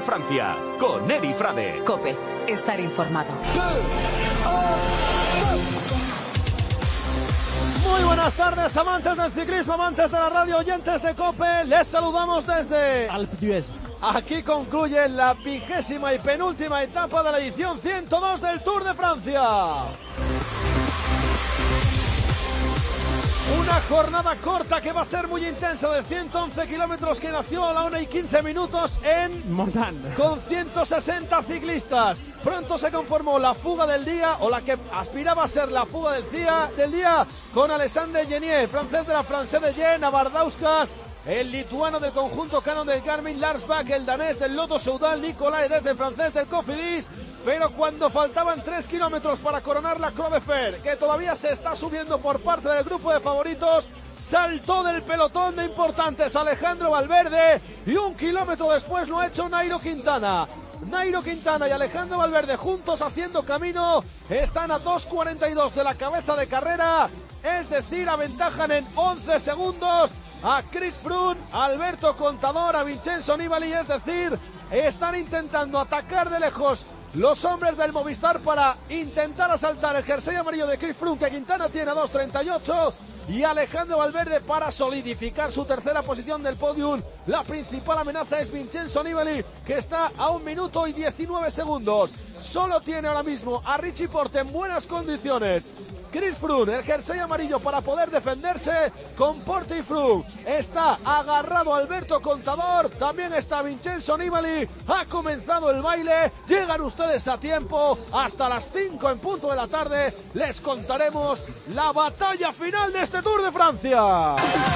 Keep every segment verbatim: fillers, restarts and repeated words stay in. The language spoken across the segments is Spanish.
Francia, con Eri Frade. COPE, estar informado. Muy buenas tardes, amantes del ciclismo, amantes de la radio, oyentes de COPE. Les saludamos desde Alpe d'Huez. Aquí concluye la vigésima y penúltima etapa de la edición ciento dos del Tour de Francia. Una jornada corta que va a ser muy intensa, de ciento once kilómetros, que nació a la una y quince minutos en Mordan, con ciento sesenta ciclistas. Pronto se conformó la fuga del día, o la que aspiraba a ser la fuga del día, del día con Alexandre Genier, francés de la Française de Yen, Navardauskas, el lituano del conjunto Canon del Garmin, Lars Bak, el danés del Lotto Soudal, Nicolai Dez, el francés del Cofidis. Pero cuando faltaban tres kilómetros para coronar la Croix de Fer, que todavía se está subiendo por parte del grupo de favoritos, saltó del pelotón de importantes Alejandro Valverde, y un kilómetro después lo ha hecho Nairo Quintana. Nairo Quintana y Alejandro Valverde juntos haciendo camino, están a dos cuarenta y dos de la cabeza de carrera, es decir, aventajan en once segundos a Chris Froome, a Alberto Contador, a Vincenzo Nibali, es decir, están intentando atacar de lejos los hombres del Movistar para intentar asaltar el jersey amarillo de Chris Froome, que Quintana tiene a dos treinta y ocho, y Alejandro Valverde para solidificar su tercera posición del podium. La principal amenaza es Vincenzo Nibali, que está a un minuto y diecinueve segundos. Solo tiene ahora mismo a Richie Porte en buenas condiciones. Chris Froome, el jersey amarillo, para poder defenderse con Porte y Froome. Está agarrado Alberto Contador, también está Vincenzo Nibali. Ha comenzado el baile, llegan ustedes a tiempo. Hasta las cinco en punto de la tarde les contaremos la batalla final de este Tour de Francia.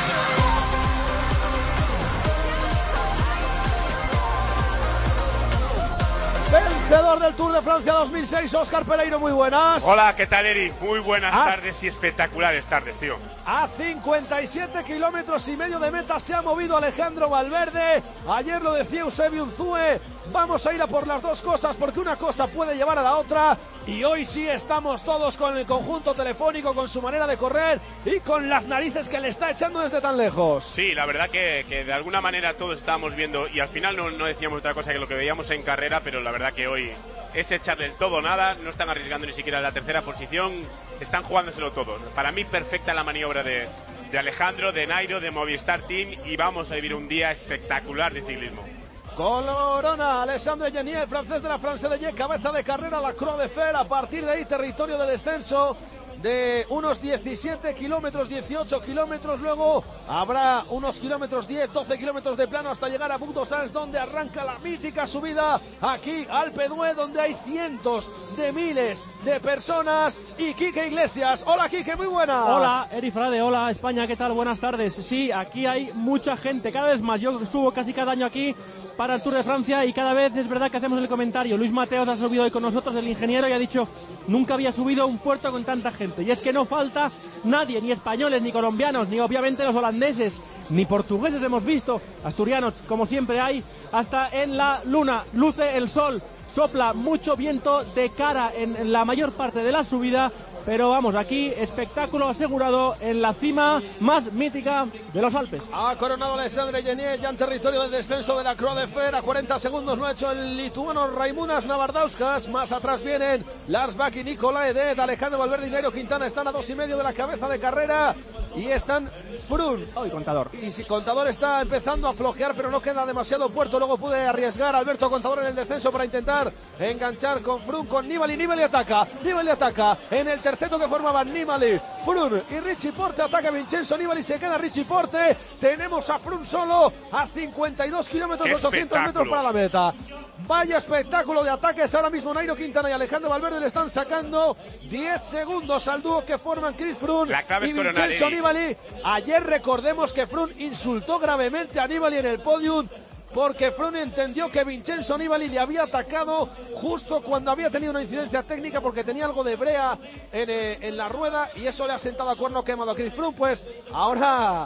Vencedor del Tour de Francia dos mil seis, Óscar Pereiro, muy buenas. Hola, ¿qué tal, Eri? Muy buenas ah. tardes y espectaculares tardes, tío. A cincuenta y siete kilómetros y medio de meta se ha movido Alejandro Valverde. Ayer lo decía Eusebio Unzue, vamos a ir a por las dos cosas, porque una cosa puede llevar a la otra. Y hoy sí estamos todos con el conjunto telefónico, con su manera de correr y con las narices que le está echando desde tan lejos. Sí, la verdad que, que de alguna manera todos estábamos viendo, y al final no, no decíamos otra cosa que lo que veíamos en carrera, pero la verdad que hoy es echarle el todo o nada, no están arriesgando ni siquiera la tercera posición, están jugándoselo todo. Para mí perfecta la maniobra de, de Alejandro, de Nairo, de Movistar Team, y vamos a vivir un día espectacular de ciclismo. Corona, Alexandre Genier, francés de la Française de Yen, cabeza de carrera, la Croix de Fer. A partir de ahí, territorio de descenso de unos diecisiete kilómetros, dieciocho kilómetros. Luego habrá unos kilómetros, diez, doce kilómetros de plano hasta llegar a Budos-Sans, donde arranca la mítica subida aquí Alpe d'Huez, donde hay cientos de miles de personas. Y Quique Iglesias, hola Quique, muy buenas. Hola Eri Frade, hola España, ¿qué tal? Buenas tardes. Sí, aquí hay mucha gente, cada vez más. Yo subo casi cada año aquí para el Tour de Francia y cada vez es verdad que hacemos el comentario. Luis Mateos ha subido hoy con nosotros, el ingeniero, y ha dicho nunca había subido un puerto con tanta gente. Y es que no falta nadie, ni españoles, ni colombianos, ni obviamente los holandeses, ni portugueses hemos visto, asturianos como siempre hay, hasta en la luna. Luce el sol, sopla mucho viento de cara en la mayor parte de la subida. Pero vamos, aquí espectáculo asegurado en la cima más mítica de los Alpes. Ha coronado Alexandre Genier ya en territorio del descenso de la Croix de Fer. A cuarenta segundos lo ha hecho el lituano Raimunas Navardauskas. Más atrás vienen Lars Bak y Nicolai Dez. Alejandro Valverde y Nairo Quintana están a dos y medio de la cabeza de carrera. Y están Froome oh, y Contador. Y si Contador está empezando a flojear, pero no queda demasiado puerto. Luego puede arriesgar Alberto Contador en el descenso para intentar enganchar con Froome, con Nibali. Nibali ataca, Nibali ataca en el terceto que formaban Nibali, Froome y Richie Porte. Ataca Vincenzo Nibali, se queda Richie Porte. Tenemos a Froome solo a cincuenta y dos kilómetros, ochocientos metros para la meta. Vaya espectáculo de ataques. Ahora mismo Nairo Quintana y Alejandro Valverde le están sacando diez segundos al dúo que forman Chris Froome y Vincenzo Nibali. Ayer recordemos que Froome insultó gravemente a Nibali en el podium, porque Froome entendió que Vincenzo Nibali le había atacado justo cuando había tenido una incidencia técnica, porque tenía algo de brea en, eh, en la rueda, y eso le ha sentado a cuerno quemado a Chris Froome. Pues ahora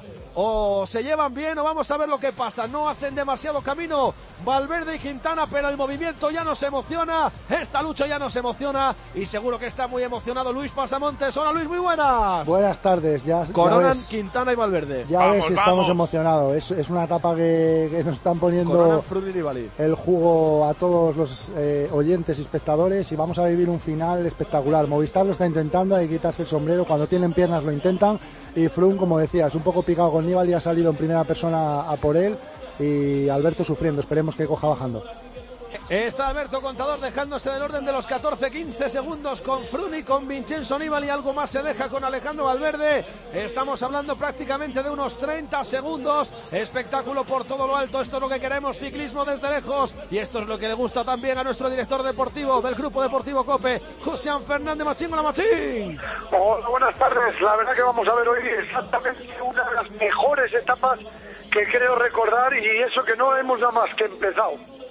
o se llevan bien o vamos a ver lo que pasa. No hacen demasiado camino Valverde y Quintana, pero el movimiento ya nos emociona, esta lucha ya nos emociona, y seguro que está muy emocionado Luis Pasamontes. Hola Luis, muy buenas. Buenas tardes. Ya coronan ya ves, Quintana y Valverde. Ya vamos, ves, estamos vamos. emocionados. Es, es una etapa que, que nos están poniendo poniendo el jugo a todos los eh, oyentes y espectadores, y vamos a vivir un final espectacular. Movistar lo está intentando, hay que quitarse el sombrero, cuando tienen piernas lo intentan, y Froome, como decías, un poco picado con Nibali, ha salido en primera persona a por él, y Alberto sufriendo, esperemos que coja bajando. Está Alberto Contador dejándose del orden de los catorce quince segundos con Froome y con Vincenzo Nibali, algo más se deja con Alejandro Valverde. Estamos hablando prácticamente de unos treinta segundos. Espectáculo por todo lo alto, esto es lo que queremos, ciclismo desde lejos, y esto es lo que le gusta también a nuestro director deportivo del Grupo Deportivo COPE, José Fernández Machín. Hola, Machín. Hola, buenas tardes. La verdad que vamos a ver hoy exactamente una de las mejores etapas que creo recordar, y eso que no hemos nada más que empezado.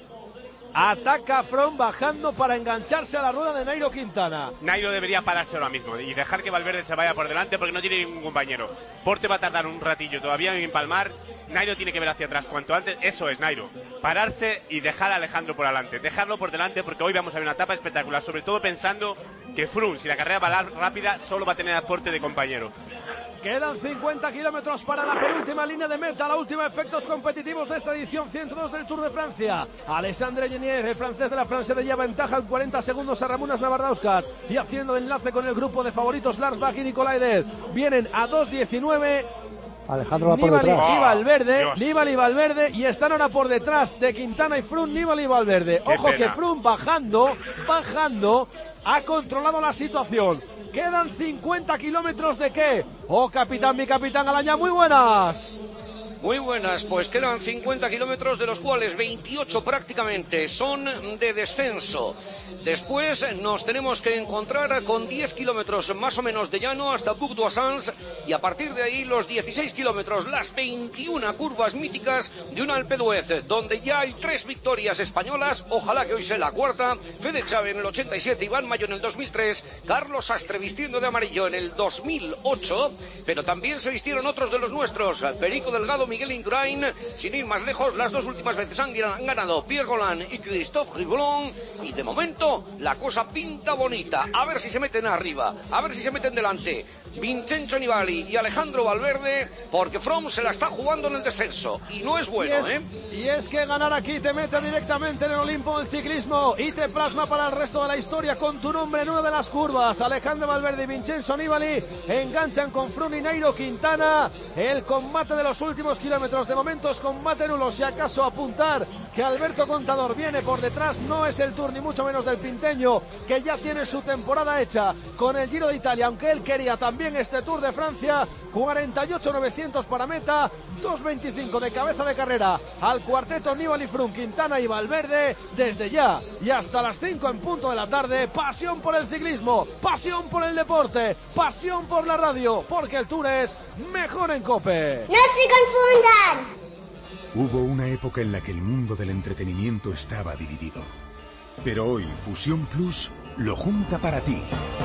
Ataca Froome bajando para engancharse a la rueda de Nairo Quintana. Nairo debería pararse ahora mismo y dejar que Valverde se vaya por delante, porque no tiene ningún compañero. Porte va a tardar un ratillo todavía en empalmar. Nairo tiene que ver hacia atrás cuanto antes. Eso es Nairo, pararse y dejar a Alejandro por delante. Dejarlo por delante, porque hoy vamos a ver una etapa espectacular, sobre todo pensando que Froome, si la carrera va rápida, solo va a tener aporte de compañero. Quedan cincuenta kilómetros para la penúltima línea de meta, la última efectos competitivos de esta edición ciento dos del Tour de Francia. Alexandre Geniez, el francés de la Francia de lleva ventaja en cuarenta segundos a Ramunas Navardauskas, y haciendo enlace con el grupo de favoritos Lars Bach y Nicolai Des. Vienen a dos diecinueve. Alejandro va por Nibali detrás. y Valverde, Oh, Nibali y Valverde, y están ahora por detrás de Quintana y Froome, Nibali y Valverde. Qué Ojo pena. que Froome bajando, bajando, ha controlado la situación. Quedan cincuenta kilómetros de qué. Oh, capitán, mi capitán Alaña, muy buenas. Muy buenas, pues quedan cincuenta kilómetros, de los cuales veintiocho prácticamente son de descenso. Después nos tenemos que encontrar con diez kilómetros más o menos de llano hasta Bourg-d'Oisans, y a partir de ahí los dieciséis kilómetros, las veintiuna curvas míticas de un Alpe d'Huez, donde ya hay tres victorias españolas, ojalá que hoy sea la cuarta. Fede Chávez en el ochenta y siete, Iván Mayo en el dos mil tres, Carlos Sastre vistiendo de amarillo en el dos mil ocho, pero también se vistieron otros de los nuestros, Perico Delgado, Miguel Indurain. Sin ir más lejos, las dos últimas veces han ganado Pierre Rolland y Christophe Riblon, y de momento la cosa pinta bonita. A ver si se meten arriba, a ver si se meten delante Vincenzo Nibali y Alejandro Valverde, porque Froome se la está jugando en el descenso y no es bueno, y es, ¿eh? Y es que ganar aquí te mete directamente en el Olimpo del ciclismo y te plasma para el resto de la historia con tu nombre en una de las curvas. Alejandro Valverde y Vincenzo Nibali enganchan con Froome y Nairo Quintana. El combate de los últimos kilómetros, de momento es combate nulo. Si acaso apuntar que Alberto Contador viene por detrás, no es el Tour ni mucho menos del pinteño, que ya tiene su temporada hecha con el Giro de Italia, aunque él quería también este Tour de Francia. Cuarenta y ocho novecientos para meta, dos veinticinco de cabeza de carrera al cuarteto Nibali, Froome, Quintana y Valverde. Desde ya y hasta las cinco en punto de la tarde, pasión por el ciclismo, pasión por el deporte, pasión por la radio, porque el Tour es mejor en COPE. ¡No se confundan! Hubo una época en la que el mundo del entretenimiento estaba dividido. Pero hoy Fusión Plus lo junta para ti.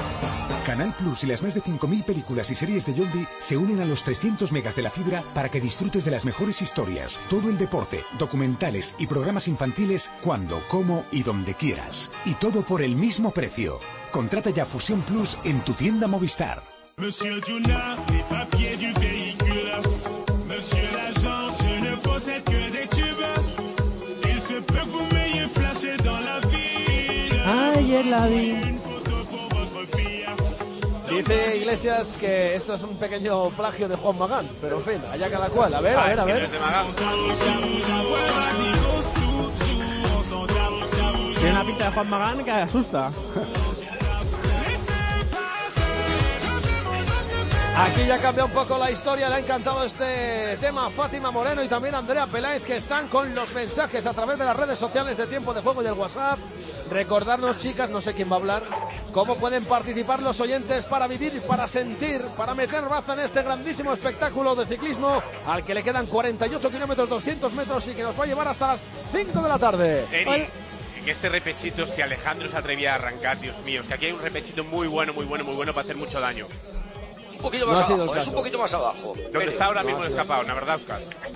Canal Plus y las más de cinco mil películas y series de Yoldi se unen a los trescientos megas de la fibra para que disfrutes de las mejores historias, todo el deporte, documentales y programas infantiles cuando, cómo y donde quieras. Y todo por el mismo precio. Contrata ya Fusión Plus en tu tienda Movistar. Monsieur Juna, les papiers du véhicule. Monsieur l'agent, je ne possède que des tubes. Il se peut que vous m'ayez flashé dans la ville. Ay, el ladín. Dice Iglesias que esto es un pequeño plagio de Juan Magán, pero en fin, allá cada cual. A ver, a ver, a ver. Tiene una pinta de Juan Magán que asusta. Aquí ya cambia un poco la historia, le ha encantado este tema a Fátima Moreno y también a Andrea Peláez, que están con los mensajes a través de las redes sociales de Tiempo de Juego y el WhatsApp. Recordarnos, chicas, no sé quién va a hablar, cómo pueden participar los oyentes para vivir, para sentir, para meter baza en este grandísimo espectáculo de ciclismo al que le quedan cuarenta y ocho kilómetros, doscientos metros y que nos va a llevar hasta las cinco de la tarde. Eri, en este repechito, si Alejandro se atrevía a arrancar, Dios mío, es que aquí hay un repechito muy bueno, muy bueno, muy bueno para hacer mucho daño. Un poquito más No ha sido abajo, el es un caso. poquito más abajo. Donde Pero está ahora no mismo ha el sido. escapado, la verdad, Oscar.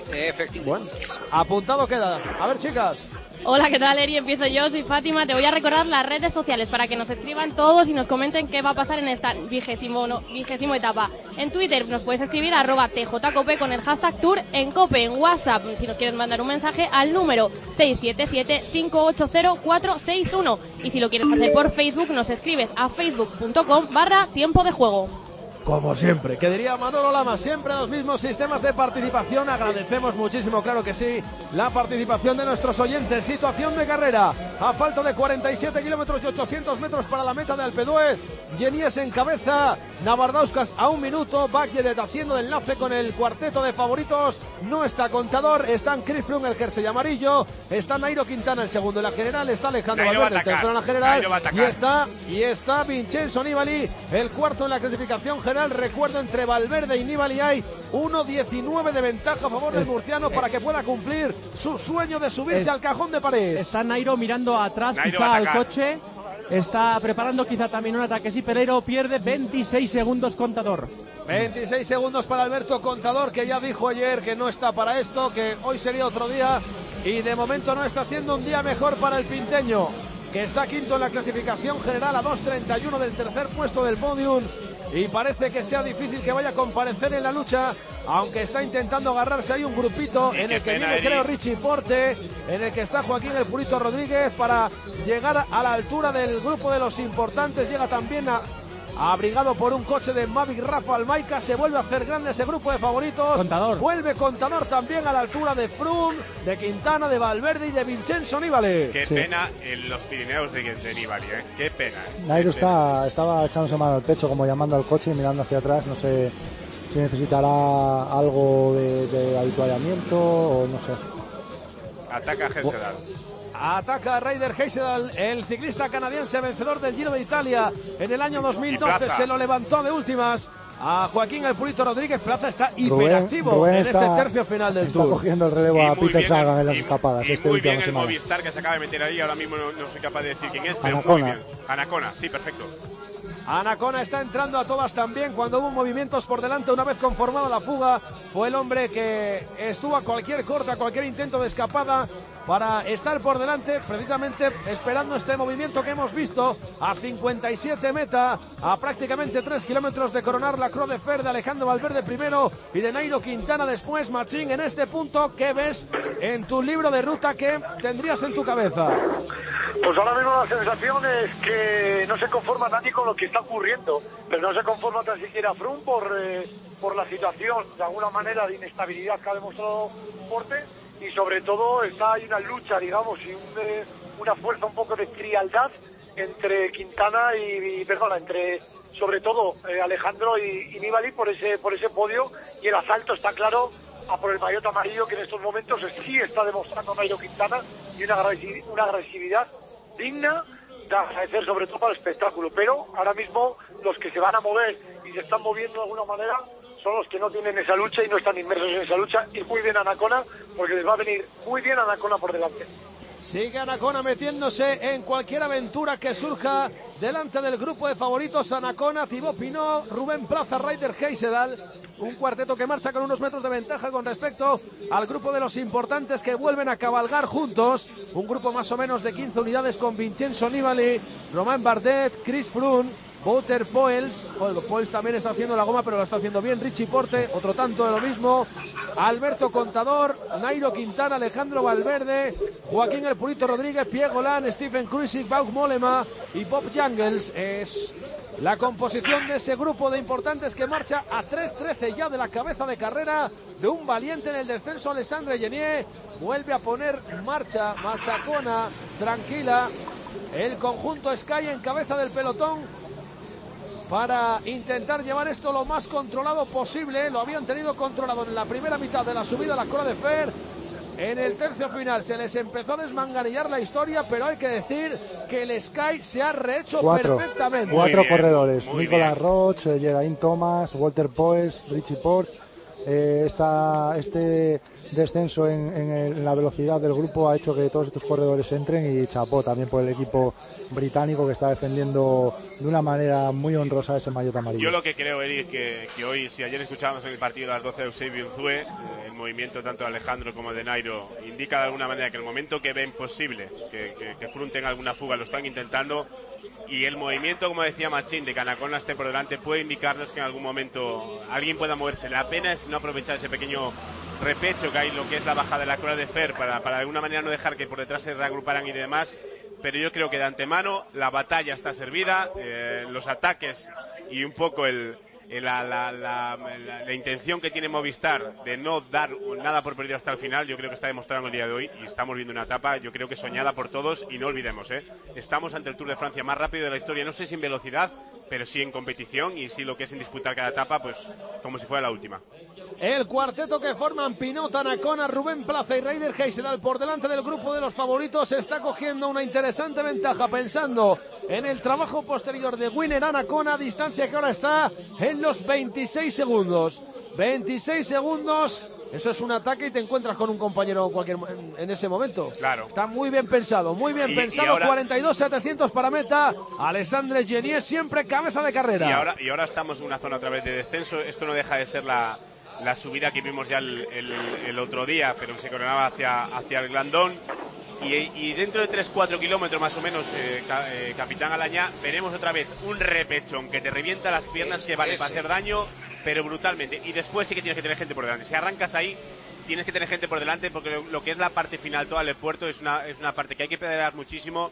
Efectivamente. Bueno, apuntado queda. A ver, chicas. Hola, ¿qué tal, Eri? Empiezo yo, soy Fátima. Te voy a recordar las redes sociales para que nos escriban todos y nos comenten qué va a pasar en esta vigésimo, no, vigésimo etapa. En Twitter nos puedes escribir arroba tjcope con el hashtag Tour en Cope. En WhatsApp, si nos quieres mandar un mensaje, al número seis siete siete, cinco ocho cero, cuatro seis uno. Y si lo quieres hacer por Facebook, nos escribes a facebook.com barra tiempo de juego. Como siempre, que diría Manolo Lama, siempre los mismos sistemas de participación. Agradecemos muchísimo, claro que sí, la participación de nuestros oyentes. Situación de carrera, a falta de cuarenta y siete kilómetros y ochocientos metros para la meta de Alpe d'Huez. Genies en cabeza, Navardauskas a un minuto, Bakjedet haciendo el enlace con el cuarteto de favoritos. No está Contador, están Chris Froome, el jersey amarillo, está Nairo Quintana el segundo en la general, está Alejandro Valverde el tercero en la general, y está, y está Vincenzo Nibali el cuarto en la clasificación general. Recuerdo, entre Valverde y Nibali hay uno diecinueve de ventaja a favor del murciano para que pueda cumplir su sueño de subirse es, al cajón de París. Está Nairo mirando atrás, Nairo quizá al coche, está preparando quizá también un ataque. Sí, Pereiro pierde veintiséis segundos Contador. veintiséis segundos para Alberto Contador, que ya dijo ayer que no está para esto, que hoy sería otro día, y de momento no está siendo un día mejor para el pinteño, que está quinto en la clasificación general a dos treinta y uno del tercer puesto del podium. Y parece que sea difícil que vaya a comparecer en la lucha, aunque está intentando agarrarse ahí un grupito en el que viene, creo, Richie Porte, en el que está Joaquín el Purito Rodríguez para llegar a la altura del grupo de los importantes. Llega también a, abrigado por un coche de Mavic Rafa Almaica. Se vuelve a hacer grande ese grupo de favoritos. Contador. Vuelve Contador también a la altura de Froome, de Quintana, de Valverde y de Vincenzo Nibali. Qué Sí. pena en los Pirineos de, de Nibali, ¿eh? Qué pena. Nairo Qué pena. está, estaba echándose mano al pecho, como llamando al coche y mirando hacia atrás. No sé si necesitará algo de, de habituallamiento o no sé. Ataca a Gesedal. Ataca a Ryder Heysedal, el ciclista canadiense vencedor del Giro de Italia en el año dos mil doce. Se lo levantó de últimas a Joaquín el Purito Rodríguez. Plaza está hiperactivo Rubén, Rubén en está, este tercio final del está Tour. cogiendo el relevo a Peter bien, Sagan en las y, escapadas. Y este muy bien última el semana. Movistar que se acaba de meter ahí. Ahora mismo no, no soy capaz de decir quién es, pero Anacona. muy bien. Anacona, sí, perfecto. Anacona está entrando a todas también. Cuando hubo movimientos por delante, una vez conformada la fuga, fue el hombre que estuvo a cualquier corte, a cualquier intento de escapada para estar por delante, precisamente esperando este movimiento que hemos visto a cincuenta y siete meta, a prácticamente tres kilómetros de coronar la Croix de Fer de Alejandro Valverde primero y de Nairo Quintana después. Machín, en este punto, ¿qué ves en tu libro de ruta? ¿Qué tendrías en tu cabeza? Pues ahora mismo la sensación es que no se conforma nadie con lo que está ocurriendo, pero no se conforma tan siquiera Froome por, eh, por la situación, de alguna manera, de inestabilidad que ha demostrado Porte, y sobre todo está ahí una lucha, digamos, y un, eh, una fuerza un poco de frialdad entre Quintana y, y perdona, entre sobre todo eh, Alejandro y, y Nibali por ese, por ese podio, y el asalto está claro a por el maillot amarillo, que en estos momentos sí está demostrando Nairo Quintana, y una, una agresividad digna de agradecer, sobre todo para el espectáculo. Pero ahora mismo los que se van a mover y se están moviendo de alguna manera son los que no tienen esa lucha y no están inmersos en esa lucha, y muy bien Anacona, porque les va a venir muy bien Anacona por delante. Sigue Anacona metiéndose en cualquier aventura que surja delante del grupo de favoritos. Anacona, Thibaut Pinot, Rubén Plaza, Ryder Heysedal. Un cuarteto que marcha con unos metros de ventaja con respecto al grupo de los importantes que vuelven a cabalgar juntos. Un grupo más o menos de quince unidades con Vincenzo Nibali, Romain Bardet, Chris Froome, Wouter Poels. Bueno, Poels también está haciendo la goma, pero lo está haciendo bien. Richie Porte, otro tanto de lo mismo. Alberto Contador, Nairo Quintana, Alejandro Valverde, Joaquín el Purito Rodríguez, Pierre Golan, Stephen Kruijswijk, Wout Mollema y Bob Jungels. Es la composición de ese grupo de importantes que marcha a tres trece ya de la cabeza de carrera de un valiente en el descenso. Alessandre Genier vuelve a poner marcha, machacona, tranquila. El conjunto Sky en cabeza del pelotón para intentar llevar esto lo más controlado posible. Lo habían tenido controlado en la primera mitad de la subida a la Croix de Fer. En el tercio final se les empezó a desmanganillar la historia, pero hay que decir que el Sky se ha rehecho cuatro, perfectamente. Cuatro bien, corredores, Nicolas Roche, Geraint Thomas, Walter Poels, Richie Porte. Eh, esta, este descenso en, en, el, en la velocidad del grupo ha hecho que todos estos corredores entren, y chapó también por el equipo británico que está defendiendo de una manera muy honrosa ese maillot amarillo. Yo lo que creo, Eric, que, que hoy, si ayer escuchábamos en el partido a las doce de Eusebio Unzue, eh, el movimiento tanto de Alejandro como de Nairo indica de alguna manera que el momento que ven posible que, que, que Froome tenga alguna fuga lo están intentando, y el movimiento, como decía Machín, de que Anacona esté por delante puede indicarnos que en algún momento alguien pueda moverse. La pena es no aprovechar ese pequeño repecho que hay, lo que es la bajada de la Croix de Fer, para, para de alguna manera no dejar que por detrás se reagruparan y demás. Pero yo creo que de antemano la batalla está servida, eh, los ataques y un poco el, la, la, la, la, la intención que tiene Movistar de no dar nada por perdido hasta el final, yo creo que está demostrado en el día de hoy, y estamos viendo una etapa, yo creo que soñada por todos. Y no olvidemos, ¿eh? estamos ante el Tour de Francia más rápido de la historia, no sé si en velocidad, pero sí en competición, y sí lo que es en disputar cada etapa, pues como si fuera la última. El cuarteto que forman Pinot, Anacona, Rubén Plaza y Ryder Heisedal por delante del grupo de los favoritos está cogiendo una interesante ventaja, pensando en el trabajo posterior de Winner Anacona, distancia que ahora está en los veintiséis segundos. veintiséis segundos, eso es un ataque y te encuentras con un compañero en, cualquier, en, en ese momento. Claro. Está muy bien pensado, muy bien y, pensado. Y ahora, cuarenta y dos setecientos para meta. Alexandre Genier siempre cabeza de carrera. Y ahora, y ahora estamos en una zona otra vez de descenso. Esto no deja de ser la, la subida que vimos ya el, el, el otro día, pero se coronaba hacia, hacia el Glandón. Y, y dentro de tres cuatro kilómetros más o menos, eh, ca, eh, Capitán Alañá, veremos otra vez un repechón que te revienta las piernas, que vale Ese. para hacer daño, pero brutalmente. Y después sí que tienes que tener gente por delante. Si arrancas ahí, tienes que tener gente por delante, porque lo, lo que es la parte final, toda el puerto, es una, es una parte que hay que pedalear muchísimo.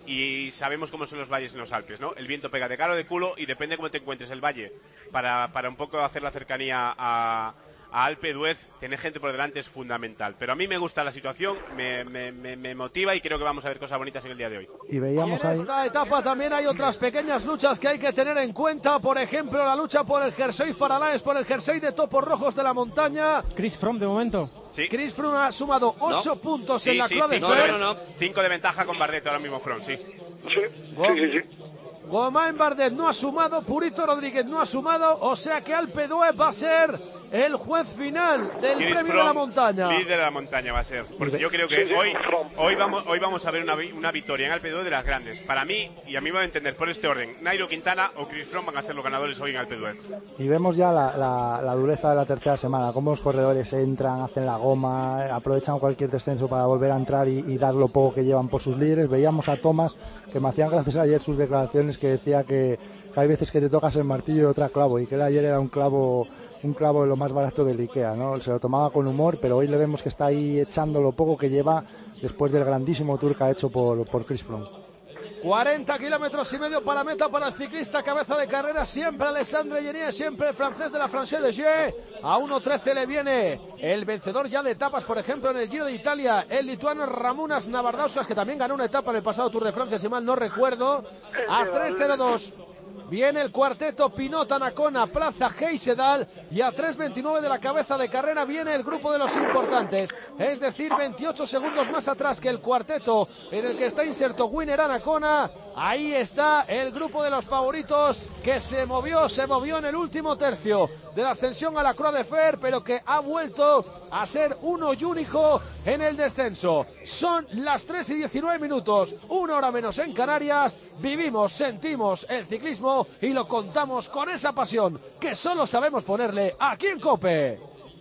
Y sabemos cómo son los valles en los Alpes, ¿no? El viento pega de cara o de culo, y depende cómo te encuentres el valle. Para, para un poco hacer la cercanía a, a Alpe d'Huez, tener gente por delante es fundamental. Pero a mí me gusta la situación, me, me, me, me motiva, y creo que vamos a ver cosas bonitas en el día de hoy. Y veíamos y en ahí... esta etapa también hay otras pequeñas luchas que hay que tener en cuenta. Por ejemplo, la lucha por el jersey Faralaes, por el jersey de topos rojos de la montaña. Chris Froome de momento. Sí. Chris Froome ha sumado ocho no. puntos sí, en la sí, Croix de cinco, Fer. no, no, no. Cinco de ventaja con Bardet ahora mismo Froome, sí. Sí, sí, sí, sí. Gomain Bardet no ha sumado, Purito Rodríguez no ha sumado, o sea que Alpe d'Huez va a ser el juez final del Chris premio Froome, de la montaña. Líder de la montaña va a ser, porque yo creo que hoy, hoy, vamos, hoy vamos a ver una, una victoria en Alpe d'Huez de las grandes. Para mí, y a mí me va a entender por este orden, Nairo Quintana o Chris Froome van a ser los ganadores hoy en Alpe d'Huez. Y vemos ya la, la, la dureza de la tercera semana, cómo los corredores entran, hacen la goma, aprovechan cualquier descenso para volver a entrar y, y dar lo poco que llevan por sus líderes. Veíamos a Thomas, que me hacían gracias ayer sus declaraciones, que decía que, que hay veces que te tocas el martillo y otra clavo, y que él ayer era un clavo un clavo de lo más barato del Ikea, ¿no? Se lo tomaba con humor, pero hoy le vemos que está ahí echando lo poco que lleva después del grandísimo tour que ha hecho por, por Chris Froome. cuarenta kilómetros y medio para meta para el ciclista cabeza de carrera, siempre Alexandre Genier, siempre el francés de la Française de Gé. A uno trece le viene el vencedor ya de etapas, por ejemplo en el Giro de Italia, el lituano Ramūnas Navardauskas, que también ganó una etapa en el pasado Tour de Francia, si mal no recuerdo. A tres cero dos viene el cuarteto Pinot, Anacona, Plaza, Heisedal, y a tres veintinueve de la cabeza de carrera viene el grupo de los importantes, es decir, veintiocho segundos más atrás que el cuarteto en el que está inserto Winner Anacona. Ahí está el grupo de los favoritos que se movió, se movió en el último tercio de la ascensión a la Croix de Fer, pero que ha vuelto a ser uno y único en el descenso. Son las tres y diecinueve minutos, una hora menos en Canarias. Vivimos, sentimos el ciclismo y lo contamos con esa pasión que solo sabemos ponerle aquí en COPE.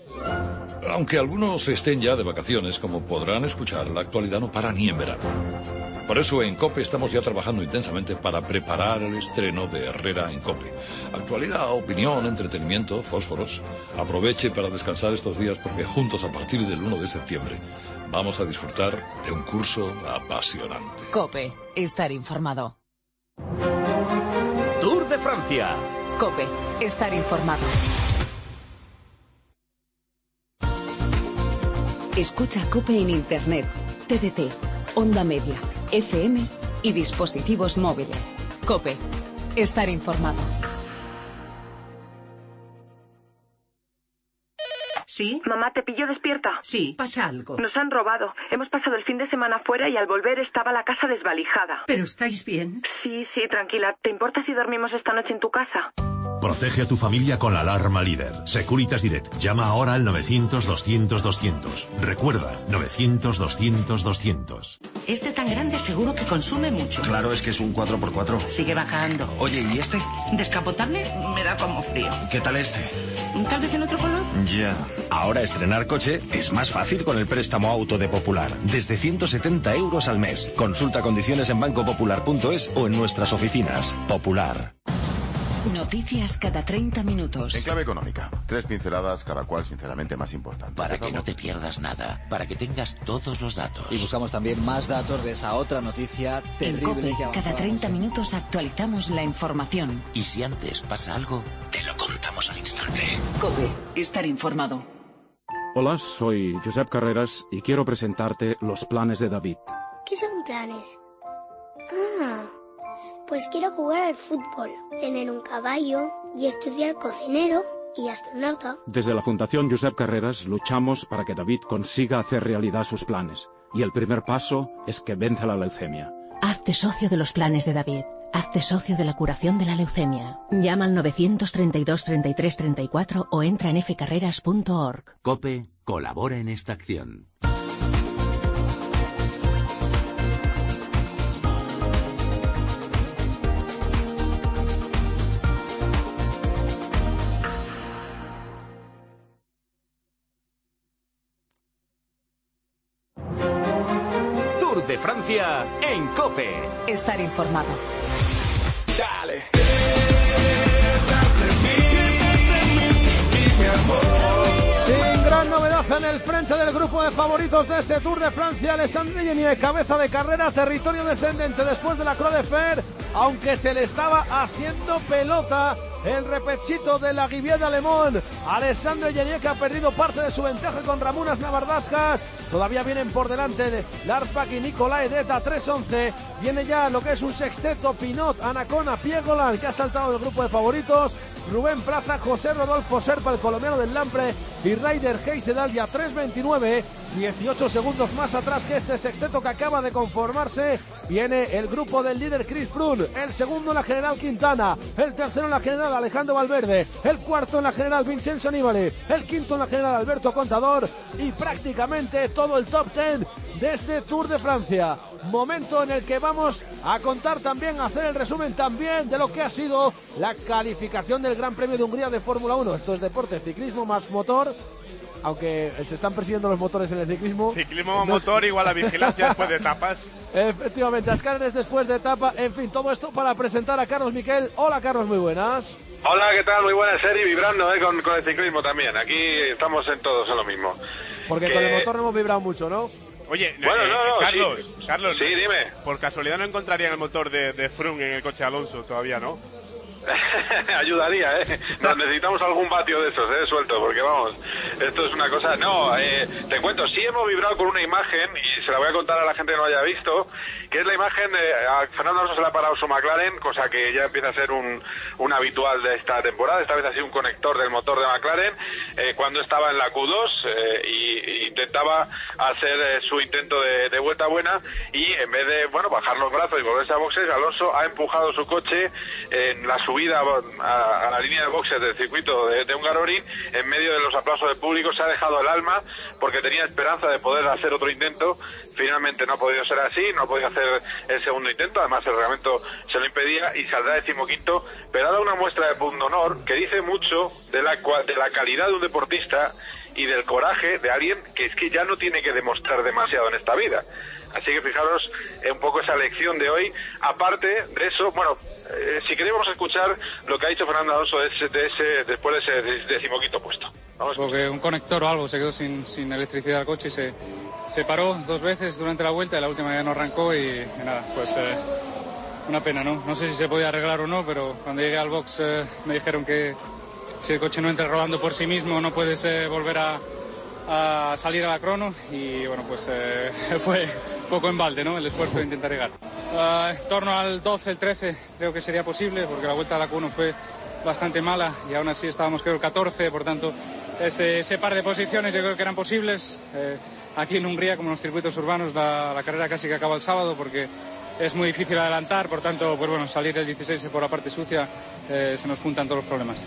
Aunque algunos estén ya de vacaciones, como podrán escuchar, la actualidad no para ni en verano. Por eso en COPE estamos ya trabajando intensamente para preparar el estreno de Herrera en COPE. Actualidad, opinión, entretenimiento, fósforos. Aproveche para descansar estos días, porque juntos a partir del uno de septiembre vamos a disfrutar de un curso apasionante. COPE, estar informado. Tour de Francia. COPE, estar informado. Escucha COPE en Internet, T D T, Onda Media, F M y dispositivos móviles. COPE, estar informado. ¿Sí? Mamá, ¿te pillo despierta? Sí, pasa algo. Nos han robado. Hemos pasado el fin de semana fuera y al volver estaba la casa desvalijada. ¿Pero estáis bien? Sí, sí, tranquila. ¿Te importa si dormimos esta noche en tu casa? Protege a tu familia con la alarma líder. Securitas Direct. Llama ahora al novecientos, doscientos, doscientos. Recuerda, novecientos, doscientos, doscientos. Este tan grande seguro que consume mucho. Claro, es que es un cuatro por cuatro. Sigue bajando. Oye, ¿y este? Descapotable me da como frío. ¿Qué tal este? ¿Tal vez en otro color? Ya. Ahora estrenar coche es más fácil con el préstamo auto de Popular. Desde ciento setenta euros al mes. Consulta condiciones en banco popular punto es o en nuestras oficinas. Popular. Noticias cada treinta minutos. En clave económica, tres pinceladas, cada cual sinceramente más importante. Para que no te pierdas nada, para que tengas todos los datos. Y buscamos también más datos de esa otra noticia terrible. En COPE, cada treinta minutos actualizamos la información. Y si antes pasa algo, te lo contamos al instante. COPE, estar informado. Hola, soy Josep Carreras y quiero presentarte los planes de David. ¿Qué son planes? Ah... Pues quiero jugar al fútbol, tener un caballo y estudiar cocinero y astronauta. Desde la Fundación Josep Carreras luchamos para que David consiga hacer realidad sus planes. Y el primer paso es que venza la leucemia. Hazte socio de los planes de David. Hazte socio de la curación de la leucemia. Llama al novecientos treinta y dos, treinta y tres, treinta y cuatro o entra en efe carreras punto org. COPE colabora en esta acción. De Francia en COPE. Estar informado. Dale. Sin gran novedad en el frente del grupo de favoritos de este Tour de Francia, Alexandre Genier, cabeza de carrera, territorio descendente después de la Croix de Fer, aunque se le estaba haciendo pelota el repechito de la Riviera Alemón. Alexandre Genier, que ha perdido parte de su ventaja con Ramunas Navardascas. Todavía vienen por delante Lars Bak y Nicolai Deta, tres once. Viene ya lo que es un sexteto: Pinot, Anacona, Piegolan, que ha saltado del grupo de favoritos. Rubén Plaza, José Rodolfo Serpa, el colombiano del Lampre, y Ryder Heisedal ya tres veintinueve, dieciocho segundos más atrás que este sexteto que acaba de conformarse. Viene el grupo del líder Chris Froome, el segundo en la general Quintana, el tercero en la general Alejandro Valverde, el cuarto en la general Vincenzo Nibali, el quinto en la general Alberto Contador y prácticamente todo el top ten de este Tour de Francia. Momento en el que vamos a contar también, a hacer el resumen también de lo que ha sido la calificación del Gran Premio de Hungría de Fórmula uno. Esto es deporte, ciclismo más motor, aunque se están persiguiendo los motores en el ciclismo. Ciclismo más motor igual a vigilancia después de etapas. Efectivamente, escáneres después de etapa. En fin, todo esto para presentar a Carlos Miquel. Hola Carlos, muy buenas. Hola, ¿qué tal? Muy buena serie, vibrando eh, con, con el ciclismo también. Aquí estamos en todos en lo mismo. Porque que... con el motor no hemos vibrado mucho, ¿no? Oye, bueno, eh, no, no, Carlos, sí. Carlos, sí, dime. Por casualidad no encontrarían el motor de, de Froome en el coche de Alonso todavía, ¿no? Ayudaría, ¿eh? Nos necesitamos algún vatio de estos, ¿eh? Suelto, porque vamos, esto es una cosa... No, eh, te cuento, sí hemos vibrado con una imagen, y se la voy a contar a la gente que no haya visto, que es la imagen de... A Fernando Alonso se le ha parado su McLaren, cosa que ya empieza a ser un, un habitual de esta temporada. Esta vez ha sido un conector del motor de McLaren, eh, cuando estaba en la Q dos, eh, y, y intentaba hacer eh, su intento de, de vuelta buena, y en vez de, bueno, bajar los brazos y volverse a boxes, Alonso ha empujado su coche en la subida a, a la línea de boxes del circuito de, de Hungaroring. En medio de los aplausos del público se ha dejado el alma porque tenía esperanza de poder hacer otro intento. Finalmente no ha podido ser así, no ha podido hacer el segundo intento, además el reglamento se lo impedía y saldrá decimoquinto, pero ha dado una muestra de pundonor que dice mucho de la, de la calidad de un deportista y del coraje de alguien que es que ya no tiene que demostrar demasiado en esta vida. Así que fijaros un poco esa lección de hoy. Aparte de eso, bueno, eh, si queremos escuchar lo que ha dicho Fernando Alonso de ese, de ese, después de ese decimoquinto puesto. Vamos. Porque un conector o algo se quedó sin, sin electricidad al coche y se, se paró dos veces durante la vuelta, y la última ya no arrancó y, y nada, pues eh, una pena, ¿no? No sé si se podía arreglar o no, pero cuando llegué al box eh, me dijeron que si el coche no entra rodando por sí mismo no puedes eh, volver a, a salir a la crono, y bueno, pues eh, fue poco en balde, ¿no?, el esfuerzo de intentar llegar. Uh, en torno al doce, el trece creo que sería posible, porque la vuelta a la Q uno fue bastante mala y aún así estábamos creo el catorce, por tanto ese, ese par de posiciones yo creo que eran posibles. Eh, aquí en Hungría, como en los circuitos urbanos, la, la carrera casi que acaba el sábado, porque es muy difícil adelantar, por tanto, pues bueno, salir el dieciséis por la parte sucia, eh, se nos juntan todos los problemas.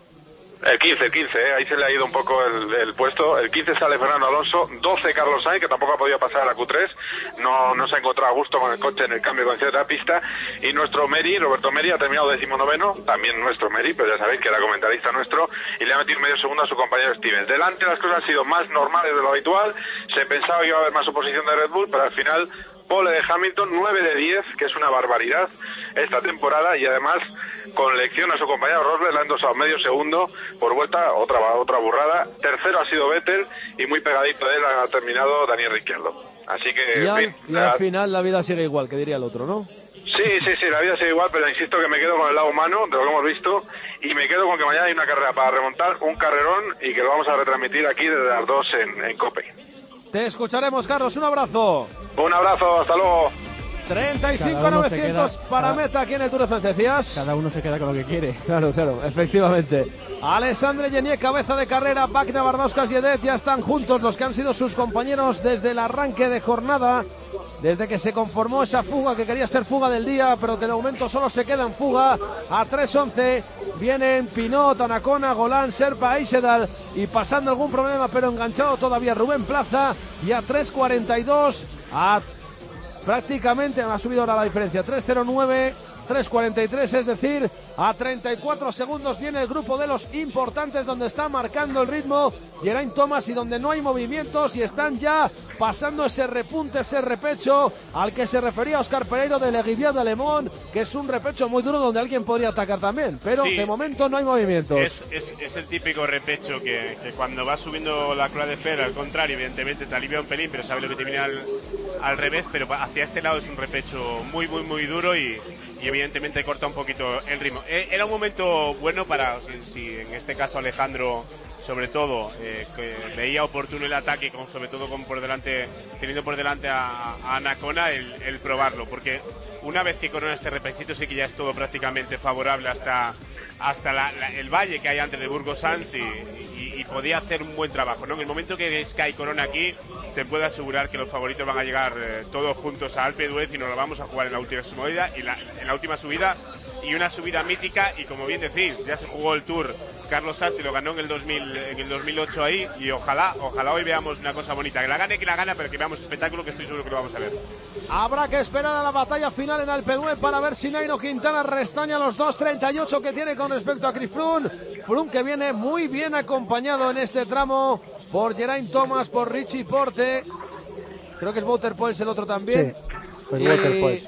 El quince, el quince, ¿eh? Ahí se le ha ido un poco el, el puesto. El quince sale Fernando Alonso, doce Carlos Sainz, que tampoco ha podido pasar a la Q tres, no, no se ha encontrado a gusto con el coche en el cambio de condiciones de la pista. Y nuestro Meri, Roberto Meri, ha terminado decimonoveno, también nuestro Meri, pero ya sabéis que era comentarista nuestro, y le ha metido medio segundo a su compañero Stevens. Delante las cosas han sido más normales de lo habitual, se pensaba que iba a haber más oposición de Red Bull, pero al final pole de Hamilton, nueve de diez, que es una barbaridad esta temporada, y además con lección a su compañero Rosberg le ha endosado medio segundo por vuelta, otra otra burrada. Tercero ha sido Vettel y muy pegadito de él ha terminado Daniel Ricciardo. Así que y al, en fin, y al final la vida sigue igual, que diría el otro, ¿no? Sí, sí, sí, la vida sigue igual, pero insisto que me quedo con el lado humano de lo que hemos visto y me quedo con que mañana hay una carrera para remontar, un carrerón, y que lo vamos a retransmitir aquí desde las dos en, en COPE. Te escucharemos, Carlos, un abrazo. Un abrazo, hasta luego. treinta y cinco novecientos para cada, meta aquí en el Tour de Francia, ¿decías? Cada uno se queda con lo que quiere. Claro, claro, efectivamente. Alessandre Genier, cabeza de carrera, Wagner, Bardauskas y Edet ya están juntos, los que han sido sus compañeros desde el arranque de jornada, desde que se conformó esa fuga que quería ser fuga del día, pero que de momento solo se queda en fuga. A tres once vienen Pinot, Anacona, Golán, Serpa, Eisedal y pasando algún problema, pero enganchado todavía Rubén Plaza. Y a tres cuarenta y dos, a prácticamente ha subido ahora la diferencia, tres cero nueve, tres cuarenta y tres, es decir, a treinta y cuatro segundos viene el grupo de los importantes donde está marcando el ritmo Geraint Thomas y donde no hay movimientos y están ya pasando ese repunte, ese repecho al que se refería Óscar Pereiro de Leguivier de Alemón, que es un repecho muy duro donde alguien podría atacar también, pero sí, de momento no hay movimientos. Es, es, es el típico repecho que, que cuando vas subiendo la Croix de Fer, al contrario, evidentemente te alivia un pelín, pero sabes lo que te viene al, al revés, pero hacia este lado es un repecho muy, muy, muy duro y, y evidentemente corta un poquito el ritmo. Era un momento bueno para, si en este caso Alejandro, sobre todo, eh, que veía oportuno el ataque, con, sobre todo con por delante, teniendo por delante a, a Anacona, el, el probarlo, porque una vez que corona este repechito sí que ya es todo prácticamente favorable hasta, hasta la, la, el valle que hay antes de Burgos Sanz y, y, y podía hacer un buen trabajo, ¿no? En el momento que Sky corona aquí, te puedo asegurar que los favoritos van a llegar eh, todos juntos a Alpe d'Huez y nos lo vamos a jugar en la última subida y la, en la última subida y una subida mítica, y como bien decís, ya se jugó el Tour Carlos Sastre, lo ganó en el dos mil, en el dos mil ocho ahí, y ojalá, ojalá hoy veamos una cosa bonita, que la gane, que la gana, pero que veamos espectáculo, que estoy seguro que lo vamos a ver. Habrá que esperar a la batalla final en Alpe d'Huez para ver si Nairo Quintana restaña los dos treinta y ocho que tiene con respecto a Chris Froome. Froome que viene muy bien acompañado en este tramo por Geraint Thomas, por Richie Porte, creo que es Wouter Poels el otro también. Sí, pues y... Wouter Poels.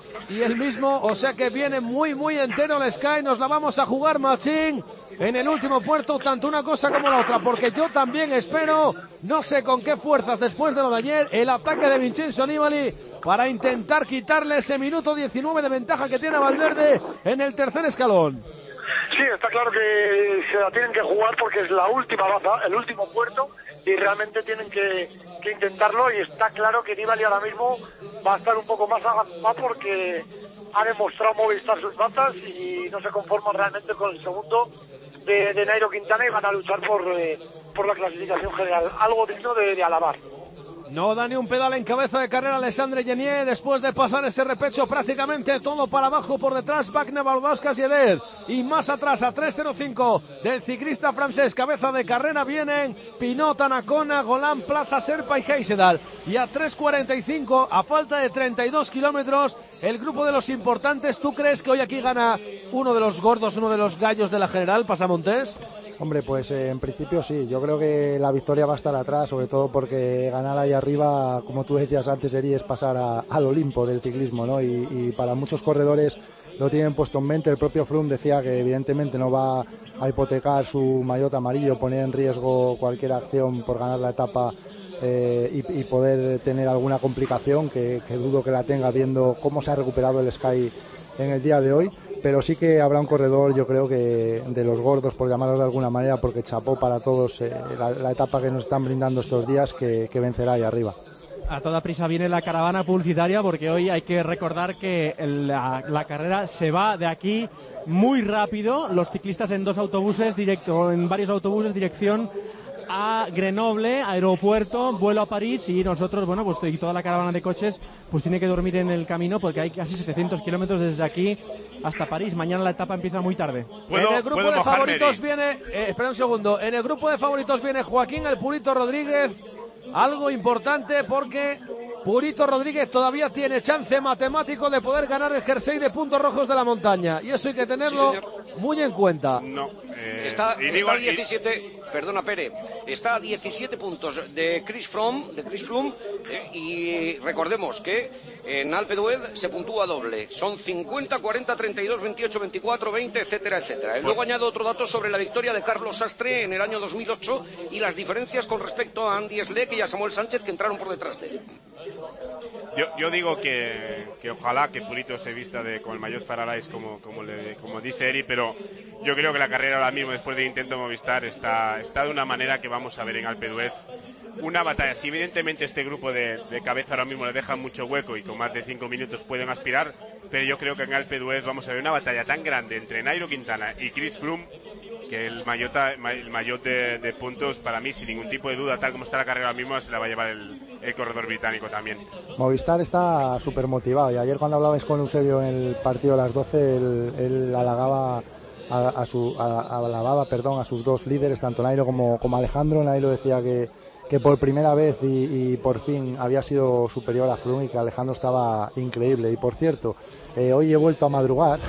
Y el mismo, o sea que viene muy muy entero el Sky, nos la vamos a jugar, Machín, en el último puerto, tanto una cosa como la otra, porque yo también espero, no sé con qué fuerzas después de lo de ayer, el ataque de Vincenzo Nibali para intentar quitarle ese minuto diecinueve de ventaja que tiene Valverde en el tercer escalón. Sí, está claro que se la tienen que jugar porque es la última baza, el último puerto, y realmente tienen que, que intentarlo, y está claro que Nibali ahora mismo va a estar un poco más agazapado porque ha demostrado Movistar sus batas y no se conforman realmente con el segundo de, de Nairo Quintana y van a luchar por, eh, por la clasificación general, algo digno de, de alabar. No da ni un pedal en cabeza de carrera Alessandre Genier después de pasar ese repecho, prácticamente todo para abajo, por detrás Wagner, Bardauskas y Edet, y más atrás a tres cero cinco del ciclista francés cabeza de carrera vienen Pinot, Anacona, Golán, Plaza, Serpa y Heisedal, y a tres cuarenta y cinco, a falta de treinta y dos kilómetros, el grupo de los importantes. ¿Tú crees que hoy aquí gana uno de los gordos, uno de los gallos de la general, Pasamontes? Hombre, pues eh, en principio sí, yo creo que la victoria va a estar atrás, sobre todo porque ganar ahí arriba, como tú decías antes, Eri, es pasar a, al Olimpo del ciclismo, ¿no? Y, y para muchos corredores lo tienen puesto en mente. El propio Froome decía que evidentemente no va a hipotecar su maillot amarillo, poner en riesgo cualquier acción por ganar la etapa eh, y, y poder tener alguna complicación, que, que dudo que la tenga viendo cómo se ha recuperado el Sky en el día de hoy. Pero sí que habrá un corredor, yo creo que de los gordos, por llamarlo de alguna manera, porque chapó para todos eh, la, la etapa que nos están brindando estos días, que, que vencerá ahí arriba. A toda prisa viene la caravana publicitaria, porque hoy hay que recordar que la, la carrera se va de aquí muy rápido. Los ciclistas en dos autobuses, directo, en varios autobuses, dirección a Grenoble, aeropuerto, vuelo a París, y nosotros, bueno, pues y toda la caravana de coches pues tiene que dormir en el camino porque hay casi setecientos kilómetros desde aquí hasta París. Mañana la etapa empieza muy tarde. En el grupo de favoritos viene, eh, espera un segundo, en el grupo de favoritos viene Joaquín el Purito Rodríguez, algo importante porque Purito Rodríguez todavía tiene chance matemático de poder ganar el jersey de puntos rojos de la montaña, y eso hay que tenerlo sí, muy en cuenta. No, eh, está, y digo, está a diecisiete, y... perdona Pere, está a diecisiete puntos de Chris Froome, de Chris Froome eh, y recordemos que en Alpe d'Huez se puntúa doble, son cincuenta, cuarenta, treinta y dos, veintiocho, veinticuatro, veinte, etcétera, etcétera. Y luego añado otro dato sobre la victoria de Carlos Sastre en el año dos mil ocho y las diferencias con respecto a Andy Schleck y a Samuel Sánchez, que entraron por detrás de él. Yo, yo digo que, que ojalá que Purito se vista de, con el maillot Faralaes como, como, le, como dice Eri, pero yo creo que la carrera ahora mismo, después del intento Movistar, está, está de una manera que vamos a ver en Alpe d'Huez una batalla. Si evidentemente este grupo de, de cabeza ahora mismo le deja mucho hueco y con más de cinco minutos pueden aspirar, pero yo creo que en Alpe d'Huez vamos a ver una batalla tan grande entre Nairo Quintana y Chris Froome que el maillot, el maillot de, de puntos, para mí, sin ningún tipo de duda, tal como está la carrera ahora mismo, se la va a llevar el, el corredor británico también. Movistar está súper motivado, y ayer cuando hablabais con Eusebio en el partido de las doce, él, él halagaba a, a su, a, alababa, perdón, a sus dos líderes, tanto Nairo como, como Alejandro. Nairo decía que, que por primera vez y, y por fin había sido superior a Froome, y que Alejandro estaba increíble. Y por cierto, eh, hoy he vuelto a madrugar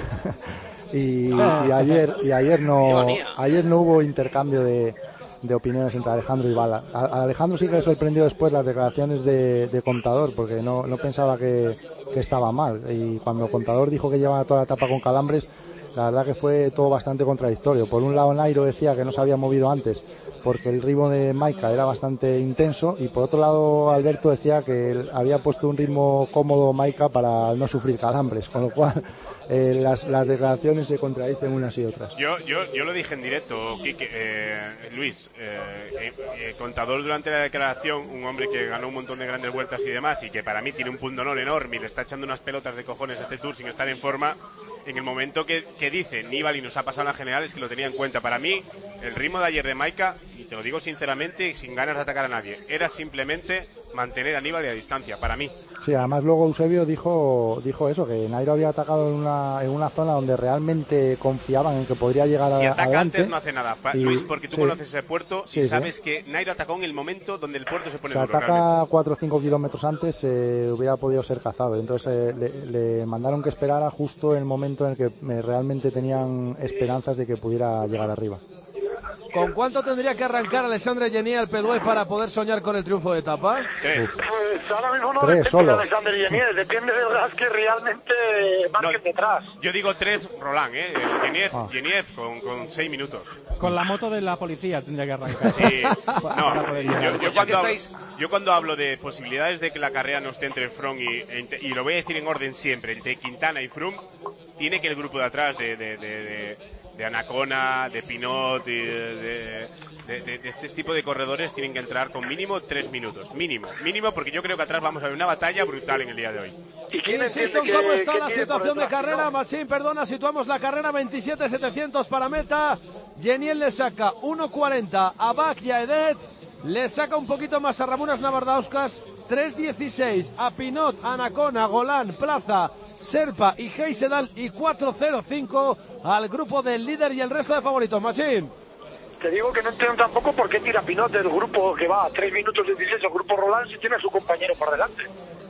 Y, y ayer y ayer no ayer no hubo intercambio de, de opiniones entre Alejandro y Bala. A, a Alejandro sí que le sorprendió después las declaraciones de, de Contador, porque no, no pensaba que, que estaba mal, y cuando Contador dijo que llevaba toda la etapa con calambres, la verdad que fue todo bastante contradictorio. Por un lado, Nairo decía que no se había movido antes porque el ritmo de Maika era bastante intenso, y por otro lado Alberto decía que él había puesto un ritmo cómodo Maika para no sufrir calambres, con lo cual eh, las, las declaraciones se contradicen unas y otras. Yo yo, yo lo dije en directo, Quique, eh, Luis, eh, eh, eh, Contador durante la declaración, un hombre que ganó un montón de grandes vueltas y demás, y que para mí tiene un punto honor enorme y le está echando unas pelotas de cojones a este Tour sin estar en forma. En el momento que, que dice Nibali nos ha pasado en la general, es que lo tenía en cuenta. Para mí, el ritmo de ayer de Maika, y te lo digo sinceramente y sin ganas de atacar a nadie, era simplemente mantener a Nibali a distancia, para mí. Sí, además luego Eusebio dijo dijo eso, que Nairo había atacado en una, en una zona donde realmente confiaban en que podría llegar a, si ataca adelante. Antes no hace nada, pa, y, Luis, porque tú sí, conoces ese puerto y sí, sabes sí. que Nairo atacó en el momento donde el puerto se pone Se duro. ataca cuatro o cinco kilómetros antes, eh, hubiera podido ser cazado. Entonces eh, le, le mandaron que esperara justo en el momento en el que eh, realmente tenían esperanzas de que pudiera llegar arriba. ¿Con cuánto tendría que arrancar Alexandre Genier al Alpe d'Huez para poder soñar con el triunfo de etapa? Tres. Pues ahora mismo no tres depende solo. de Alexandre Genier, depende de las que realmente marquen no, detrás. Yo digo tres, Roland, ¿eh? Genier, ah. Genier con, con seis minutos. Con la moto de la policía tendría que arrancar. Sí, no, yo, yo, cuando hablo, yo cuando hablo de posibilidades de que la carrera no esté entre Froome y, y lo voy a decir en orden siempre, entre Quintana y Froome, tiene que el grupo de atrás de... de, de, de de Anacona, de Pinot, de, de, de, de, de este tipo de corredores tienen que entrar con mínimo tres minutos, mínimo, mínimo, porque yo creo que atrás vamos a ver una batalla brutal en el día de hoy. ¿Y quién Insisto en cómo está la situación de carrera, no? Machín, perdona, situamos la carrera veintisiete setecientos para meta. Genier le saca uno cuarenta a Bach y a Edet, le saca un poquito más a Ramunas Navardauskas, tres dieciséis a Pinot, Anacona, Golán, Plaza, Serpa y Heisedal, y cuatro cero cinco al grupo del líder y el resto de favoritos. Machín. Te digo que no entiendo tampoco por qué tira Pinot del grupo que va a tres minutos dieciséis al grupo Roland si tiene a su compañero por delante.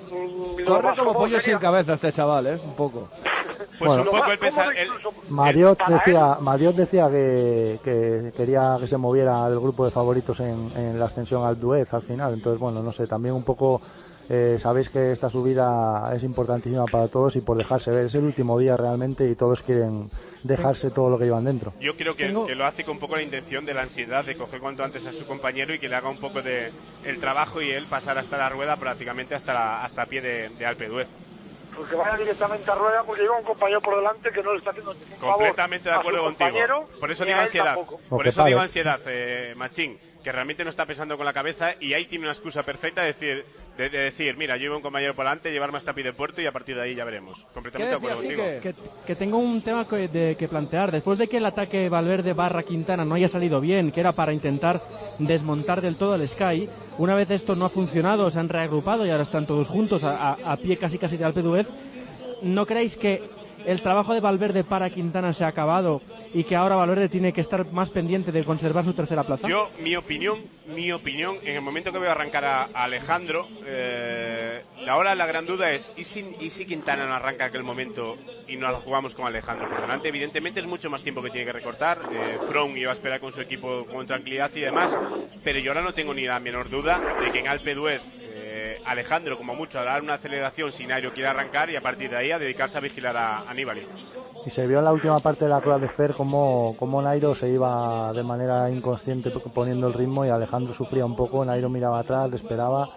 Corre como pollo sería... sin cabeza este chaval, ¿eh? Un poco. Pues bueno, un poco el pesar... El... Mariot decía, Mariot decía que, que quería que se moviera el grupo de favoritos en, en la ascensión al D'Huez al final. Entonces, bueno, no sé, también un poco... Eh, sabéis que esta subida es importantísima para todos, y por dejarse ver, es el último día realmente y todos quieren dejarse todo lo que llevan dentro. Yo creo que, que lo hace con un poco la intención de la ansiedad de coger cuanto antes a su compañero y que le haga un poco de el trabajo y él pasar hasta la rueda, prácticamente hasta la, hasta pie de, de Alpe d'Huez. Pues que vaya directamente a rueda, porque lleva un compañero por delante que no le está haciendo ningún favor. Completamente de acuerdo contigo. Por eso digo ansiedad. Por eso digo ansiedad, eh, Machín. que realmente no está pensando con la cabeza, y ahí tiene una excusa perfecta de decir, de, de decir mira, yo llevo un compañero por delante, llevarme hasta pie de puerto y a partir de ahí ya veremos. Completamente de acuerdo contigo. Que, que tengo un tema que, de, que plantear. Después de que el ataque Valverde barra Quintana no haya salido bien, que era para intentar desmontar del todo el Sky, una vez esto no ha funcionado, se han reagrupado y ahora están todos juntos a, a, a pie casi casi de Alpe d'Huez, ¿no creéis que el trabajo de Valverde para Quintana se ha acabado y que ahora Valverde tiene que estar más pendiente de conservar su tercera plaza? Yo, mi opinión, mi opinión, en el momento que veo arrancar a, a Alejandro, eh, ahora la gran duda es, ¿y si, ¿y si Quintana no arranca en aquel momento y nos la jugamos con Alejandro por delante? Evidentemente es mucho más tiempo que tiene que recortar, eh, Froome iba a esperar con su equipo con tranquilidad y demás, pero yo ahora no tengo ni la menor duda de que en Alpe d'Huez Alejandro, como mucho, a dar una aceleración si Nairo quiere arrancar y a partir de ahí a dedicarse a vigilar a, a Nibali. Y se vio en la última parte de la Croix de Fer como, como Nairo se iba de manera inconsciente poniendo el ritmo y Alejandro sufría un poco, Nairo miraba atrás, le esperaba.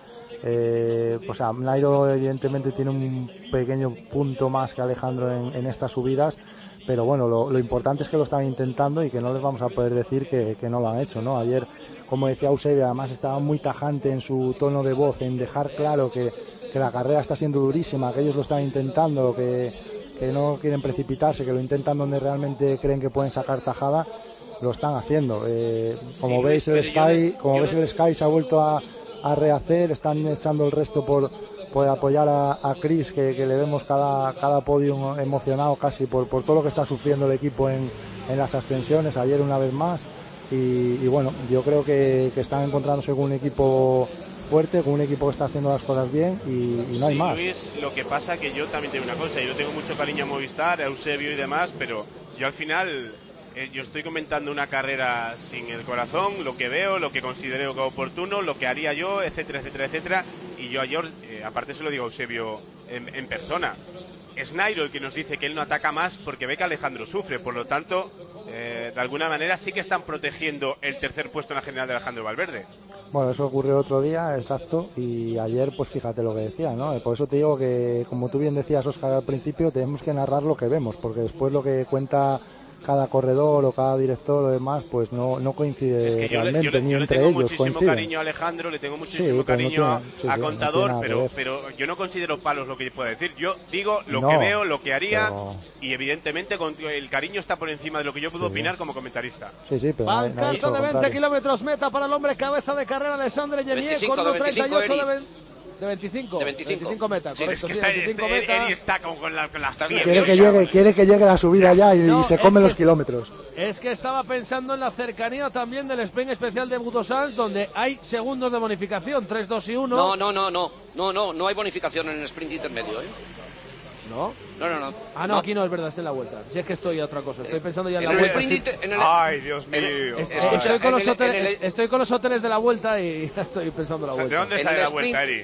Eh, o sea, Nairo evidentemente tiene un pequeño punto más que Alejandro en, en estas subidas, pero bueno, lo, lo importante es que lo están intentando y que no les vamos a poder decir que, que no lo han hecho, ¿no? Ayer, como decía Eusebio, además estaba muy tajante en su tono de voz, en dejar claro que, que la carrera está siendo durísima, que ellos lo están intentando, que, que no quieren precipitarse, que lo intentan donde realmente creen que pueden sacar tajada, lo están haciendo. Eh, como sí, veis el Sky, como yo... veis el Sky se ha vuelto a, a rehacer, están echando el resto por, por apoyar a, a Chris, que, que le vemos cada, cada podio emocionado casi por, por todo lo que está sufriendo el equipo en, en las ascensiones, ayer una vez más. Y, y bueno, yo creo que, que están encontrándose con un equipo fuerte, con un equipo que está haciendo las cosas bien y, y no hay sí, más. Luis, lo que pasa que yo también tengo una cosa, yo tengo mucho cariño a Movistar, a Eusebio y demás, pero yo al final, eh, yo estoy comentando una carrera sin el corazón, lo que veo, lo que considero que oportuno, lo que haría yo, etcétera, etcétera, etcétera, y yo ayer, eh, aparte se lo digo a Eusebio en, en persona, es Nairo el que nos dice que él no ataca más porque ve que Alejandro sufre, por lo tanto, eh, de alguna manera sí que están protegiendo el tercer puesto en la general de Alejandro Valverde. Bueno, eso ocurrió otro día, exacto, y ayer pues fíjate lo que decía, ¿no? Por eso te digo que, como tú bien decías, Óscar, al principio tenemos que narrar lo que vemos, porque después lo que cuenta cada corredor o cada director o demás, pues no, no coincide es que realmente, yo le, yo le, ni yo entre ellos le tengo muchísimo coinciden. cariño a Alejandro, le tengo muchísimo sí, cariño no tiene, sí, a sí, Contador, no pero, pero yo no considero palos lo que pueda decir. Yo digo lo no, que veo, lo que haría, pero... y evidentemente con, el cariño está por encima de lo que yo puedo sí, opinar como comentarista. Sí, sí, pero Van no, no de veinte kilómetros meta para el hombre cabeza de carrera Alexandre Genier con uno treinta y ocho de veinte. De veinticinco, de veinticinco. veinticinco metas, sí, correcto, es que sí, está, veinticinco este, metas. Eri está con, con, la, con las quiere que llegue, quiere que llegue la subida ya y, no, y se come los que, kilómetros. Es que estaba pensando en la cercanía también del sprint especial de Budosans, donde hay segundos de bonificación, tres, dos y uno. No, no, no, no, no, no, no hay bonificación en el sprint intermedio, ¿eh? ¿No? No, no, no. Ah, no, no, aquí no es verdad, es en la vuelta. Si es que estoy a otra cosa, estoy pensando ya en, en la el vuelta. Sprint estoy... en el... Ay, Dios mío. El... Estoy, estoy, estoy, con los hoteles, el... estoy con los hoteles de la vuelta y ya estoy pensando en la vuelta. ¿De dónde sale la vuelta, Eri?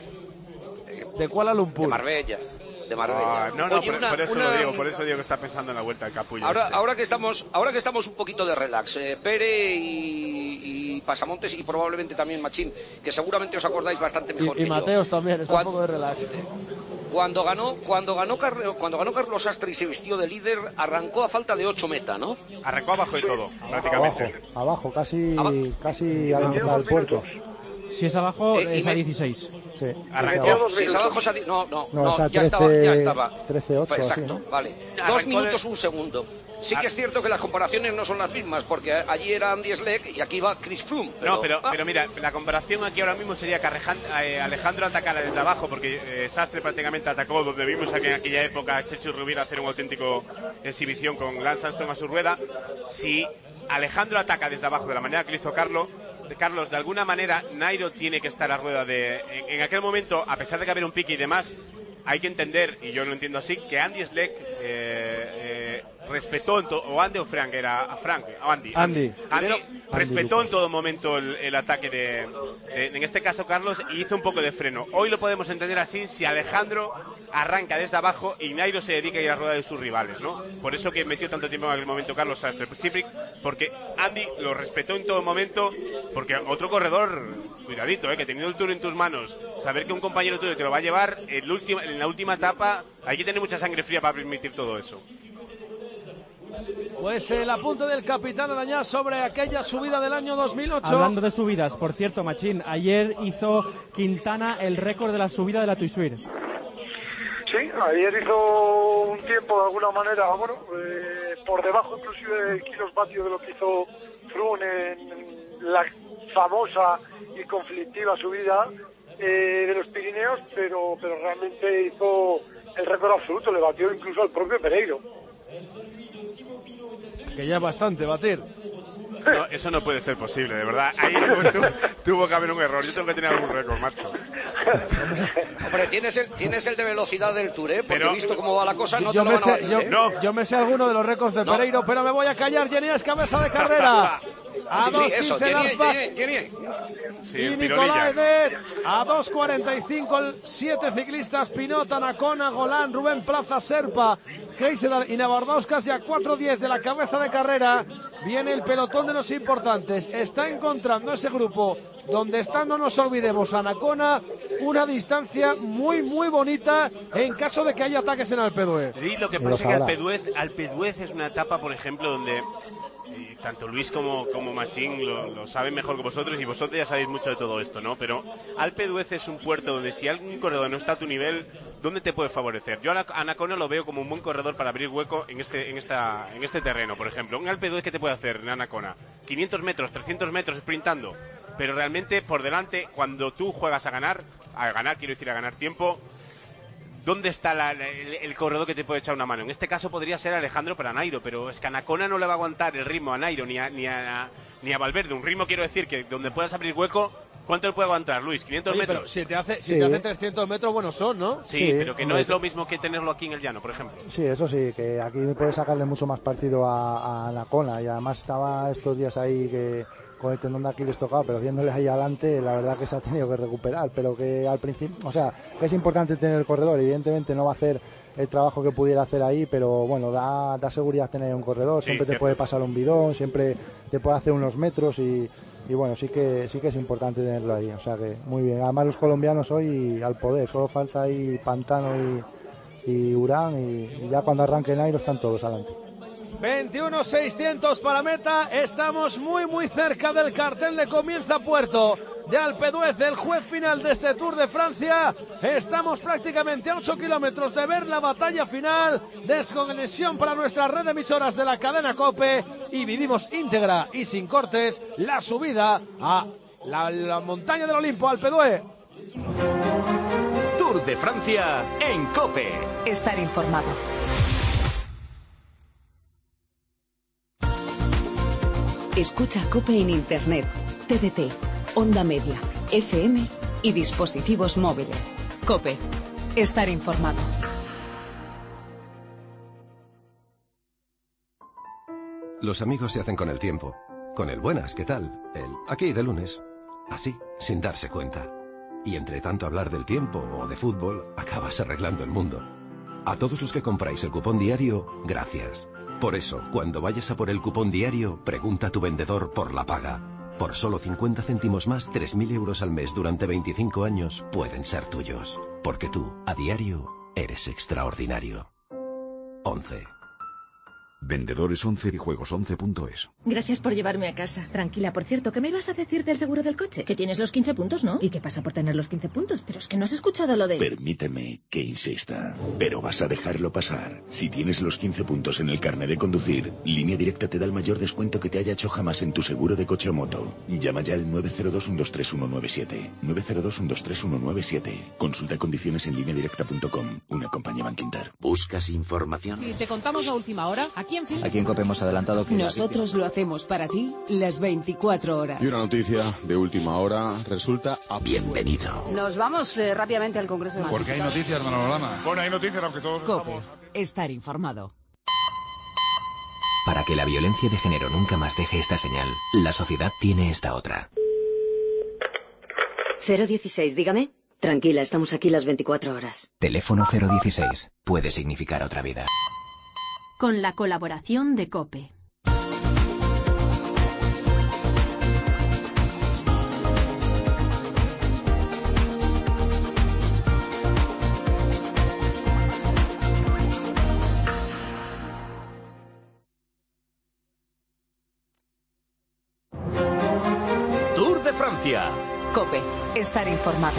De Kuala Lumpur. De Marbella. De Marbella. Ah, no, no, Oye, por, una, por eso una... lo digo, por eso digo que está pensando en la vuelta del capullo. Ahora, este. ahora que estamos, ahora que estamos un poquito de relax, eh, Pere y, y Pasamontes y probablemente también Machín, que seguramente os acordáis bastante mejor y, y que Mateos yo. también, está cuando, un poco de relax. Cuando ganó, cuando ganó, cuando ganó Carlos Sastre y se vistió de líder, arrancó a falta de ocho meta, ¿no? Arrancó abajo de todo, prácticamente. Abajo, abajo casi, Abajo. casi al empezar el puerto. Si es abajo, eh, es a dieciséis. Sí. Arrancó, si es abajo, es a di... no, no, no, no o sea, ya trece, estaba, ya estaba. trece ocho, exacto, así, ¿no? vale. Arrancó Dos minutos, de... un segundo. Sí que es cierto que las comparaciones no son las mismas, porque allí era Andy Schleck y aquí va Chris Froome. Pero... No, pero, ah. pero mira, la comparación aquí ahora mismo sería que Alejandro atacara desde abajo, porque eh, Sastre prácticamente atacó donde vimos que en aquella época Chechu Rubira hacer un auténtico exhibición con Lance Armstrong a su rueda. Si Alejandro ataca desde abajo de la manera que lo hizo Carlos, Carlos, de alguna manera Nairo tiene que estar a rueda de... En, en aquel momento, a pesar de que había un pique y demás, hay que entender, y yo lo entiendo así, que Andy Schleck eh, eh, respetó, en to, o Andy o Frank, era a Frank, o Andy. Andy. Andy, Andy respetó Andy en todo momento el, el ataque de, de, en este caso Carlos, y hizo un poco de freno. Hoy lo podemos entender así si Alejandro arranca desde abajo y Nairo se dedica a ir a rueda de sus rivales, ¿no? Por eso que metió tanto tiempo en aquel momento Carlos Sastre, porque Andy lo respetó en todo momento, porque otro corredor, cuidadito, ¿eh? Que teniendo el Tour en tus manos, saber que un compañero tuyo te lo va a llevar el último, en la última etapa, hay que tener mucha sangre fría para permitir todo eso. Pues el apunte del capitán Arañá sobre aquella subida del año dos mil ocho. Hablando de subidas, por cierto, Machín, ayer hizo Quintana el récord de la subida de la Tuisuir. Sí, ayer hizo un tiempo de alguna manera, bueno, eh, por debajo inclusive de kilovatios de lo que hizo Froome en la famosa y conflictiva subida eh, de los Pirineos, pero, pero realmente hizo el récord absoluto, le batió incluso al propio Pereiro. Que ya es bastante batir. No, eso no puede ser posible, de verdad. Ahí tuvo, tuvo, tuvo que haber un error. Yo tengo que tener algún récord, macho. Hombre, tienes el, tienes el de velocidad del Tour, ¿eh? Porque pero, visto cómo va la cosa, no yo te lo me van sé, a batir, yo, ¿eh? no. yo me sé alguno de los récords de no. Pereiro, pero me voy a callar. Genies, cabeza de carrera. A sí, dos sí, eso, quince Genies, Nasbach. Genies, sí, y Nicolás Edet. A dos cuarenta y cinco, siete ciclistas: Pinot, Anacona, Golán, Rubén Plaza, Serpa, Keisedal y Navardauskas. Y a cuatro diez de la cabeza de carrera viene el pelotón de los importantes. Está encontrando ese grupo donde está, no nos olvidemos, Anacona, una distancia muy muy bonita en caso de que haya ataques en Alpe d'Huez. Sí, lo que pasa es que Alpe d'Huez, Alpe d'Huez es una etapa, por ejemplo, donde y tanto Luis como, como Machín lo, lo saben mejor que vosotros, y vosotros ya sabéis mucho de todo esto, ¿no? Pero Alpe d'Huez es un puerto donde si algún corredor no está a tu nivel, ¿dónde te puede favorecer? Yo a Anacona lo veo como un buen corredor para abrir hueco en este, en esta, en este terreno, por ejemplo. Un Alpe d'Huez, ¿qué te puede hacer en Anacona? quinientos metros, trescientos metros sprintando, pero realmente por delante, cuando tú juegas a ganar, a ganar quiero decir a ganar tiempo, ¿dónde está la, la, el, el corredor que te puede echar una mano? En este caso podría ser Alejandro para Nairo, pero es que Anacona no le va a aguantar el ritmo a Nairo ni a, ni a, ni a Valverde. Un ritmo, quiero decir, que donde puedas abrir hueco, ¿cuánto le puede aguantar, Luis? ¿quinientos Oye, metros? Pero si te hace, si sí. te hace trescientos metros, buenos son, ¿no? Sí, sí, pero que no hombre, es lo mismo que tenerlo aquí en el llano, por ejemplo. Sí, eso sí, que aquí puedes sacarle mucho más partido a, a Anacona, y además estaba estos días ahí que con el tendón de Aquiles tocado, pero viéndole ahí adelante, la verdad que se ha tenido que recuperar, pero que al principio, o sea, que es importante tener el corredor, evidentemente no va a hacer el trabajo que pudiera hacer ahí, pero bueno, da, da seguridad tener un corredor, Sí, siempre te cierto. puede pasar un bidón, siempre te puede hacer unos metros y, y bueno, sí que sí que es importante tenerlo ahí, o sea que muy bien, además los colombianos hoy al poder, solo falta ahí Pantano y, y Urán y, y ya cuando arranque Nairo están todos adelante. veintiuno seiscientos para meta, estamos muy muy cerca del cartel de comienza puerto de Alpe d'Huez, el juez final de este Tour de Francia. Estamos prácticamente a ocho kilómetros de ver la batalla final, desconexión para nuestra red de emisoras de la cadena COPE, y vivimos íntegra y sin cortes la subida a la, la montaña del Olimpo, Alpe d'Huez. Tour de Francia en COPE. Estar informado. Escucha COPE en Internet, T D T, Onda Media, F M y dispositivos móviles. COPE. Estar informado. Los amigos se hacen con el tiempo. Con el buenas, ¿qué tal? El aquí de lunes. Así, sin darse cuenta. Y entre tanto hablar del tiempo o de fútbol, acabas arreglando el mundo. A todos los que compráis el cupón diario, gracias. Por eso, cuando vayas a por el cupón diario, pregunta a tu vendedor por la paga. Por solo cincuenta céntimos más, tres mil euros al mes durante veinticinco años pueden ser tuyos. Porque tú, a diario, eres extraordinario. once. Vendedores once y juegos once punto es. Gracias por llevarme a casa. Tranquila, por cierto, ¿qué me ibas a decir del seguro del coche? Que tienes los quince puntos, ¿no? ¿Y qué pasa por tener los quince puntos? Pero es que no has escuchado lo de... Permíteme que insista, pero vas a dejarlo pasar. Si tienes los quince puntos en el carnet de conducir, Línea Directa te da el mayor descuento que te haya hecho jamás en tu seguro de coche o moto. Llama ya al nueve cero dos, uno dos tres, uno nueve siete. nueve cero dos, uno dos tres, uno nueve siete. Consulta condiciones en línea directa punto com. Una compañía Bankinter. ¿Buscas información? Si te contamos a última hora, aquí en fin... Aquí en COPE hemos adelantado que... Nosotros lo hacemos para ti las veinticuatro horas. Y una noticia de última hora resulta... Bienvenido. Nos vamos eh, rápidamente al Congreso de Madrid. Porque hay noticias, Manolama. Bueno, hay noticias, aunque todos COPE. estamos... Estar informado. Para que la violencia de género nunca más deje esta señal, la sociedad tiene esta otra. cero dieciséis, dígame. Tranquila, estamos aquí las veinticuatro horas. Teléfono cero dieciséis. Puede significar otra vida. Con la colaboración de COPE. Francia. COPE. Estar informado.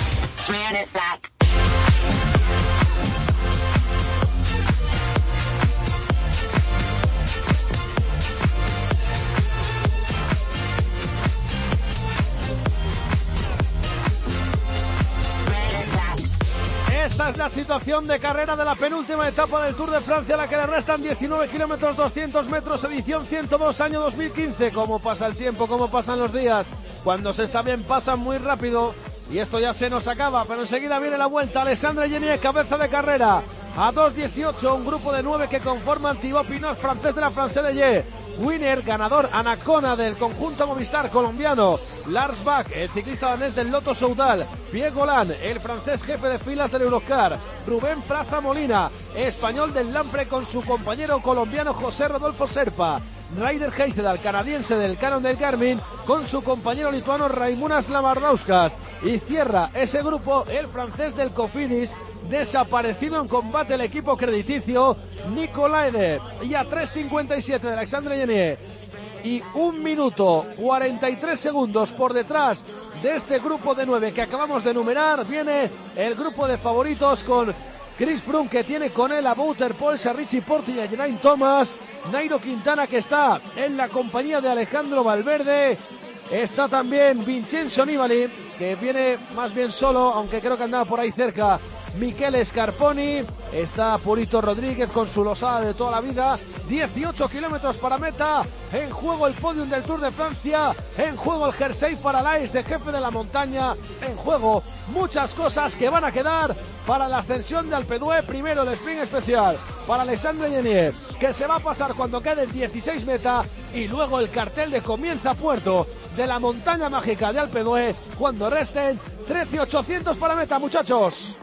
Esta es la situación de carrera de la penúltima etapa del Tour de Francia, a la que le restan diecinueve kilómetros, doscientos metros, edición ciento dos, año dos mil quince. Cómo pasa el tiempo, cómo pasan los días. Cuando se está bien pasan muy rápido. Y esto ya se nos acaba, pero enseguida viene la vuelta. Alexandre Genier, cabeza de carrera. A dos dieciocho, un grupo de nueve que conforman Thibaut Pinot, francés de la France de Ye. Winner, ganador, Anacona del conjunto Movistar colombiano. Lars Bak, el ciclista danés del Lotto Soudal. Pierre Golan, el francés jefe de filas del Eurocar. Rubén Praza Molina, español del Lampre con su compañero colombiano José Rodolfo Serpa. Ryder Haisedal, canadiense del Canon del Garmin, con su compañero lituano Raimunas Lamardauskas. Y cierra ese grupo el francés del Cofidis, desaparecido en combate el equipo crediticio, Nicolae. Y a tres cincuenta y siete de Alexandre Genier y un minuto cuarenta y tres segundos por detrás de este grupo de nueve que acabamos de enumerar, viene el grupo de favoritos con Chris Froome, que tiene con él a Wouter Poels, a Richie Porte y a Geraint Thomas. Nairo Quintana, que está en la compañía de Alejandro Valverde. Está también Vincenzo Nibali, que viene más bien solo, aunque creo que andaba por ahí cerca Michele Scarponi. Está Purito Rodríguez con su losada de toda la vida. dieciocho kilómetros para meta. En juego el podium del Tour de Francia. En juego el jersey para Laes de jefe de la montaña. En juego muchas cosas que van a quedar para la ascensión de Alpe d'Huez. Primero el sprint especial para Alexandre Genier, que se va a pasar cuando queden dieciséis meta. Y luego el cartel de comienza puerto de la montaña mágica de Alpe d'Huez cuando resten trece ochocientos para meta, muchachos.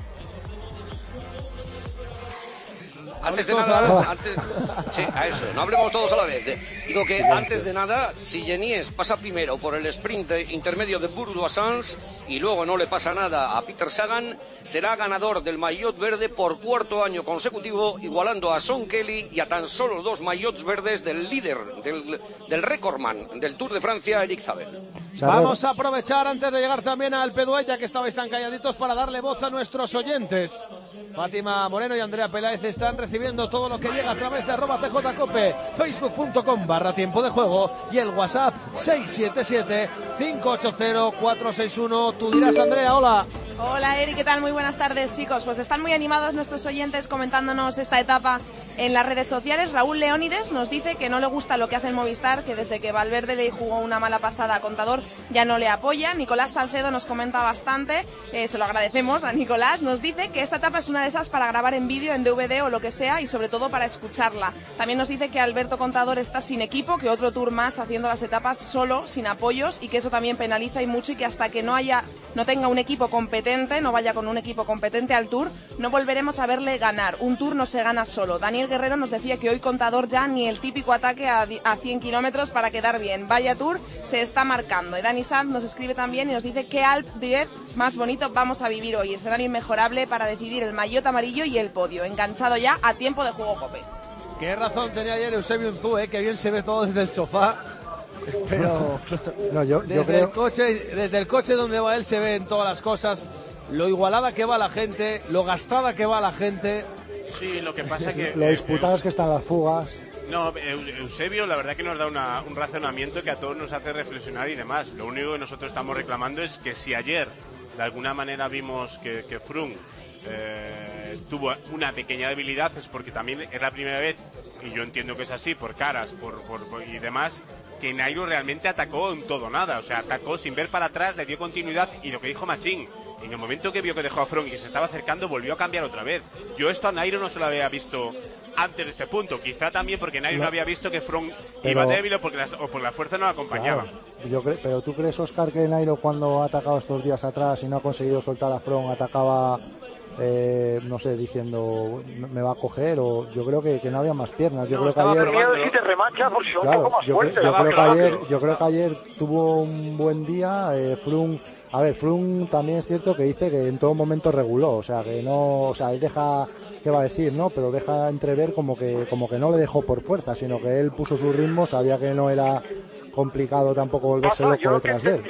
Antes de nada, antes, sí, a eso, no hablemos todos a la vez. Digo que antes de nada, si Genies pasa primero por el sprint intermedio de Bourg-d'Oisans y luego no le pasa nada a Peter Sagan, será ganador del maillot verde por cuarto año consecutivo, igualando a Sean Kelly y a tan solo dos maillots verdes del líder, del, del recordman del Tour de Francia, Eric Zabel. Vamos a aprovechar antes de llegar también al Alpe d'Huez, ya que estabais tan calladitos, para darle voz a nuestros oyentes. Fátima Moreno y Andrea Peláez están recibiendo todo lo que llega a través de arroba tjcope, facebook punto com barra tiempo de juego y el WhatsApp seis siete siete, cinco ocho cero, cuatro seis uno. Tú dirás, Andrea, hola. Hola, Eri, ¿qué tal? Muy buenas tardes, chicos. Pues están muy animados nuestros oyentes comentándonos esta etapa en las redes sociales. Raúl Leónides nos dice que no le gusta lo que hace el Movistar, que desde que Valverde le jugó una mala pasada a Contador ya no le apoya. Nicolás Salcedo nos comenta bastante, eh, se lo agradecemos a Nicolás. Nos dice que esta etapa es una de esas para grabar en vídeo, en D V D o lo que sea, y sobre todo para escucharla. También nos dice que Alberto Contador está sin equipo, que otro tour más haciendo las etapas solo, sin apoyos, y que eso también penaliza y mucho, y que hasta que no haya, no tenga un equipo competente, no vaya con un equipo competente al Tour, no volveremos a verle ganar. Un Tour no se gana solo. Daniel Guerrero nos decía que hoy Contador ya ni el típico ataque a, a cien kilómetros para quedar bien. Vaya Tour se está marcando. Y Dani Sanz nos escribe también y nos dice que Alpe d'Huez más bonito vamos a vivir hoy. Escenario inmejorable para decidir el maillot amarillo y el podio. Enganchado ya a tiempo de juego, Cope. Qué razón tenía ayer Eusebio Unzú, ¿eh? Que bien se ve todo desde el sofá. Pero no, yo, desde, yo creo... el coche, desde el coche donde va él se ven todas las cosas. Lo igualada que va la gente, lo gastada que va la gente. Sí, lo que pasa que... Lo disputadas que están las fugas. No, Eusebio la verdad que nos da una, un razonamiento que a todos nos hace reflexionar y demás. Lo único que nosotros estamos reclamando es que si ayer de alguna manera vimos que, que Froome eh, tuvo una pequeña debilidad, es porque también es la primera vez, y yo entiendo que es así, por caras por, por, por y demás, que Nairo realmente atacó en todo nada. O sea, atacó sin ver para atrás, le dio continuidad, y lo que dijo Machín, en el momento que vio que dejó a Froome y que se estaba acercando, volvió a cambiar otra vez. Yo esto a Nairo no se lo había visto antes de este punto, quizá también porque Nairo no, no había visto que Froome iba débil o porque la, o por la fuerza no la acompañaba. Claro, yo cre pero ¿tú crees, Oscar, que Nairo cuando ha atacado estos días atrás y no ha conseguido soltar a Froome atacaba, eh, no sé, diciendo me va a coger? O yo creo que, que no había más piernas. Yo no, creo que ayer miedo de si te remacha por si claro, un poco más yo, fuerte. Cre yo, creo que ayer, yo creo que ayer tuvo un buen día. eh, Froome A ver, Froome también es cierto que dice que en todo momento reguló, o sea, que no, o sea, él deja, ¿qué va a decir, no? Pero deja entrever como que, como que no le dejó por fuerza, sino que él puso su ritmo, sabía que no era complicado tampoco volverse no, no, loco detrás de él. De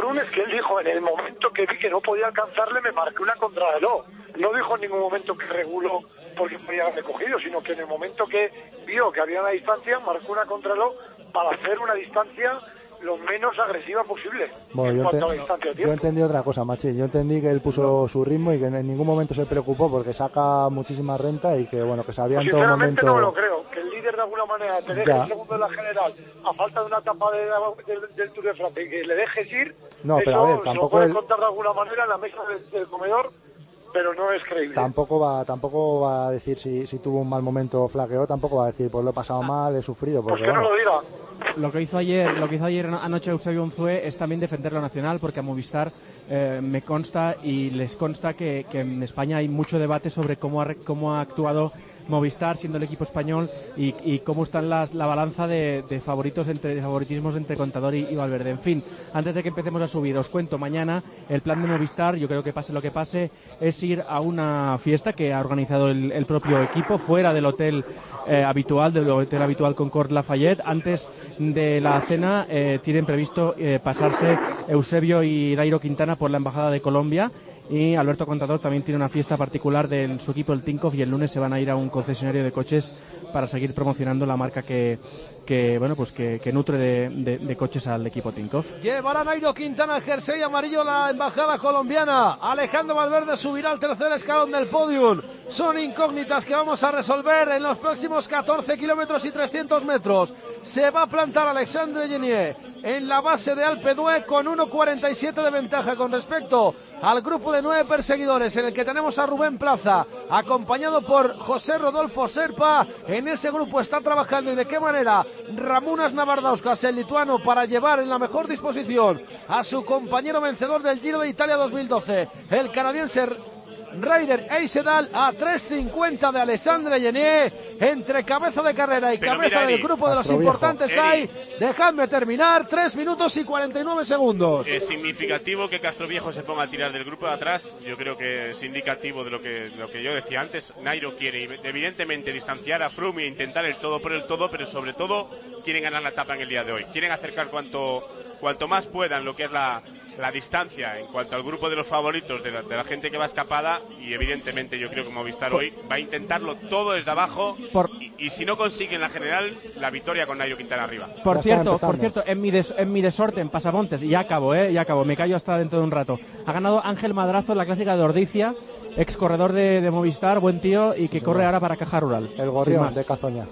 Froome es que él dijo, en el momento que vi que no podía alcanzarle, me marqué una contrarreloj. No dijo en ningún momento que reguló porque podía haberme cogido, sino que en el momento que vio que había una distancia, marcó una contrarreloj para hacer una distancia lo menos agresiva posible. Bueno, en yo, cuanto te, a la distancia de tiempo. yo entendí otra cosa, Machín. Yo entendí que él puso su ritmo y que en ningún momento se preocupó porque saca muchísima renta y que, bueno, que sabía Pues en todo momento... no me lo creo. Que el líder de alguna manera te deje Ya. el segundo de la general a falta de una etapa de, de, del Tour de Francia y que le dejes ir, No, eso pero a ver, se lo tampoco puede él- contar de alguna manera en la mesa del, del comedor, pero no es creíble. Tampoco va, tampoco va a decir si, si tuvo un mal momento, flaqueó, tampoco va a decir, pues lo he pasado mal, he sufrido. Porque, Pues que no vamos, lo diga. Lo que hizo ayer, lo que hizo ayer anoche Eusebio Unzué es también defender lo nacional, porque a Movistar eh, me consta y les consta que, que en España hay mucho debate sobre cómo ha, re- cómo ha actuado Movistar siendo el equipo español y, y cómo está las, la balanza de, de favoritos entre de favoritismos entre Contador y, y Valverde. En fin, antes de que empecemos a subir, os cuento mañana el plan de Movistar. Yo creo que pase lo que pase es ir a una fiesta que ha organizado el, el propio equipo fuera del hotel eh, habitual, del hotel habitual Concord Lafayette. Antes de la cena eh, tienen previsto eh, pasarse Eusebio y Dairo Quintana por la embajada de Colombia. Y Alberto Contador también tiene una fiesta particular de su equipo, el Tinkoff, y el lunes se van a ir a un concesionario de coches para seguir promocionando la marca que, que bueno, pues que, que nutre de, de, de coches al equipo Tinkoff. Llevará Nairo Quintana el jersey amarillo la embajada colombiana. Alejandro Valverde subirá al tercer escalón del podium. Son incógnitas que vamos a resolver en los próximos catorce kilómetros y trescientos metros. Se va a plantar Alexandre Genier en la base de Alpe d'Huez con uno cuarenta y siete de ventaja con respecto al grupo de nueve perseguidores, en el que tenemos a Rubén Plaza acompañado por José Rodolfo Serpa. En ese grupo está trabajando, y de qué manera, Ramūnas Navardauskas, el lituano, para llevar en la mejor disposición a su compañero vencedor del Giro de Italia dos mil doce, el canadiense Ryder Eisedal, a tres cincuenta de Alexandre Genier. Entre cabeza de carrera y Pero cabeza mira, del Eri, grupo de los Astroviejo. importantes Eri. hay, dejadme terminar, tres minutos y cuarenta y nueve segundos. Es significativo que Castroviejo se ponga a tirar del grupo de atrás. Yo creo que es indicativo de lo que, de lo que yo decía antes. Nairo quiere evidentemente distanciar a Froome e intentar el todo por el todo, pero sobre todo quieren ganar la etapa en el día de hoy. Quieren acercar cuanto, cuanto más puedan lo que es la, la distancia en cuanto al grupo de los favoritos, de la, de la gente que va escapada, y evidentemente yo creo que Movistar hoy va a intentarlo todo desde abajo. Por- y, y si no consiguen la general, la victoria con Nairo Quintana arriba. Por cierto, por cierto, en mi, des, en mi desorte, en Pasamontes, y ya acabo, eh, ya acabo, me callo hasta dentro de un rato. Ha ganado Ángel Madrazo en la clásica de Ordicia, ex corredor de, de Movistar, buen tío, y que corre ahora para Caja Rural. El Sin gorrión más. de Cazoña.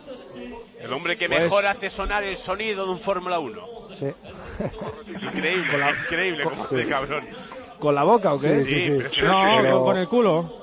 El hombre que Pues- mejor hace sonar el sonido de un Fórmula uno. Sí. Increíble, increíble como este cabrón. ¿Con la boca o qué? Sí, sí, sí. impresionante. No, Pero- con, con el culo.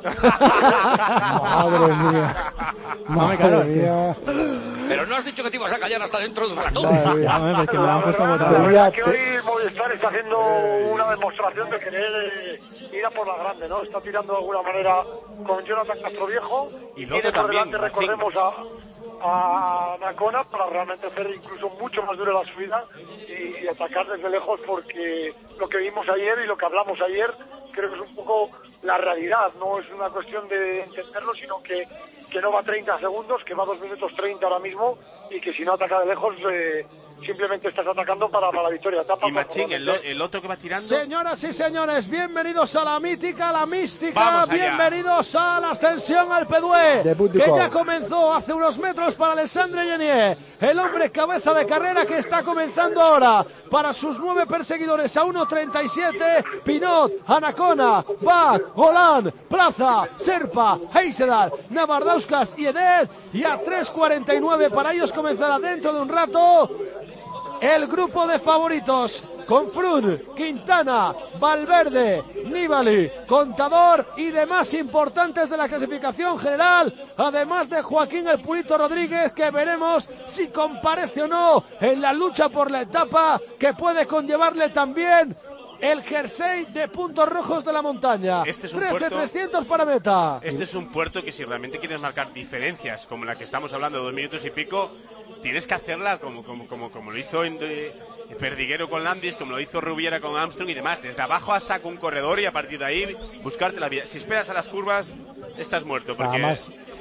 Madre mía. No me Madre cagas, mía. Pero no has dicho que te ibas a callar hasta dentro de un rato. Madre mía. A ver, es que me la han puesto a La votar. Te voy verdad a- que hoy Movistar está haciendo una demostración de querer eh, ir a por la grande, ¿no? Está tirando de alguna manera con Jonathan Castroviejo Y y Loto tiene por también, delante, Machín. recordemos, a, a Nacona para realmente hacer incluso mucho más dura la subida y, y atacar desde lejos, porque lo que vimos ayer y lo que hablamos ayer creo que es un poco la realidad, no es una cuestión de entenderlo, sino que, que no va a treinta segundos, que va a dos minutos treinta ahora mismo, y que si no ataca de lejos eh, simplemente estás atacando para, para la victoria. Etapa Y Machín, el, lo- el otro que va tirando. Señoras y señores, bienvenidos a la mítica, la mística, Vamos allá. bienvenidos a la ascensión al Pedue, Debut de que Cor. ya comenzó hace unos metros para Alexandre Genier, el hombre cabeza de carrera que está comenzando ahora para sus nueve perseguidores a uno treinta y siete, Pinot, Anacona, Bach, Holland, Plaza, Serpa, Heisedal, Navardauskas y Edet, y a tres cuarenta y nueve para ellos comenzará dentro de un rato el grupo de favoritos, con Froome, Quintana, Valverde, Nibali, Contador y demás importantes de la clasificación general, además de Joaquín El Pulito Rodríguez, que veremos si comparece o no en la lucha por la etapa, que puede conllevarle también el jersey de puntos rojos de la montaña. Este es un trece puerto- trescientos para meta. Este es un puerto que si realmente quieres marcar diferencias, como la que estamos hablando de dos minutos y pico, tienes que hacerla como, como, como, como lo hizo en, eh, Perdiguero con Landis, como lo hizo Rubiera con Armstrong y demás. Desde abajo a saco un corredor y a partir de ahí buscarte la vida. Si esperas a las curvas, estás muerto. Porque Además,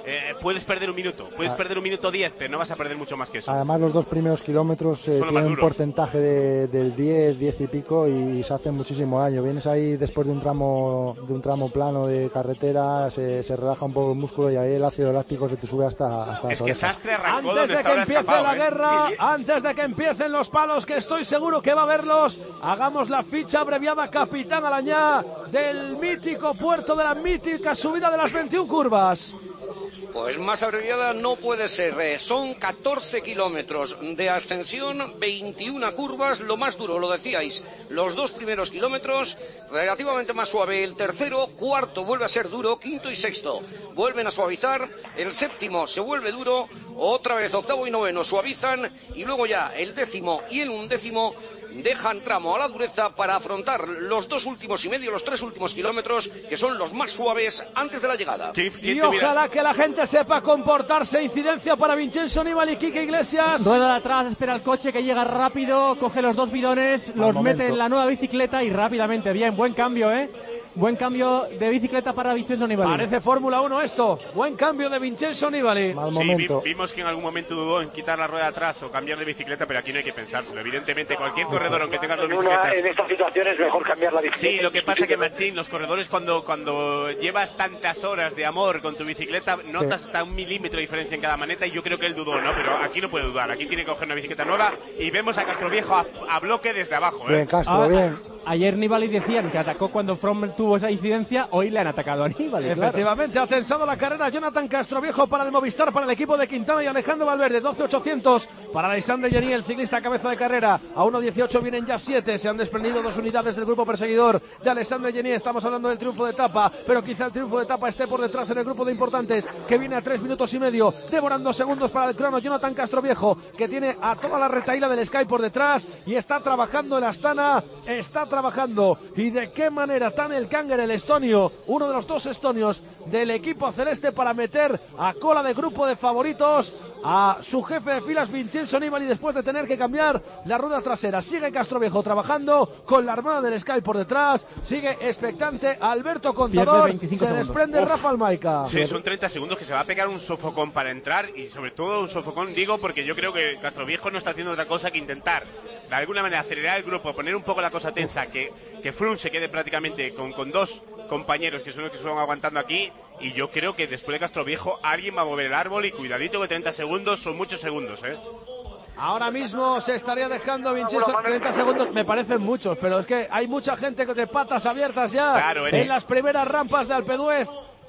eh, puedes perder un minuto, puedes ah. perder un minuto diez, pero no vas a perder mucho más que eso. Además, los dos primeros kilómetros eh, tienen un porcentaje de, del diez, diez y pico y se hacen muchísimo daño. Vienes ahí después de un tramo de un tramo plano de carretera, se, se relaja un poco el músculo y ahí el ácido láctico se te sube hasta, hasta es la que Sastre arrancó antes donde de que empiece escapado, la ¿eh? guerra, antes de que empiecen los palos, que estoy seguro que va a haberlos, hagamos la ficha abreviada Capitán Alañá del mítico puerto de la mítica subida de las veintiuna curvas. Pues más abreviada no puede ser. Eh, son catorce kilómetros de ascensión, veintiuna curvas, lo más duro, lo decíais. Los dos primeros kilómetros, relativamente más suave. El tercero, cuarto, vuelve a ser duro. Quinto y sexto vuelven a suavizar. El séptimo se vuelve duro. Otra vez octavo y noveno suavizan. Y luego ya el décimo y el undécimo dejan tramo a la dureza para afrontar los dos últimos y medio, los tres últimos kilómetros, que son los más suaves antes de la llegada. Y ojalá que la gente sepa comportarse. Incidencia para Vincenzo Nibali y Quique Iglesias. Rueda de atrás, espera el coche que llega rápido, coge los dos bidones, los mete en la nueva bicicleta y rápidamente. Bien, buen cambio, ¿eh? Buen cambio de bicicleta para Vincenzo Nibali. Parece Fórmula uno esto. Buen cambio de Vincenzo Nibali. Sí, vi, vimos que en algún momento dudó en quitar la rueda atrás o cambiar de bicicleta, pero aquí no hay que pensárselo. Evidentemente, cualquier corredor, aunque tenga dos en bicicletas... Una, en estas situaciones es mejor cambiar la bicicleta. Sí, lo que pasa es que, Machín, los corredores cuando, cuando llevas tantas horas de amor con tu bicicleta, notas sí. hasta un milímetro de diferencia en cada maneta, y yo creo que él dudó, ¿no? Pero aquí no puede dudar. Aquí tiene que coger una bicicleta nueva y vemos a Castroviejo a, a bloque desde abajo, ¿eh? Bien, Castro, ah, bien. Ayer Nibali decían que atacó cuando Froome tuvo esa incidencia, hoy le han atacado a Nibali. Efectivamente, claro. Ha censado la carrera Jonathan Castroviejo para el Movistar, para el equipo de Quintana y Alejandro Valverde. doce ochocientos para Alexandre Genier, el ciclista cabeza de carrera. A uno dieciocho vienen ya siete, se han desprendido dos unidades del grupo perseguidor de Alexandre Genier. Estamos hablando del triunfo de etapa, pero quizá el triunfo de etapa esté por detrás en el grupo de importantes, que viene a tres minutos y medio, devorando segundos para el crono. Jonathan Castroviejo, que tiene a toda la retaíla del Sky por detrás y está trabajando en Astana, está trabajando. Y de qué manera tan el Kanger, el estonio, uno de los dos estonios del equipo celeste, para meter a cola de grupo de favoritos a su jefe de filas Vincenzo Nibali, después de tener que cambiar la rueda trasera. Sigue Castroviejo trabajando con la hermana del Sky por detrás, sigue expectante Alberto Contador, se segundos. desprende Uf. Rafa Almaica. Sí, son treinta segundos que se va a pegar un sofocón para entrar, y sobre todo un sofocón, digo, porque yo creo que Castroviejo no está haciendo otra cosa que intentar de alguna manera acelerar el grupo, poner un poco la cosa tensa, que, que Froome se quede prácticamente con, con dos compañeros que son los que se van aguantando aquí, y yo creo que después de Castroviejo alguien va a mover el árbol, y cuidadito que treinta segundos son muchos segundos, ¿eh? Ahora mismo se estaría dejando Vincenzo, treinta segundos me parecen muchos, pero es que hay mucha gente de patas abiertas ya claro, en las primeras rampas de Alpe d'Huez,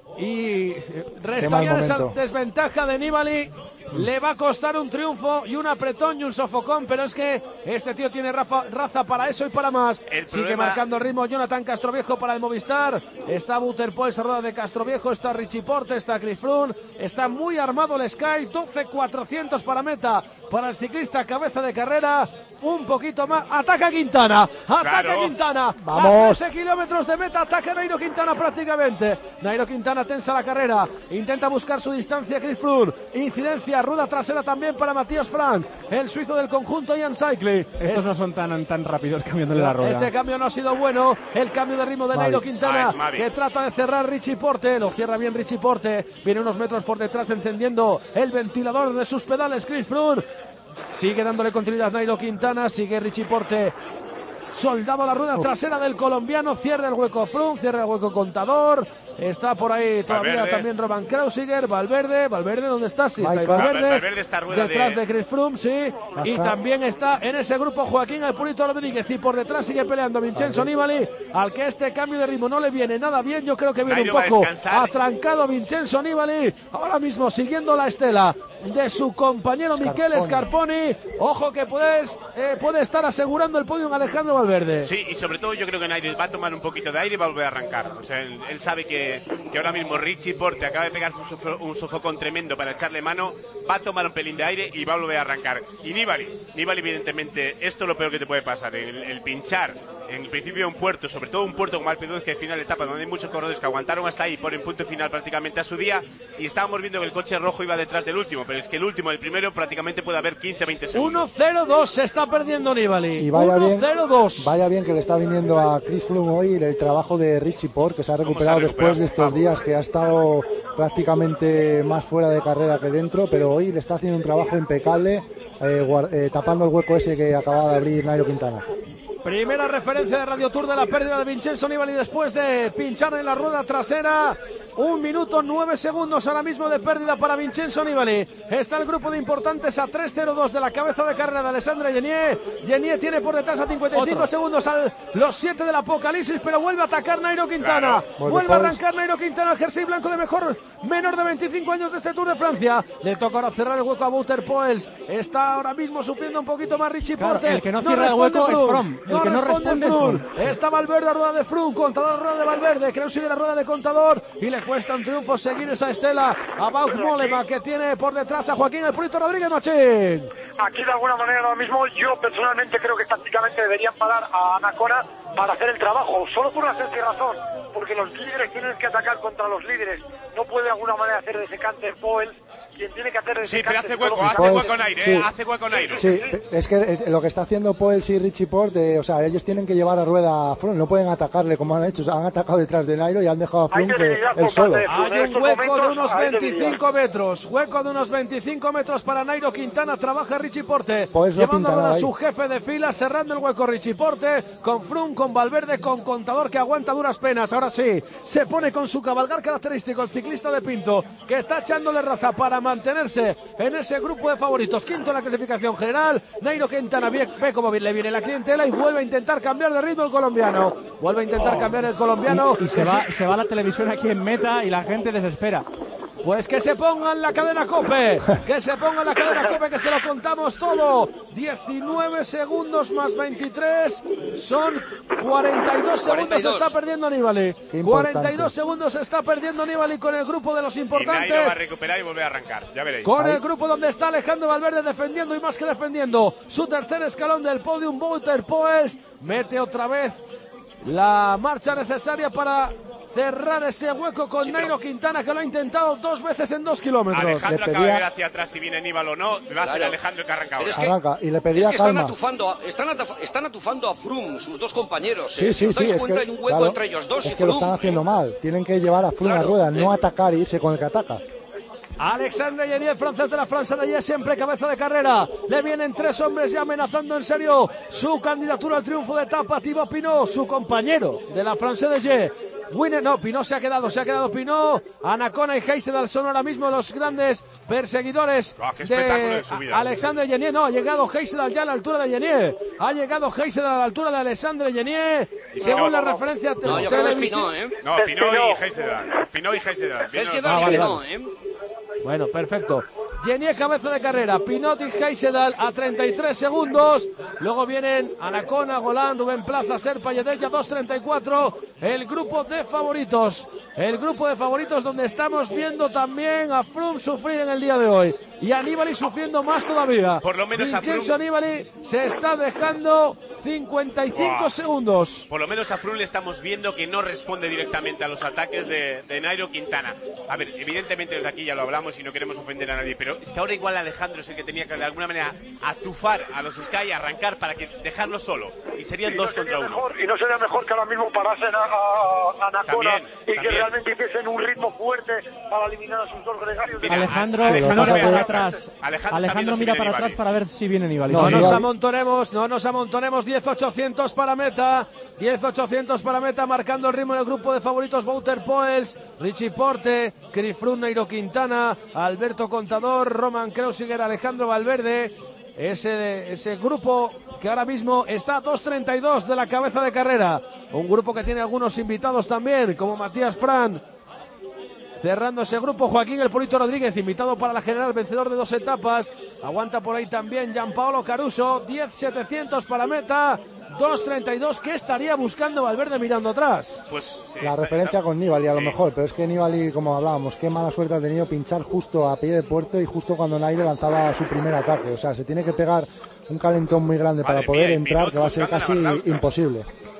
y restaría esa desventaja de Nibali. Le va a costar un triunfo y un apretón y un sofocón, pero es que este tío tiene raza, raza para eso y para más. El Sigue problema... marcando el ritmo Jonathan Castroviejo para el Movistar. Está Butterpool, esa rueda de Castroviejo, está Richie Porte, está Chris Froome, está muy armado el Sky. doce cuatrocientos para meta para el ciclista cabeza de carrera. Un poquito más, ataca Quintana, ataca claro. Quintana, vamos, a trece kilómetros de meta, ataca Nairo Quintana prácticamente. Nairo Quintana tensa la carrera, intenta buscar su distancia Chris Froome, incidencia, rueda trasera también para Matías Frank, el suizo del conjunto Ian Cycli. Estos es... no son tan, tan rápidos cambiándole la rueda. Este cambio no ha sido bueno, el cambio de ritmo de Nairo Quintana, ah, que trata de cerrar Richie Porte, lo cierra bien Richie Porte, viene unos metros por detrás encendiendo el ventilador de sus pedales Chris Froome. Sigue dándole continuidad Nairo Quintana, sigue Richie Porte, soldado la rueda trasera del colombiano, cierra el hueco Froome, cierra el hueco Contador, está por ahí todavía Valverde. También Roman Krausiger, Valverde, Valverde, ¿dónde está? Sí, está ahí Valverde, Valverde está rueda detrás de... de Chris Froome, sí, Ajá. y también está en ese grupo Joaquín Alpurito Rodríguez, y por detrás sigue peleando Vincenzo Nibali, al que este cambio de ritmo no le viene nada bien, yo creo que viene Nairo un poco atrancado Vincenzo Nibali, ahora mismo siguiendo la estela de su compañero Michele Scarponi. Ojo que puedes, eh, puede estar asegurando el podio en Alejandro Valverde. Sí, y sobre todo yo creo que Nairo va a tomar un poquito de aire y va a volver a arrancar. O sea, él, él sabe que, que ahora mismo Richie Porte acaba de pegar un, sofo, un sofocón tremendo para echarle mano, va a tomar un pelín de aire y va a volver a arrancar. Y Nibali, Nibali evidentemente, esto es lo peor que te puede pasar, el, el pinchar en principio un puerto, sobre todo un puerto como Alpe d'Huez, que al final de etapa donde hay muchos corredores que aguantaron hasta ahí, ponen punto final prácticamente a su día, y estábamos viendo que el coche rojo iba detrás del último, pero es que el último, el primero, prácticamente puede haber quince a veinte segundos. uno cero dos se está perdiendo Nibali. Y vaya uno bien, cero dos. vaya bien que le está viniendo a Chris Froome hoy el trabajo de Richie Porte, que se ha recuperado, se ha recuperado después de estos días que ha estado prácticamente más fuera de carrera que dentro, pero hoy le está haciendo un trabajo impecable, eh, guard, eh, tapando el hueco ese que acaba de abrir Nairo Quintana. Primera referencia de Radio Tour de la pérdida de Vincenzo Nibali después de pinchar en la rueda trasera. Un minuto nueve segundos ahora mismo de pérdida para Vincenzo Nibali. Está el grupo de importantes a tres cero dos de la cabeza de carrera de Alessandra Genier. Genier tiene por detrás a cincuenta y cinco Otro. segundos a los siete del Apocalipsis, pero vuelve a atacar Nairo Quintana. Claro. Vuelve a arrancar Nairo Quintana, el jersey blanco de mejor menor de veinticinco años de este Tour de Francia. Le toca ahora cerrar el hueco a Wouter Poels. Está ahora mismo sufriendo un poquito más Richie Porte. Claro, el que no cierra no el hueco Froome. Es Froome. El no que no responde, responde es Froome. Está Valverde a rueda de Froome, Contador a rueda de Valverde, creo que sigue la rueda de Contador y le cuesta un triunfo seguir esa estela a Bauke Mollema, que tiene por detrás a Joaquín el Purito Rodríguez Machín. Aquí de alguna manera ahora mismo yo personalmente creo que tácticamente deberían parar a Anacona para hacer el trabajo, solo por una sencilla razón, porque los líderes tienen que atacar contra los líderes, no puede de alguna manera hacer de secante Poel. Quien tiene que hacer sí, pero hace hueco, hace hueco Nairo, sí, eh, hace hueco Nairo. Sí, es que eh, lo que está haciendo Poels y Richie Porte, eh, o sea, ellos tienen que llevar a rueda a Froome, no pueden atacarle como han hecho, o sea, han atacado detrás de Nairo y han dejado a Froome que él solo. Hay un hueco de unos veinticinco metros, hueco de unos veinticinco metros para Nairo Quintana, trabaja Richie Porte, Poels llevando no a su jefe de filas, cerrando el hueco Richie Porte, con Froome, con Valverde, con Contador, que aguanta duras penas. Ahora sí, se pone con su cabalgar característico el ciclista de Pinto, que está echándole raza para mantenerse en ese grupo de favoritos. Quinto en la clasificación general. Nairo Quintana ve, ve cómo le viene la clientela y vuelve a intentar cambiar de ritmo el colombiano. Vuelve a intentar oh. cambiar el colombiano. Y, y se, va, se va la televisión aquí en meta y la gente desespera. Pues que se ponga en la cadena COPE, que se ponga en la cadena COPE, que se lo contamos todo. diecinueve segundos más veintitrés, son cuarenta y dos segundos, se está perdiendo Nibali. cuarenta y dos segundos se está perdiendo Nibali con el grupo de los importantes. Y Nairo va a recuperar y volver a arrancar, ya veréis. Con el grupo donde está Alejandro Valverde defendiendo y más que defendiendo su tercer escalón del podium. Wouter Poels mete otra vez la marcha necesaria para cerrar ese hueco con sí, Nairo Quintana, que lo ha intentado dos veces en dos kilómetros. Alejandro pedía... acaba de ver hacia atrás si viene Nibali o no, va a ser claro. Alejandro el que arranca ahora. Es que, arranca, y le pedía es que calma. Están atufando, a, están, atuf, están atufando a Froome, sus dos compañeros. Sí, ¿eh? sí, ¿Os dais sí, cuenta? es que, Hay un hueco claro, entre ellos dos. Es y que lo Froome, están haciendo mal. Tienen que llevar a Froome claro, a rueda, eh. no atacar e irse con el que ataca. Alexandre Genier, francés de la Francia de ayer, siempre cabeza de carrera. Le vienen tres hombres ya amenazando en serio su candidatura al triunfo de etapa. Thibaut Pinot, su compañero de la Francia de ayer. Winner, no, Pinot se ha quedado, se ha quedado Pinot. Anacona y Heissedal son ahora mismo los grandes perseguidores oh, de, de subida, Alexandre Genier. No, ha llegado Heissedal ya a la altura de Genier. Ha llegado Heissedal a la altura de Alexandre Genier. Según la referencia no, yo creo que es Pinot, ¿eh? No, Pinot y Heissedal. Pinot y Heissedal. Heissedal y Pinot, ¿eh? Bueno, perfecto. Genier cabeza de carrera, Pinot y Heissedal a treinta y tres segundos. Luego vienen Anacona, Golán, Rubén Plaza, Serpa y Edelja, dos treinta y cuatro. El grupo de favoritos. El grupo de favoritos donde estamos viendo también a Froome sufrir en el día de hoy. Y a Nibali sufriendo más todavía. Por lo menos Vincenzo a Froome... Nibali se está dejando cincuenta y cinco wow. segundos. Por lo menos a Froome le estamos viendo que no responde directamente a los ataques de, de Nairo Quintana. A ver, evidentemente desde aquí ya lo hablamos y no queremos ofender a nadie, pero es que ahora igual Alejandro es el que tenía que de alguna manera atufar a los Sky y arrancar para que dejarlo solo. Y serían y dos no contra uno. Mejor, y no sería mejor que ahora mismo parasen a, a, a Anacona y también. Que realmente hiciesen un ritmo fuerte para eliminar a sus dos gregarios. Mira, Alejandro, Alejandro mira para atrás. Alejandro, Alejandro mira si para atrás para ver si viene Nibali. No sí, nos Nibali. amontonemos, no nos amontonemos. diez ochocientos para meta. diez ochocientos para meta, marcando el ritmo en el grupo de favoritos. Wouter Poels, Richie Porte, Chris Froome, Nairo Quintana, Alberto Contador, Roman Kreuziger, Alejandro Valverde. Ese, ese grupo que ahora mismo está a dos treinta y dos de la cabeza de carrera. Un grupo que tiene algunos invitados también, como Matías Fran. Cerrando ese grupo, Joaquín el Purito Rodríguez, invitado para la general, vencedor de dos etapas. Aguanta por ahí también Gianpaolo Caruso. diez setecientos para meta. dos treinta y dos, ¿qué estaría buscando Valverde mirando atrás? Pues sí, la está, referencia está. con Nibali a sí. lo mejor, pero es que Nibali, como hablábamos, qué mala suerte ha tenido pinchar justo a pie de puerto y justo cuando Nairo lanzaba su primer ataque. O sea, se tiene que pegar un calentón muy grande Madre para poder mía, entrar, que va a ser casi imposible.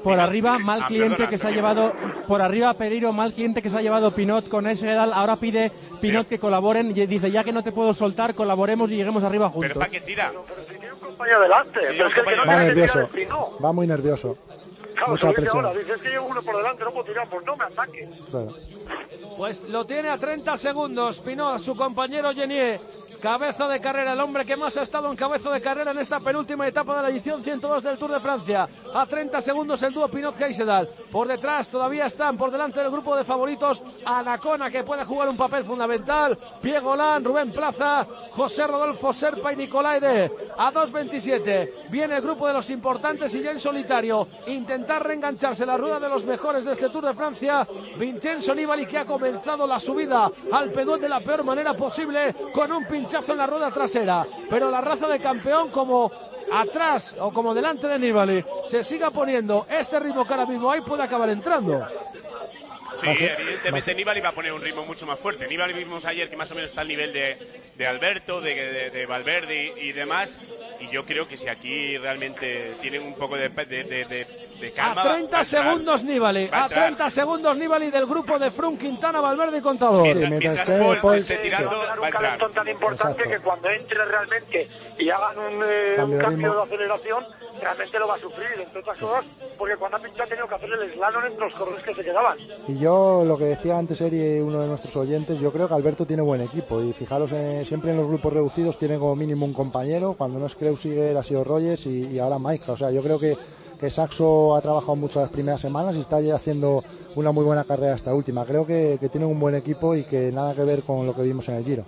por arriba, mal Ah, cliente perdona, que se ha Antonio. llevado, por arriba Pereiro, mal cliente que se ha llevado Pinot con Esgedal, ahora pide Pinot que colaboren y dice, ya que no te puedo soltar, colaboremos y lleguemos arriba Pero juntos. ¿para qué tira? compañero delante. Pero es que el que no Va tiene que tirar nervioso, el Pinot. va muy nervioso. Claro, Mucha se lo dice presión. ahora. Dices que llevo uno por delante, no puedo tirar. Pues no me ataques. Claro. Pues lo tiene a treinta segundos. Pinot, su compañero Genier. Cabeza de carrera, el hombre que más ha estado en cabeza de carrera en esta penúltima etapa de la edición ciento dos del Tour de Francia. A treinta segundos el dúo Pinot-Haisedal. Por detrás todavía están por delante del grupo de favoritos Anacona, que puede jugar un papel fundamental. Piegolán, Rubén Plaza, José Rodolfo Serpa y Nicolaide. A dos veintisiete viene el grupo de los importantes y ya en solitario intentar reengancharse la rueda de los mejores de este Tour de Francia. Vincenzo Nibali, que ha comenzado la subida al pedón de la peor manera posible con un pinchazo en la rueda trasera, pero la raza de campeón, como atrás o como delante de Nibali se siga poniendo este ritmo que ahora mismo hay, puede acabar entrando. Sí, evidentemente Nibali va a poner un ritmo mucho más fuerte. Nibali vimos ayer que más o menos está al nivel de, de Alberto, de, de, de Valverde y, y demás. Y yo creo que si aquí realmente tienen un poco de, de, de, de, de calma... A treinta segundos Nibali, a treinta segundos Nibali del grupo de Froome, Quintana, Valverde y Contador. Sí, mientras mientras esté Paul Paul, esté sí, tirando, Va a dar va un a entrar. calentón tan importante Exacto. que cuando entre realmente y hagan un, eh, Cambio un de cambio ritmo. de aceleración, realmente lo va a sufrir, entre otras cosas, porque cuando ha pinchado ha tenido que hacer el slalom entre los corredores que se quedaban. Y yo, lo que decía antes Eri, uno de nuestros oyentes, yo creo que Alberto tiene buen equipo. Y fijaros, eh, siempre en los grupos reducidos tiene como mínimo un compañero. Cuando no es Kreuziger ha sido Rogers y, y ahora Maika. O sea, yo creo que, que Saxo ha trabajado mucho las primeras semanas y está ya haciendo una muy buena carrera esta última. Creo que, que tiene un buen equipo y que nada que ver con lo que vimos en el Giro.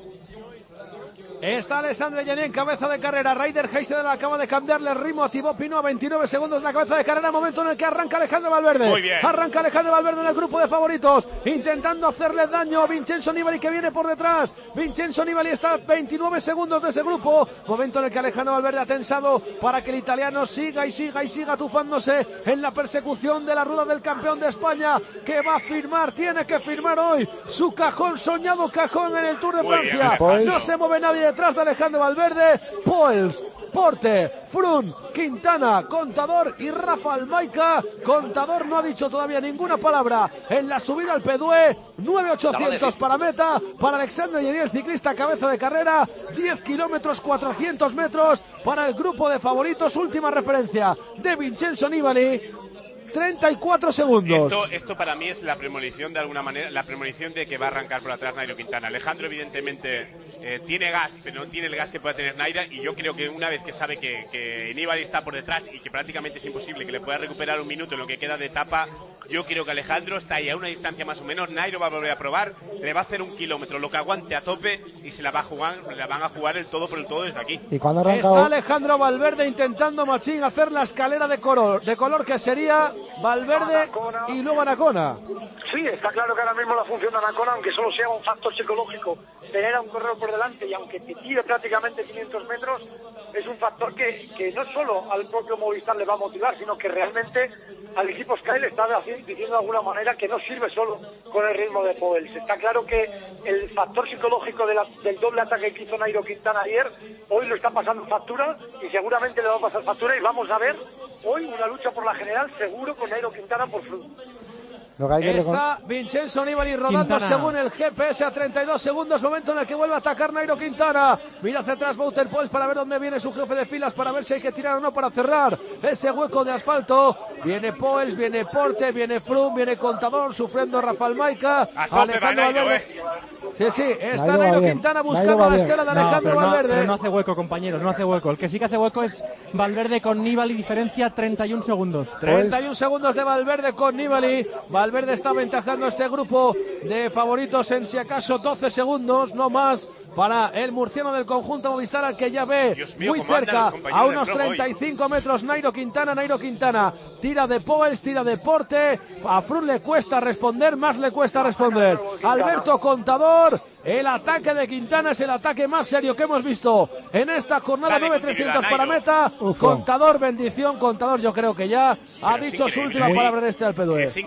Está Alessandro Genier en cabeza de carrera. Ryder Haisedal acaba de cambiarle el ritmo a Thibaut Pinot a veintinueve segundos de la cabeza de carrera. Momento en el que arranca Alejandro Valverde. Muy bien. Arranca Alejandro Valverde en el grupo de favoritos, intentando hacerle daño a Vincenzo Nibali, que viene por detrás. Vincenzo Nibali está a veintinueve segundos de ese grupo. Momento en el que Alejandro Valverde ha tensado para que el italiano siga y siga y siga tufándose en la persecución de la rueda del campeón de España, que va a firmar, tiene que firmar hoy su cajón, soñado cajón en el Tour de Muy bien, Francia. Alejandro. No se mueve nadie detrás de Alejandro Valverde. Poels, Porte, Froome, Quintana, Contador y Rafael Maika. Contador no ha dicho todavía ninguna palabra en la subida al Pedúe. nueve ochocientos para meta para Alexandre Genier, el ciclista cabeza de carrera. diez kilómetros, cuatrocientos metros para el grupo de favoritos. Última referencia de Vincenzo Nibali. treinta y cuatro segundos. Esto, esto para mí es la premonición de alguna manera, la premonición de que va a arrancar por atrás Nairo Quintana. Alejandro evidentemente eh, tiene gas, pero no tiene el gas que pueda tener Naira, y yo creo que una vez que sabe que, que Nibali está por detrás y que prácticamente es imposible que le pueda recuperar un minuto en lo que queda de etapa, yo creo que Alejandro está ahí a una distancia más o menos. Nairo va a volver a probar, le va a hacer un kilómetro, lo que aguante a tope, y se la va a jugar, la van a jugar el todo por el todo desde aquí. Y cuando ha Está arrancado, Alejandro Valverde intentando, Machín, hacer la escalera de color, de color que sería Valverde y luego Anacona. Sí, está claro que ahora mismo la función de Anacona, aunque solo sea un factor psicológico, tener a un corredor por delante y aunque te tire prácticamente quinientos metros, es un factor que, que no solo al propio Movistar le va a motivar, sino que realmente al equipo Sky le está diciendo de alguna manera que no sirve solo con el ritmo de Poels. Está claro que el factor psicológico de la, del doble ataque que hizo Nairo Quintana ayer, hoy lo está pasando factura y seguramente le va a pasar factura, y vamos a ver hoy una lucha por la general seguro con Nairo Quintana por Froome. lo que hay que recon- Está Vincenzo Nibali rodando Quintana. según el G P S a treinta y dos segundos, momento en el que vuelve a atacar Nairo Quintana. Mira hacia atrás Wouter Poels para ver dónde viene su jefe de filas, para ver si hay que tirar o no para cerrar ese hueco de asfalto. Viene Poels, viene Porte, viene Froome, viene Contador, sufriendo Rafael Maika. A tope va Nairo, Valverde. eh. Sí, sí, está Nairo va Nairo bien, Quintana Nairo buscando va la bien. estela de No, Alejandro pero no, Valverde. pero no hace hueco, compañeros, no hace hueco. El que sí que hace hueco es Valverde con Nibali, diferencia treinta y un segundos. treinta y un segundos de Valverde con Nibali. Valverde está aventajando este grupo de favoritos en si acaso doce segundos, no más, para el murciano del conjunto Movistar, al que ya ve Dios mío, muy cómo andan cerca, los compañeros a de unos Froome hoy. treinta y cinco metros. Nairo Quintana, Nairo Quintana tira de Poels, tira de Porte. A Froome le cuesta responder, más le cuesta responder Alberto Contador. El ataque de Quintana es el ataque más serio que hemos visto en esta jornada. Dale nueve trescientos continuidad, para Nairo. meta. Uf. Contador, bendición. Contador yo creo que ya ha Pero es dicho su increíble. última Muy- palabra en este Alpedue. Es increíble mal.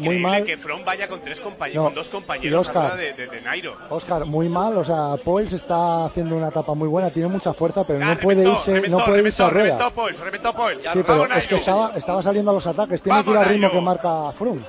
que Froome vaya con tres compañeros, No, con dos compañeros y Óscar, arriba de, de, de Nairo. Óscar, muy mal, o sea, Poels está haciendo una etapa muy buena, tiene mucha fuerza, pero Ya, no puede reventó, irse, reventó, no puede reventó, irse a rueda. Reventó Poels, reventó Poels. Sí, pero es que estaba, estaba saliendo a los ataques, tiene que ir al ritmo que marca Froome.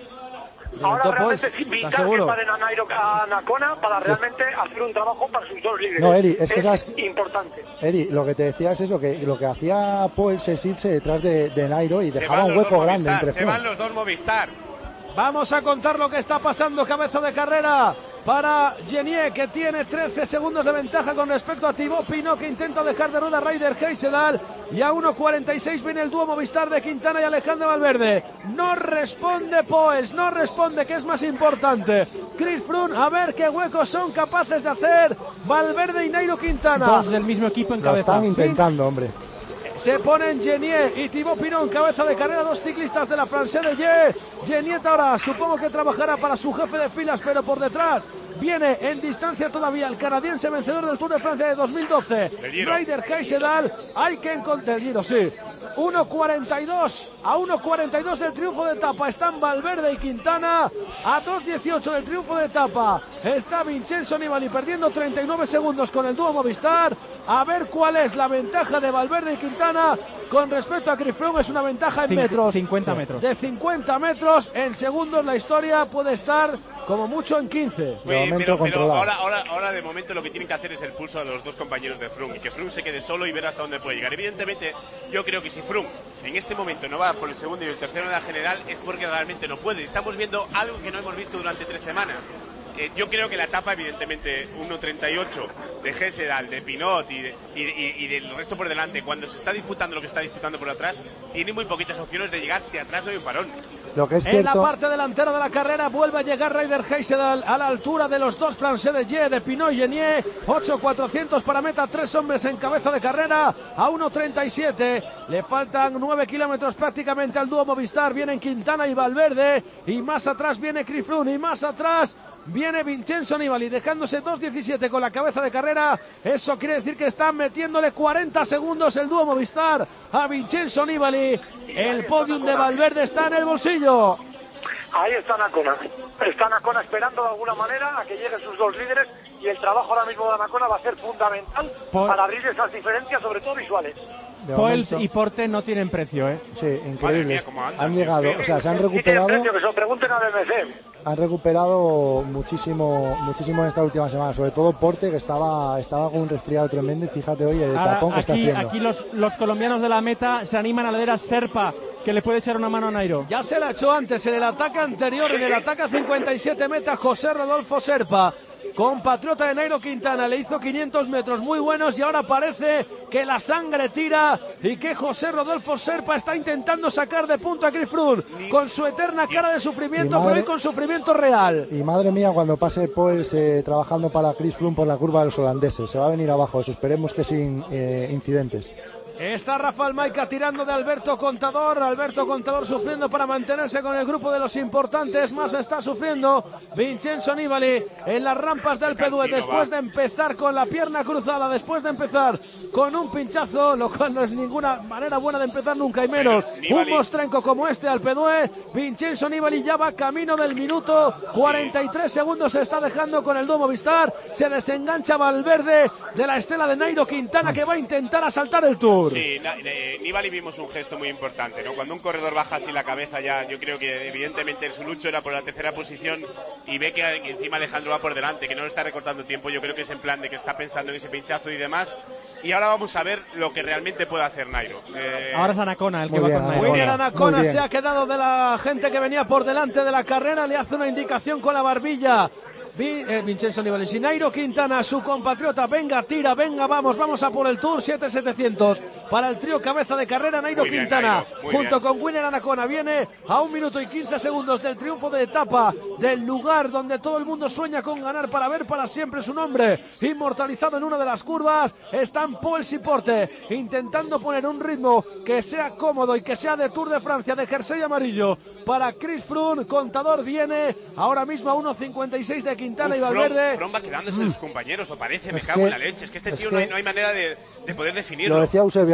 Ahora realmente Poels, es vital ¿estás que seguro? paren a Nairo a Nacona para realmente hacer un trabajo para sus dos líderes. No, Eri, es que sabes- importante. Eri, lo que te decía es eso, que lo que hacía Poels es irse detrás de, de Nairo y Se dejaba van un los hueco dos grande Movistar, entre Se van Froome. los dos Movistar. Vamos a contar lo que está pasando, cabeza de carrera para Genier, que tiene trece segundos de ventaja con respecto a Thibaut Pinot, que intenta dejar de rueda a Ryder Haisedal, y a uno cuarenta y seis viene el dúo Movistar de Quintana y Alejandro Valverde. No responde Poels, no responde, que es más importante. Chris Froome, a ver qué huecos son capaces de hacer Valverde y Nairo Quintana. Dos del mismo equipo en Lo cabeza. están intentando, hombre. Se ponen Genier y Thibaut Pinot en cabeza de carrera, dos ciclistas de la France de Ye. Genier ahora supongo que trabajará para su jefe de filas, pero por detrás viene en distancia todavía el canadiense vencedor del Tour de Francia de dos mil doce, Ryder Haisedal. Hay que encontrar el Giro, sí. uno cuarenta y dos, a uno cuarenta y dos del triunfo de etapa están Valverde y Quintana. A dos dieciocho del triunfo de etapa está Vincenzo Nibali perdiendo treinta y nueve segundos con el dúo Movistar. A ver cuál es la ventaja de Valverde y Quintana con respecto a Chris Froome. Es una ventaja en Cincu- metros. cincuenta metros. De cincuenta metros. En segundos la historia puede estar como mucho en quince. Oye, pero, pero ahora, ahora, ahora de momento lo que tienen que hacer es el pulso a los dos compañeros de Froome y que Froome se quede solo y ver hasta dónde puede llegar. Evidentemente, yo creo que si Froome en este momento no va por el segundo y el tercero en la general es porque realmente no puede. Estamos viendo algo que no hemos visto durante tres semanas. Eh, yo creo que la etapa, evidentemente, uno treinta y ocho de Haisedal, de Pinot y, de, y, y, y del resto por delante, cuando se está disputando lo que está disputando por atrás, tiene muy poquitas opciones de llegar si atrás no hay un parón. Lo que es En la cierto, parte delantera de la carrera vuelve a llegar Ryder Haisedal a la altura de los dos Français de Ye, de Pinot y Genier. ocho cuatrocientos para meta, tres hombres en cabeza de carrera a uno treinta y siete. Le faltan nueve kilómetros prácticamente al dúo Movistar. Vienen Quintana y Valverde, y más atrás viene Chris Froome, y más atrás viene Vincenzo Nibali, dejándose dos diecisiete con la cabeza de carrera. Eso quiere decir que están metiéndole cuarenta segundos el dúo Movistar a Vincenzo Nibali. El podium de Valverde está en el bolsillo. Ahí está Nacona. Está Nacona esperando de alguna manera a que lleguen sus dos líderes, y el trabajo ahora mismo de Nacona va a ser fundamental Por- para abrir esas diferencias, sobre todo visuales. de Poels momento- y Porte no tienen precio, ¿eh? Sí, increíbles. mía, cómo andan, Han Dios llegado, mío. o sea, se han Sí, tiene recuperado, precio, que se lo pregunten a B M C. han recuperado muchísimo, muchísimo en esta última semana, sobre todo Porte, que estaba, estaba con un resfriado tremendo, y fíjate hoy el Ahora, tapón que está aquí, haciendo. aquí los, los colombianos de la meta se animan a leer a Serpa, que le puede echar una mano a Nairo. Ya se la ha hecho antes en el ataque anterior, en el ataque a cincuenta y siete meta, José Rodolfo Serpa, compatriota de Nairo Quintana, le hizo quinientos metros muy buenos, y ahora parece que la sangre tira y que José Rodolfo Serpa está intentando sacar de punto a Chris Froome con su eterna cara de sufrimiento, Y madre- pero hoy con sufrimiento real. Y madre mía, cuando pase Poels eh, trabajando para Chris Froome por la curva de los holandeses, se va a venir abajo eso, esperemos que sin eh, incidentes. Está Rafael Maica tirando de Alberto Contador. Alberto Contador sufriendo para mantenerse con el grupo de los importantes. Más está sufriendo Vincenzo Nibali en las rampas del P dos, después de empezar con la pierna cruzada, después de empezar con un pinchazo, lo cual no es ninguna manera buena de empezar nunca, y menos un mostrenco como este al P dos. Vincenzo Nibali ya va camino del minuto, cuarenta y tres segundos se está dejando con el dúo Movistar. Se desengancha Valverde de la estela de Nairo Quintana, que va a intentar asaltar el Tour. Sí, na- eh, Nibali vimos un gesto muy importante, ¿no? Cuando un corredor baja así la cabeza, ya yo creo que evidentemente su lucho era por la tercera posición, y ve que encima Alejandro va por delante, que no le está recortando tiempo. Yo creo que es en plan de que está pensando en ese pinchazo y demás. Y ahora vamos a ver lo que realmente puede hacer Nairo. Eh, Ahora es Anacona el que Muy va bien, con Nairo. William Muy Anacona bien. se ha quedado de la gente que venía por delante de la carrera, le hace una indicación con la barbilla. Vi- eh, Vincenzo Nibali, si Nairo Quintana, su compatriota, venga, tira, venga, vamos, vamos a por el Tour, siete setecientos para el trío cabeza de carrera. Nairo Muy bien, Quintana, Nairo, muy junto bien. con William Anacona, viene a un minuto y quince segundos del triunfo de etapa, del lugar donde todo el mundo sueña con ganar para ver para siempre su nombre inmortalizado en una de las curvas. Están Poels y Porte intentando poner un ritmo que sea cómodo y que sea de Tour de Francia, de jersey amarillo para Chris Froome. Contador viene ahora mismo a uno cincuenta y seis de Quintana y Uf, Froome- Valverde. Froome va quedándose en sus compañeros, o parece, me Es cago que- en la leche. Es que este es tío que- no, hay, no hay manera de, de poder definirlo. Lo decía Eusebio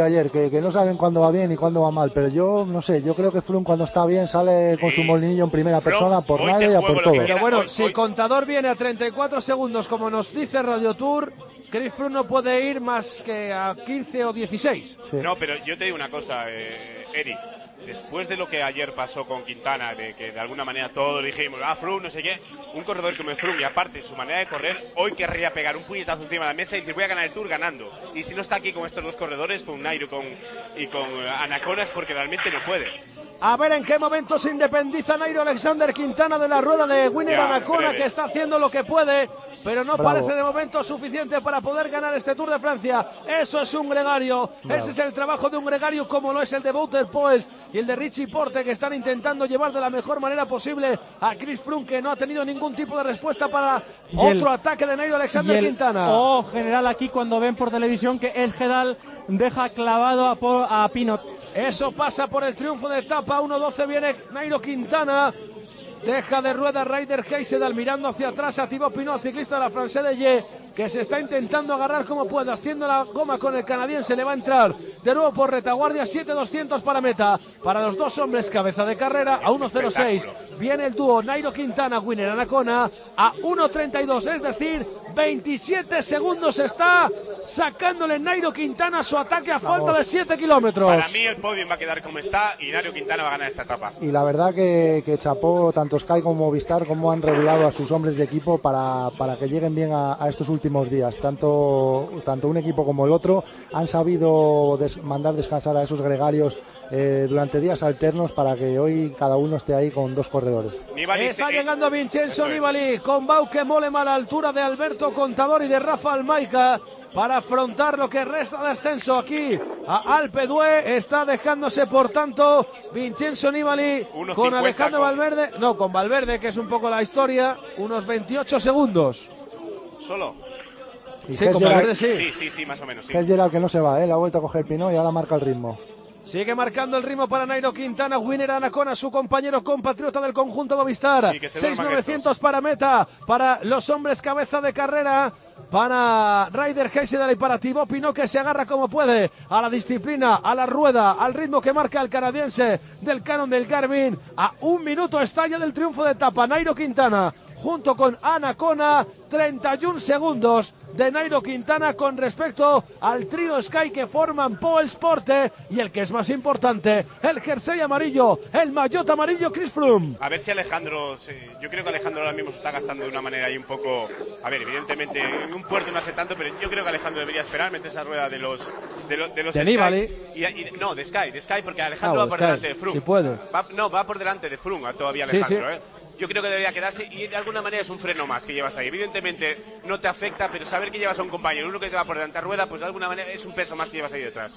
ayer, que, que no saben cuándo va bien y cuándo va mal, pero yo no sé, yo creo que Froome cuando está bien sale sí. con su molinillo en primera persona por nadie y a por todo. Pero bueno, hoy, si hoy. Contador viene a treinta y cuatro segundos, como nos dice Radio Tour, Chris Froome no puede ir más que a quince o dieciséis. Sí. No, pero yo te digo una cosa, eh, Eric. Después de lo que ayer pasó con Quintana, de que de alguna manera todos dijimos, ah, Froome, no sé qué, un corredor como Froome, y aparte su manera de correr, hoy querría pegar un puñetazo encima de la mesa y decir, voy a ganar el Tour ganando. Y si no está aquí con estos dos corredores, con Nairo con, y con Anacona, es porque realmente no puede. A ver en qué momento se independiza Nairo Alexander Quintana de la rueda de Winner Anacona, que está haciendo lo que puede, pero no Bravo. parece de momento suficiente para poder ganar este Tour de Francia. Eso es un gregario, Bravo. ese es el trabajo de un gregario como lo es el de Wouter Poels y el de Richie Porte, que están intentando llevar de la mejor manera posible a Chris Froome, que no ha tenido ningún tipo de respuesta para y otro el, ataque de Nairo Alexander Quintana. Oh, general, aquí cuando ven por televisión que Esgedal deja clavado a, a Pinot. Eso pasa por el triunfo de etapa. uno doce viene Nairo Quintana. Deja de rueda Ryder Haisedal mirando hacia atrás a Thibaut Pinot, ciclista de la France de Ye, que se está intentando agarrar como puede, haciendo la goma con el canadiense. Le va a entrar de nuevo por retaguardia. Siete doscientos para meta para los dos hombres cabeza de carrera. A uno cero seis viene el dúo Nairo Quintana, Winner Anacona a uno treinta y dos, es decir, veintisiete segundos está sacándole Nairo Quintana su ataque a falta de siete kilómetros. Para mí el podio va a quedar como está y Nairo Quintana va a ganar esta etapa. Y la verdad que, que chapó tanto Sky como Movistar como han regulado a sus hombres de equipo para, para que lleguen bien a, a estos últimos días. Tanto, tanto un equipo como el otro han sabido des, mandar descansar a esos gregarios eh, durante días alternos para que hoy cada uno esté ahí con dos corredores. Nibali, está sí, llegando Vincenzo Nibali con Bauke Mollema a la altura de Alberto Contador y de Rafa Almaica para afrontar lo que resta de ascenso aquí a Alpe d'Huez. Está dejándose por tanto Vincenzo Nibali con Alejandro con... Valverde, no, con Valverde, que es un poco la historia, unos veintiocho segundos. ¿Solo? Y sí, con Valverde sí. Sí, sí, sí, más o menos. Sí. Gerald que no se va, ¿eh? Le ha vuelto a coger Pinot y ahora marca el ritmo. Sigue marcando el ritmo para Nairo Quintana, Winner Anacona, su compañero compatriota del conjunto Movistar. Sí, seis mil novecientos para meta, para los hombres cabeza de carrera, para Ryder Haisedal y para Thibaut Pinot, que se agarra como puede a la disciplina, a la rueda, al ritmo que marca el canadiense del Canon del Garmin. A un minuto está ya del triunfo de etapa Nairo Quintana, junto con Anacona, treinta y un segundos de Nairo Quintana con respecto al trío Sky que forman Poels, Porte y el que es más importante, el jersey amarillo, el maillot amarillo, Chris Froome. A ver si Alejandro, sí, yo creo que Alejandro ahora mismo se está gastando de una manera ahí un poco, a ver, evidentemente en un puerto no hace tanto, pero yo creo que Alejandro debería esperar, meter esa rueda de los de, lo, de los de Nibali. Y, y, no, de Sky, de Sky, porque Alejandro ah, va por Sky, delante de Froome. Si puede. Va, no, va por delante de Froome todavía Alejandro, sí, sí. ¿eh? Yo creo que debería quedarse y de alguna manera es un freno más que llevas ahí. Evidentemente no te afecta, pero saber que llevas a un compañero, uno que te va por delante a rueda, pues de alguna manera es un peso más que llevas ahí detrás.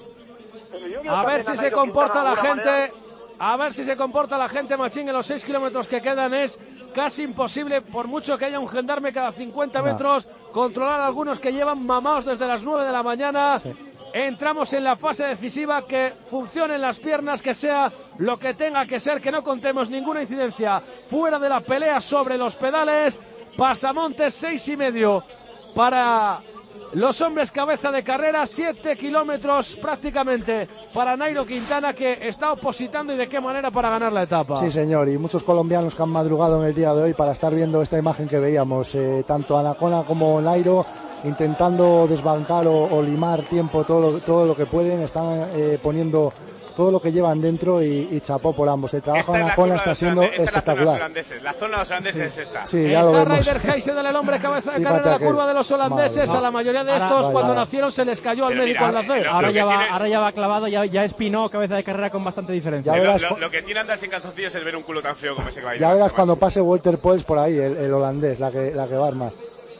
A ver si se comporta la gente, a ver si se comporta la gente, Machín, en los seis kilómetros que quedan. Es casi imposible, por mucho que haya un gendarme cada cincuenta metros, controlar a algunos que llevan mamados desde las nueve de la mañana. Sí. Entramos en la fase decisiva, que funcionen las piernas, que sea lo que tenga que ser, que no contemos ninguna incidencia fuera de la pelea sobre los pedales. Pasamontes seis y medio para los hombres cabeza de carrera, siete kilómetros prácticamente para Nairo Quintana, que está opositando y de qué manera para ganar la etapa. Sí, señor, y muchos colombianos que han madrugado en el día de hoy para estar viendo esta imagen que veíamos, eh, tanto Anacona como Nairo intentando desbancar o, o limar tiempo todo lo, todo lo que pueden. Están eh, poniendo todo lo que llevan dentro y, y chapó por ambos. El trabajo de Anacona está siendo esta espectacular. Es la zona de los holandeses, sí. es esta. Sí, ya está lo Ryder Haisedal, el hombre cabeza de carrera, la curva de los holandeses. Madre, a la mayoría de estos, ahora, cuando vaya. nacieron, se les cayó al médico al nacer. Ahora ya, va, tiene... ahora ya va clavado, ya, ya es Pinot, cabeza de carrera con bastante diferencia. Lo, lo, lo que tiene andar sin calzoncillos es ver un culo tan feo como ese que va a ir. Ya verás cuando pase Walter Poels por ahí, el, el holandés, la que, la que va a armar.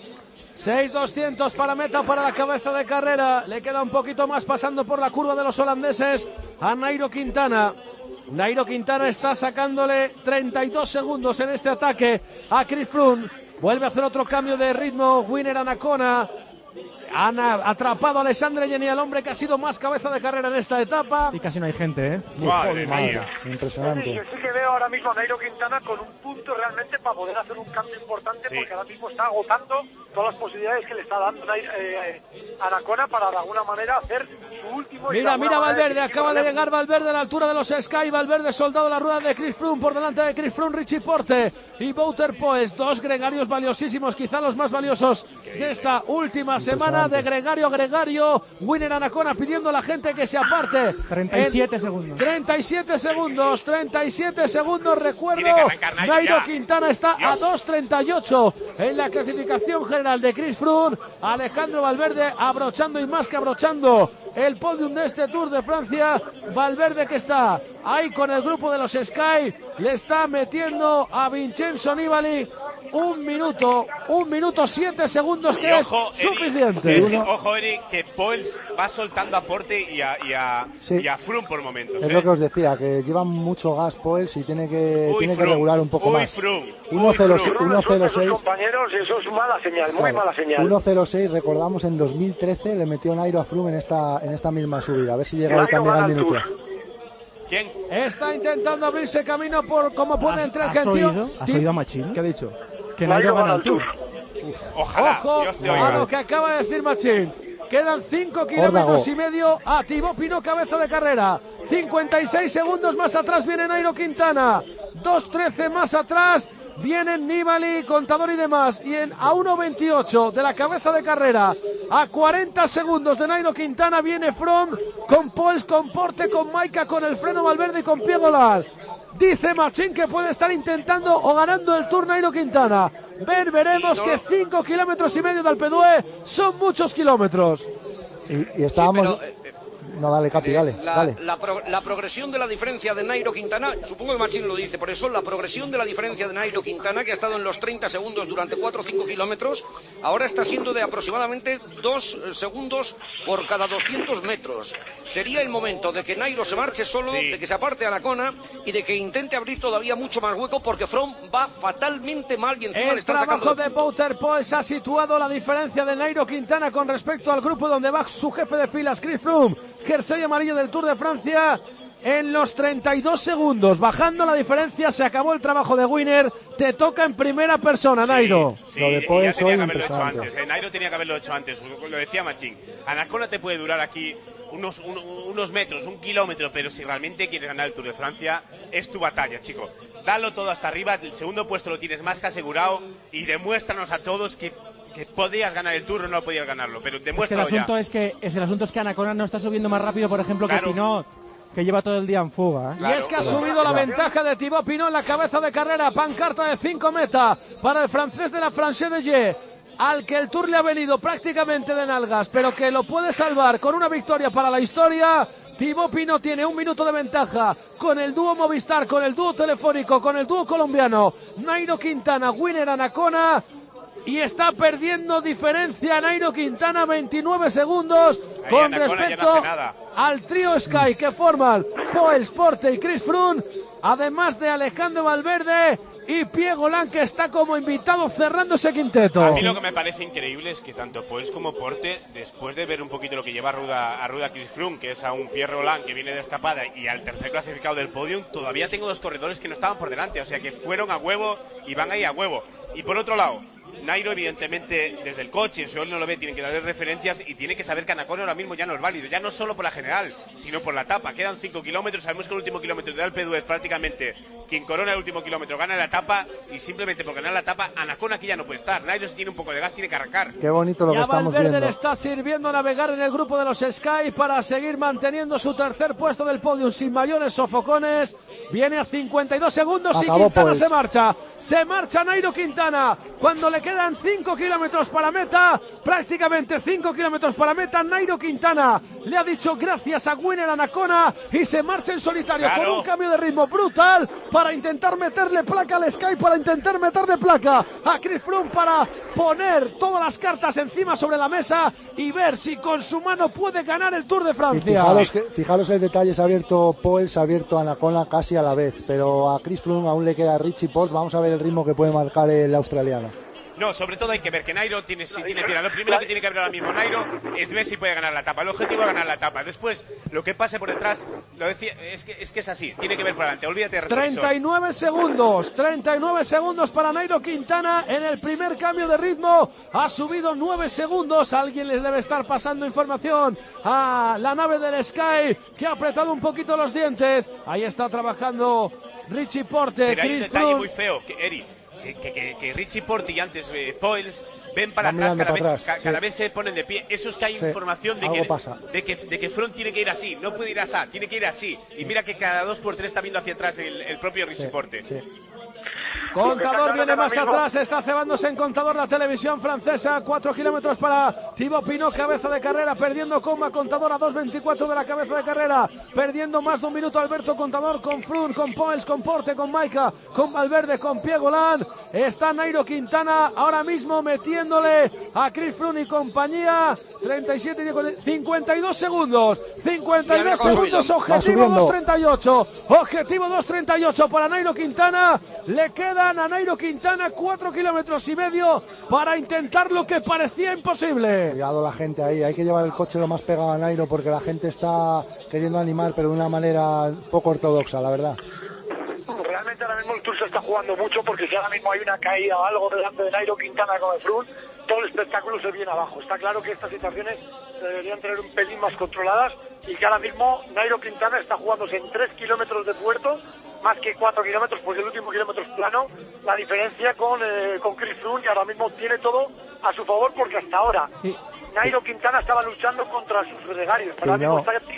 seis doscientos para meta para la cabeza de carrera. Le queda un poquito más pasando por la curva de los holandeses a Nairo Quintana. Nairo Quintana está sacándole treinta y dos segundos en este ataque a Chris Froome. Vuelve a hacer otro cambio de ritmo Winner Anacona. Han atrapado a Alessandre Geni, el hombre que ha sido más cabeza de carrera en esta etapa. Y casi no hay gente, ¿eh? Madre mía. Impresionante. Sí, yo sí que veo ahora mismo a Nairo Quintana con un punto realmente para poder hacer un cambio importante, sí. Porque ahora mismo está agotando todas las posibilidades que le está dando eh, Anacona para de alguna manera hacer su último. Mira, mira Valverde, acaba de llegar Valverde a la altura de los Sky. Valverde soldado la rueda de Chris Froome, por delante de Chris Froome, Richie Porte y Wouter Poels, dos gregarios valiosísimos, quizá los más valiosos de esta última semana. De gregario a gregario, Winner Anacona pidiendo a la gente que se aparte. treinta y siete segundos. treinta y siete segundos, treinta y siete segundos, recuerdo. Nairo ya. Quintana está Dios. A dos treinta y ocho en la clasificación general de Chris Froome. Alejandro Valverde abrochando y más que abrochando el podium de este Tour de Francia. Valverde que está ahí con el grupo de los Sky, le está metiendo a Vincenzo Nibali un minuto, un minuto siete segundos, que ojo, es suficiente. Eric, Uno... Ojo, Eric, que Poels va soltando a Porte y a, y a, sí. y a Froome por momentos. Es ¿eh? lo que os decía, que llevan mucho gas Poels y tiene que, Uy, tiene que regular un poco Uy, más. uno cero seis compañeros, eso es mala señal, muy claro, mala señal. uno cero seis, recordamos, en dos mil trece le metió Nairo a Froome en esta, en esta misma subida. A ver si llega ahí también al minuto. ¿Quién? Está intentando abrirse camino por como puede entre el ¿Has gentío. oído? ¿Has oído a Machín? ¿Qué ha dicho? Que Nairo gana el Tour. Ojalá. Ojo Dios te a oiga. lo que acaba de decir Machín. Quedan cinco kilómetros y medio a Thibaut Pinot, cabeza de carrera. cincuenta y seis segundos más atrás viene Nairo Quintana. dos trece más atrás vienen Nibali, Contador y demás. Y en a uno veintiocho de la cabeza de carrera, a cuarenta segundos de Nairo Quintana, viene Froome con Poels, con Porte, con Maika, con el freno Valverde y con Piegolar. Dice Machín que puede estar intentando o ganando el Tour Nairo Quintana. Ver, veremos no. que cinco kilómetros y medio de Alpe d'Huez son muchos kilómetros. Y, y estábamos... Sí, pero, eh, no, dale, Capi, dale, la, dale. La, pro, la progresión de la diferencia de Nairo Quintana, supongo que Machín lo dice, por eso la progresión de la diferencia de Nairo Quintana, que ha estado en los treinta segundos durante cuatro o cinco kilómetros, ahora está siendo de aproximadamente dos segundos por cada doscientos metros. Sería el momento de que Nairo se marche solo, sí. de que se aparte a Anacona y de que intente abrir todavía mucho más hueco, porque Froome va fatalmente mal y encima el le están sacando... El trabajo de Wouter Poels ha situado la diferencia de Nairo Quintana con respecto al grupo donde va su jefe de filas, Chris Froome, jersey amarillo del Tour de Francia, en los treinta y dos segundos, bajando la diferencia. Se acabó el trabajo de Winner, te toca en primera persona, Nairo. Sí, sí, lo de Poels ya tenía hoy que haberlo hecho impresionante. antes, eh. Nairo tenía que haberlo hecho antes, lo decía Machín. Anacona te puede durar aquí unos, un, unos metros, un kilómetro, pero si realmente quieres ganar el Tour de Francia, es tu batalla, chico. Dalo todo hasta arriba, el segundo puesto lo tienes más que asegurado y demuéstranos a todos que que podías ganar el Tour o no podías ganarlo, pero demuéstralo es que el asunto ya. es que es el asunto es que Anacona no está subiendo más rápido, por ejemplo, claro. que Pinot, que lleva todo el día en fuga, ¿eh? Claro, y es que ha subido la ventaja de Thibaut Pinot en la cabeza de carrera. Pancarta de cinco meta para el francés de la Française de Gé, al que el Tour le ha venido prácticamente de nalgas, pero que lo puede salvar con una victoria para la historia. Thibaut Pinot tiene un minuto de ventaja con el dúo Movistar, con el dúo telefónico, con el dúo colombiano Nairo Quintana, Winner Anacona. Y está perdiendo diferencia Nairo Quintana, veintinueve segundos Ahí con respecto no al trío Sky que forman Poels, Porte y Chris Froome, además de Alejandro Valverde y Piegolar, que está como invitado cerrando ese quinteto. A mí lo que me parece increíble es que tanto Poels como Porte, después de ver un poquito lo que lleva a ruda, a ruda Chris Froome, que es a un Pierre Roland que viene de escapada, y al tercer clasificado del podium, todavía tengo dos corredores que no estaban por delante, o sea que fueron a huevo y van ahí a huevo. Y por otro lado, Nairo, evidentemente, desde el coche, si él no lo ve, tiene que darle referencias y tiene que saber que Anacona ahora mismo ya no es válido, ya no solo por la general, sino por la etapa. Quedan cinco kilómetros, sabemos que el último kilómetro de Alpe d'Huez prácticamente quien corona el último kilómetro gana la etapa, y simplemente por ganar la etapa, Anacona aquí ya no puede estar. Nairo, si tiene un poco de gas, tiene que arrancar. Qué bonito lo ya que estamos Valverde viendo. Le está sirviendo navegar en el grupo de los Sky para seguir manteniendo su tercer puesto del podium sin mayores sofocones. Viene a cincuenta y dos segundos Acabó y Quintana pues. se marcha. Se marcha Nairo Quintana cuando le quedan cinco kilómetros para meta, prácticamente cinco kilómetros para meta. Nairo Quintana le ha dicho gracias a Winner Anacona y se marcha en solitario claro. con un cambio de ritmo brutal para intentar meterle placa al Sky, para intentar meterle placa a Chris Froome, para poner todas las cartas encima sobre la mesa y ver si con su mano puede ganar el Tour de Francia. Fijaros, que, fijaros el detalle, se ha abierto Poels, se ha abierto Anacona casi a la vez, pero a Chris Froome aún le queda Richie Porte. Vamos a ver el ritmo que puede marcar el australiano. No, sobre todo hay que ver que Nairo tiene, si tiene tira. Lo primero que tiene que ver ahora mismo Nairo es ver si puede ganar la etapa. El objetivo es ganar la etapa. Después, lo que pase por detrás, lo decía, es que es, que es así. Tiene que ver por delante. Olvídate de retrovisor. treinta y nueve segundos. treinta y nueve segundos para Nairo Quintana en el primer cambio de ritmo. Ha subido nueve segundos. Alguien les debe estar pasando información a la nave del Sky, que ha apretado un poquito los dientes. Ahí está trabajando Richie Porte. Pero hay un Chris detalle Froome. muy feo, que Eri. Que, que, que Richie Porte y antes eh, Poels ven para Van atrás, cada, para vez, atrás, ca, cada sí. vez se ponen de pie. Eso es que hay Sí, información de algo que, pasa. de que de que Froome tiene que ir así, no puede ir así, tiene que ir así. Y mira que cada dos por tres está viendo hacia atrás el, el propio Richie Sí, Porte. sí. Contador viene más atrás, está cebándose en Contador la televisión francesa. Cuatro kilómetros para Thibaut Pinot, cabeza de carrera, perdiendo coma Contador a dos veinticuatro de la cabeza de carrera, perdiendo más de un minuto Alberto Contador con Froome, con Poels, con Porte, con Maika, con Valverde, con Piegolán. Está Nairo Quintana ahora mismo metiéndole a Chris Froome y compañía. treinta y siete, cincuenta y dos segundos, cincuenta y dos segundos, objetivo dos treinta y ocho, objetivo dos treinta y ocho para Nairo Quintana. Le quedan a Nairo Quintana cuatro kilómetros y medio para intentar lo que parecía imposible. Cuidado la gente ahí, hay que llevar el coche lo más pegado a Nairo porque la gente está queriendo animar, pero de una manera poco ortodoxa, la verdad. Realmente ahora mismo el Tour se está jugando mucho, porque si ahora mismo hay una caída o algo delante de Nairo Quintana con el Froome, todo el espectáculo se viene abajo. Está claro que estas situaciones deberían tener un pelín más controladas, y que ahora mismo Nairo Quintana está jugándose en tres kilómetros de puerto, más que cuatro kilómetros, pues el último kilómetro es plano. La diferencia con, eh, con Chris Froome, y ahora mismo tiene todo a su favor, porque hasta ahora sí. Nairo Quintana estaba luchando contra sus gregarios, pero ahora no. mismo está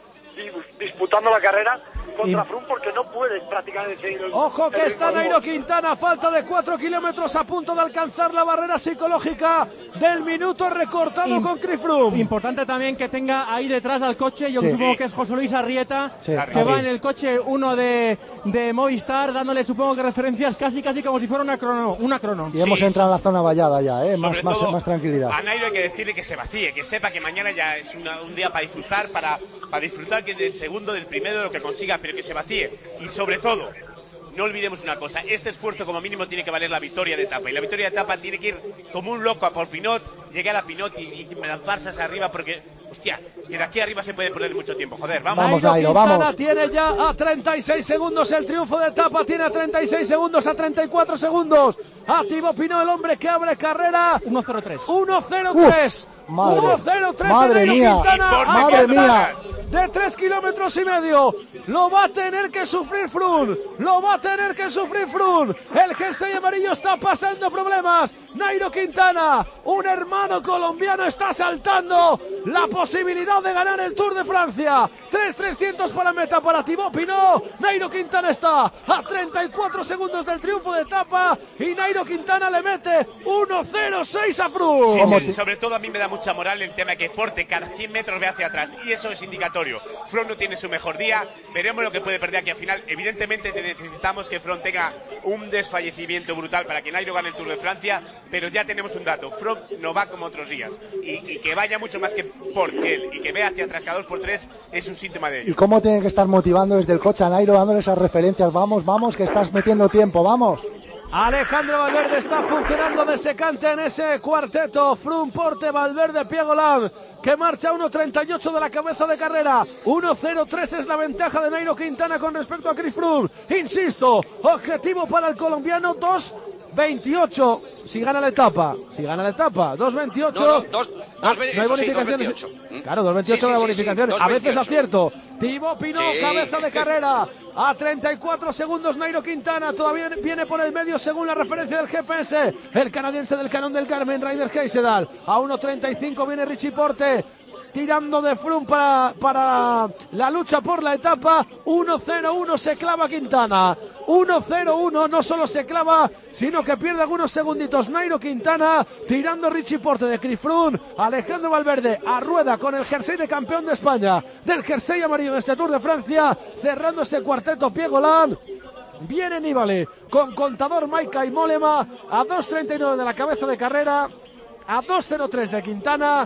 disputando la carrera contra Froome, porque no puede prácticamente seguir el, Ojo que el está ritmo. Nairo Quintana, falta de cuatro kilómetros, a punto de alcanzar la barrera psicológica del minuto recortado Im- con Chris Froome. Importante también que tenga ahí detrás al coche, yo Sí. supongo que es José Luis Arrieta, Sí, que Arri. va en el coche uno de, de Movistar, dándole supongo que referencias casi casi como si fuera una crono. Una crono. Y hemos entrado en la zona vallada ya, ¿eh? Más, Sobre más, todo, más tranquilidad. A Nairo hay que decirle que se vacíe, que sepa que mañana ya es una- un día para disfrutar, para, para disfrutar que del segundo, del primero, de lo que consiga, pero que se vacíe. Y sobre todo, no olvidemos una cosa, este esfuerzo como mínimo tiene que valer la victoria de etapa, y la victoria de etapa tiene que ir como un loco a por Pinot, llegar a Pinot y, y lanzarse hacia arriba, porque, hostia, que de aquí arriba se puede perder mucho tiempo. Joder, vamos. Vamos, Nairo Nairo, Quintana vamos. tiene ya a treinta y seis segundos el triunfo de etapa, tiene a treinta y seis segundos, a treinta y cuatro segundos a Thibaut Pinot, el hombre que abre carrera. uno cero tres. uno cero tres. Madre, uno cero tres madre de Nairo mía, Quintana, madre a mía. de tres kilómetros y medio. Lo va a tener que sufrir Froome, lo va a tener que sufrir Froome. El jersey amarillo está pasando problemas. Nairo Quintana, un hermano colombiano, está saltando la posibilidad de ganar el Tour de Francia. tres trescientos para meta para Thibaut Pinot. Nairo Quintana está a treinta y cuatro segundos del triunfo de etapa, y Nairo Quintana le mete uno cero seis a Froome. Sí, sí, sobre todo a mí me da mucha moral el tema de que Porte cada cien metros ve hacia atrás, y eso es indicatorio. Froome no tiene su mejor día, veremos lo que puede perder aquí al final. Evidentemente necesitamos que Froome tenga un desfallecimiento brutal para que Nairo gane el Tour de Francia, pero ya tenemos un dato, Froome no va como otros días, y, y que vaya mucho más que Porte él, y que vea hacia atrás cada dos por tres es un síntoma de ello. ¿Y cómo tiene que estar motivando desde el coche a Nairo, dándole esas referencias? Vamos, vamos, que estás metiendo tiempo, vamos. Alejandro Valverde está funcionando de secante en ese cuarteto. Froome, Porte, Valverde, Piegolán, que marcha uno treinta y ocho de la cabeza de carrera. uno cero tres es la ventaja de Nairo Quintana con respecto a Chris Froome. Insisto, objetivo para el colombiano dos veintiocho. Si gana la etapa, si gana la etapa, dos veintiocho. No, no, dos, Ah, dos, no hay eso sí, bonificaciones. dos veintiocho. Claro, dos veintiocho Sí, sí, de la sí, bonificación. sí, A veces dos veintiocho. acierto. Thibaut Pinot, Sí. cabeza de carrera. A treinta y cuatro segundos Nairo Quintana. Todavía viene por el medio según la referencia del G P S. El canadiense del Canon del Carmen, Ryder Heysedal. A uno treinta y cinco viene Richie Porte, tirando de Froome para, para la lucha por la etapa. uno cero uno se clava Quintana. uno cero uno, no solo se clava, sino que pierde algunos segunditos Nairo Quintana, tirando Richie Porte de Chris Froome. Alejandro Valverde a rueda con el jersey de campeón de España, del jersey amarillo de este Tour de Francia, cerrando ese cuarteto Piegolán. Viene Nibali con Contador, Maika y Mollema a dos treinta y nueve de la cabeza de carrera, a dos cero tres de Quintana.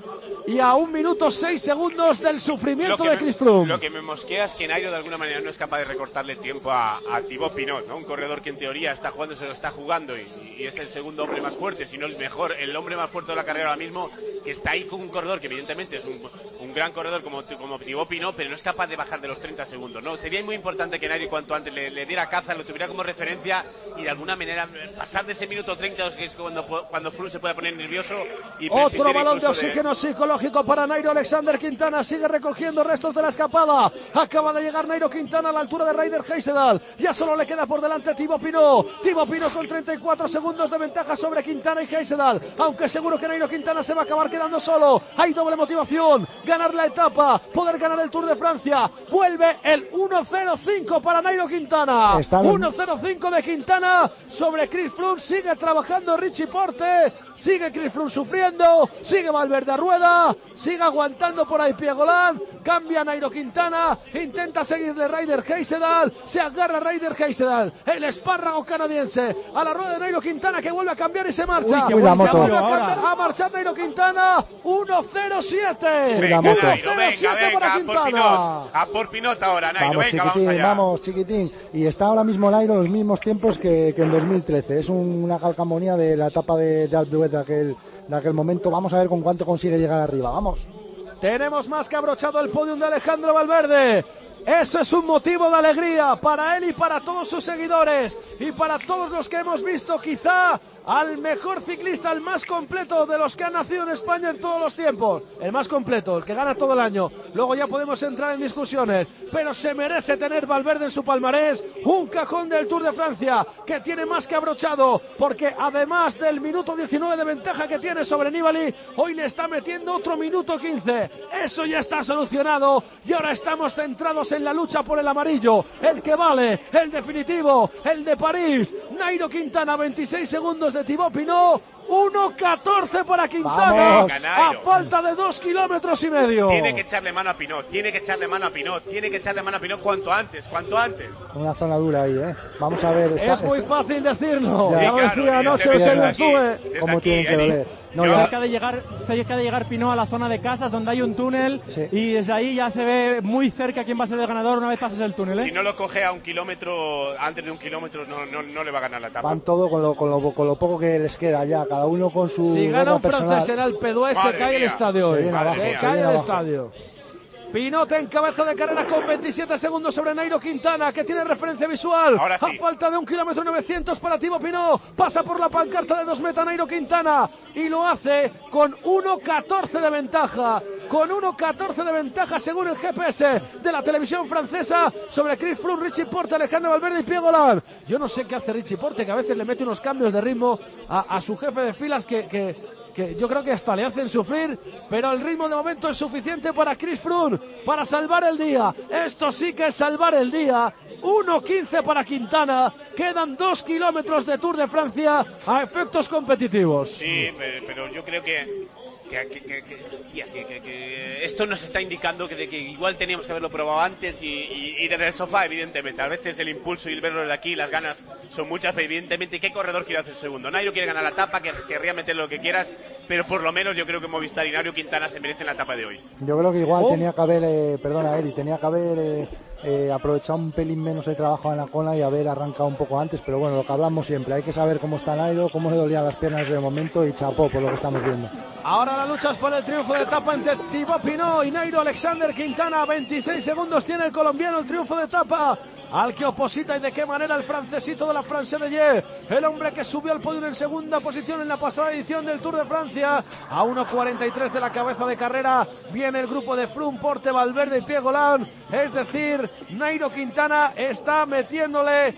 y a un minuto seis segundos del sufrimiento de me, Chris Froome. Lo que me mosquea es que Nairo de alguna manera no es capaz de recortarle tiempo a, a Thibaut Pinot, ¿no? Un corredor que en teoría está jugando, se lo está jugando y, y es el segundo hombre más fuerte, si no el mejor, el hombre más fuerte de la carrera ahora mismo, que está ahí con un corredor que evidentemente es un, un gran corredor como, como Thibaut Pinot, pero no es capaz de bajar de los treinta segundos, ¿no? Sería muy importante que Nairo cuanto antes le, le diera caza, lo tuviera como referencia y de alguna manera pasar de ese minuto treinta, que es cuando, cuando Froome se puede poner nervioso. Y otro balón de oxígeno de... psicológico para Nairo. Alexander Quintana sigue recogiendo restos de la escapada. Acaba de llegar Nairo Quintana a la altura de Ryder Heysedal. Ya solo le queda por delante Thibaut Pinot. Thibaut Pinot con treinta y cuatro segundos de ventaja sobre Quintana y Heysedal. Aunque seguro que Nairo Quintana se va a acabar quedando solo. Hay doble motivación. Ganar la etapa, poder ganar el Tour de Francia. Vuelve el uno cero cinco para Nairo Quintana. Estamos... uno cero cinco de Quintana sobre Chris Froome. Sigue trabajando Richie Porte. Sigue Chris Froome sufriendo, sigue Valverde a rueda, sigue aguantando por ahí Piegolán, cambia Nairo Quintana, intenta seguirle Ryder Heysedal, se agarra Ryder Heysedal, el espárrago canadiense, a la rueda de Nairo Quintana que vuelve a cambiar y se marcha. Uy, la moto. Se vuelve a, cambiar, a marchar Nairo Quintana, uno cero siete. Venga, uno Nairo, cero siete venga, venga, para a Quintana. por Pinot, a por Pinot ahora, Nairo, vamos, venga, chiquitín, vamos allá. Vamos, chiquitín. Y está ahora mismo Nairo en los mismos tiempos que, que en dos mil trece. Es un, una calcamonía de la etapa de, de Alpe d'Huez de aquel, de aquel momento. Vamos a ver con cuánto consigue llegar arriba. Vamos. Tenemos más que abrochado el podium de Alejandro Valverde. Eso es un motivo de alegría para él y para todos sus seguidores y para todos los que hemos visto quizá al mejor ciclista, el más completo de los que han nacido en España en todos los tiempos. El más completo, el que gana todo el año. Luego ya podemos entrar en discusiones, pero se merece tener Valverde en su palmarés un cajón del Tour de Francia que tiene más que abrochado, porque además del minuto diecinueve de ventaja que tiene sobre Nibali, hoy le está metiendo otro minuto quince. Eso ya está solucionado y ahora estamos centrados en la lucha por el amarillo, el que vale, el definitivo, el de París. Nairo Quintana, veintiséis segundos de Thibaut Pinot, uno catorce para Quintana, a falta de dos kilómetros y medio. Tiene que echarle mano a Pinot, tiene que echarle mano a Pinot, tiene que echarle mano a Pinot cuanto antes, cuanto antes. Una zona dura ahí, ¿eh? Vamos a ver. Está, es muy está... fácil decirlo. Ya, ya lo decía claro, anoche el Unzue. ¿Cómo tienen que doler? No, cerca de llegar, cerca de llegar Pinot a la zona de casas donde hay un túnel, sí. Y desde ahí ya se ve muy cerca quién va a ser el ganador una vez pases el túnel, ¿eh? Si no lo coge a un kilómetro, antes de un kilómetro no, no, no le va a ganar la etapa. Van todo con lo, con, lo, con lo poco que les queda ya, cada uno con su... Si gana un personal. francés en Alpe d'Huez se cae mía. el estadio hoy. Se, abajo, se se cae el abajo. estadio. Pinot en cabeza de carrera con veintisiete segundos sobre Nairo Quintana, que tiene referencia visual. Ahora sí. A falta de un kilómetro novecientos para Thibaut Pinot. Pasa por la pancarta de dos meta Nairo Quintana y lo hace con uno catorce de ventaja. Con uno catorce de ventaja según el G P S de la televisión francesa sobre Chris Froome, Richie Porte, Alejandro Valverde y Piegolán. Yo no sé qué hace Richie Porte, que a veces le mete unos cambios de ritmo a, a su jefe de filas que... que que yo creo que hasta le hacen sufrir, pero el ritmo de momento es suficiente para Chris Froome, para salvar el día. Esto sí que es salvar el día. uno quince para Quintana, quedan dos kilómetros de Tour de Francia a efectos competitivos. Sí, pero yo creo que Que, que, que, que, hostia, que, que, que esto nos está indicando que, de que igual teníamos que haberlo probado antes y, y, y desde el sofá, evidentemente. A veces el impulso y el verlo de aquí, las ganas son muchas, pero evidentemente, ¿qué corredor quiere hacer segundo? Nairo quiere ganar la etapa, que querría meter lo que quieras, pero por lo menos yo creo que Movistar y Nairo Quintana se merecen la etapa de hoy. Yo creo que igual oh. tenía que haber, eh, perdona Eri, tenía que haber eh, eh, aprovechado un pelín menos el trabajo en la cola y haber arrancado un poco antes, pero bueno, lo que hablamos siempre, hay que saber cómo está Nairo, cómo le dolían las piernas en ese momento y chapó por lo que estamos viendo. Ahora la lucha es por el triunfo de etapa entre Thibaut Pinot y Nairo Alexander Quintana. veintiséis segundos tiene el colombiano, el triunfo de etapa al que oposita y de qué manera el francesito de la France de Ye, el hombre que subió al podio en segunda posición en la pasada edición del Tour de Francia. A uno cuarenta y tres de la cabeza de carrera viene el grupo de Froome, Porte, Valverde y Piegolán. Es decir, Nairo Quintana está metiéndole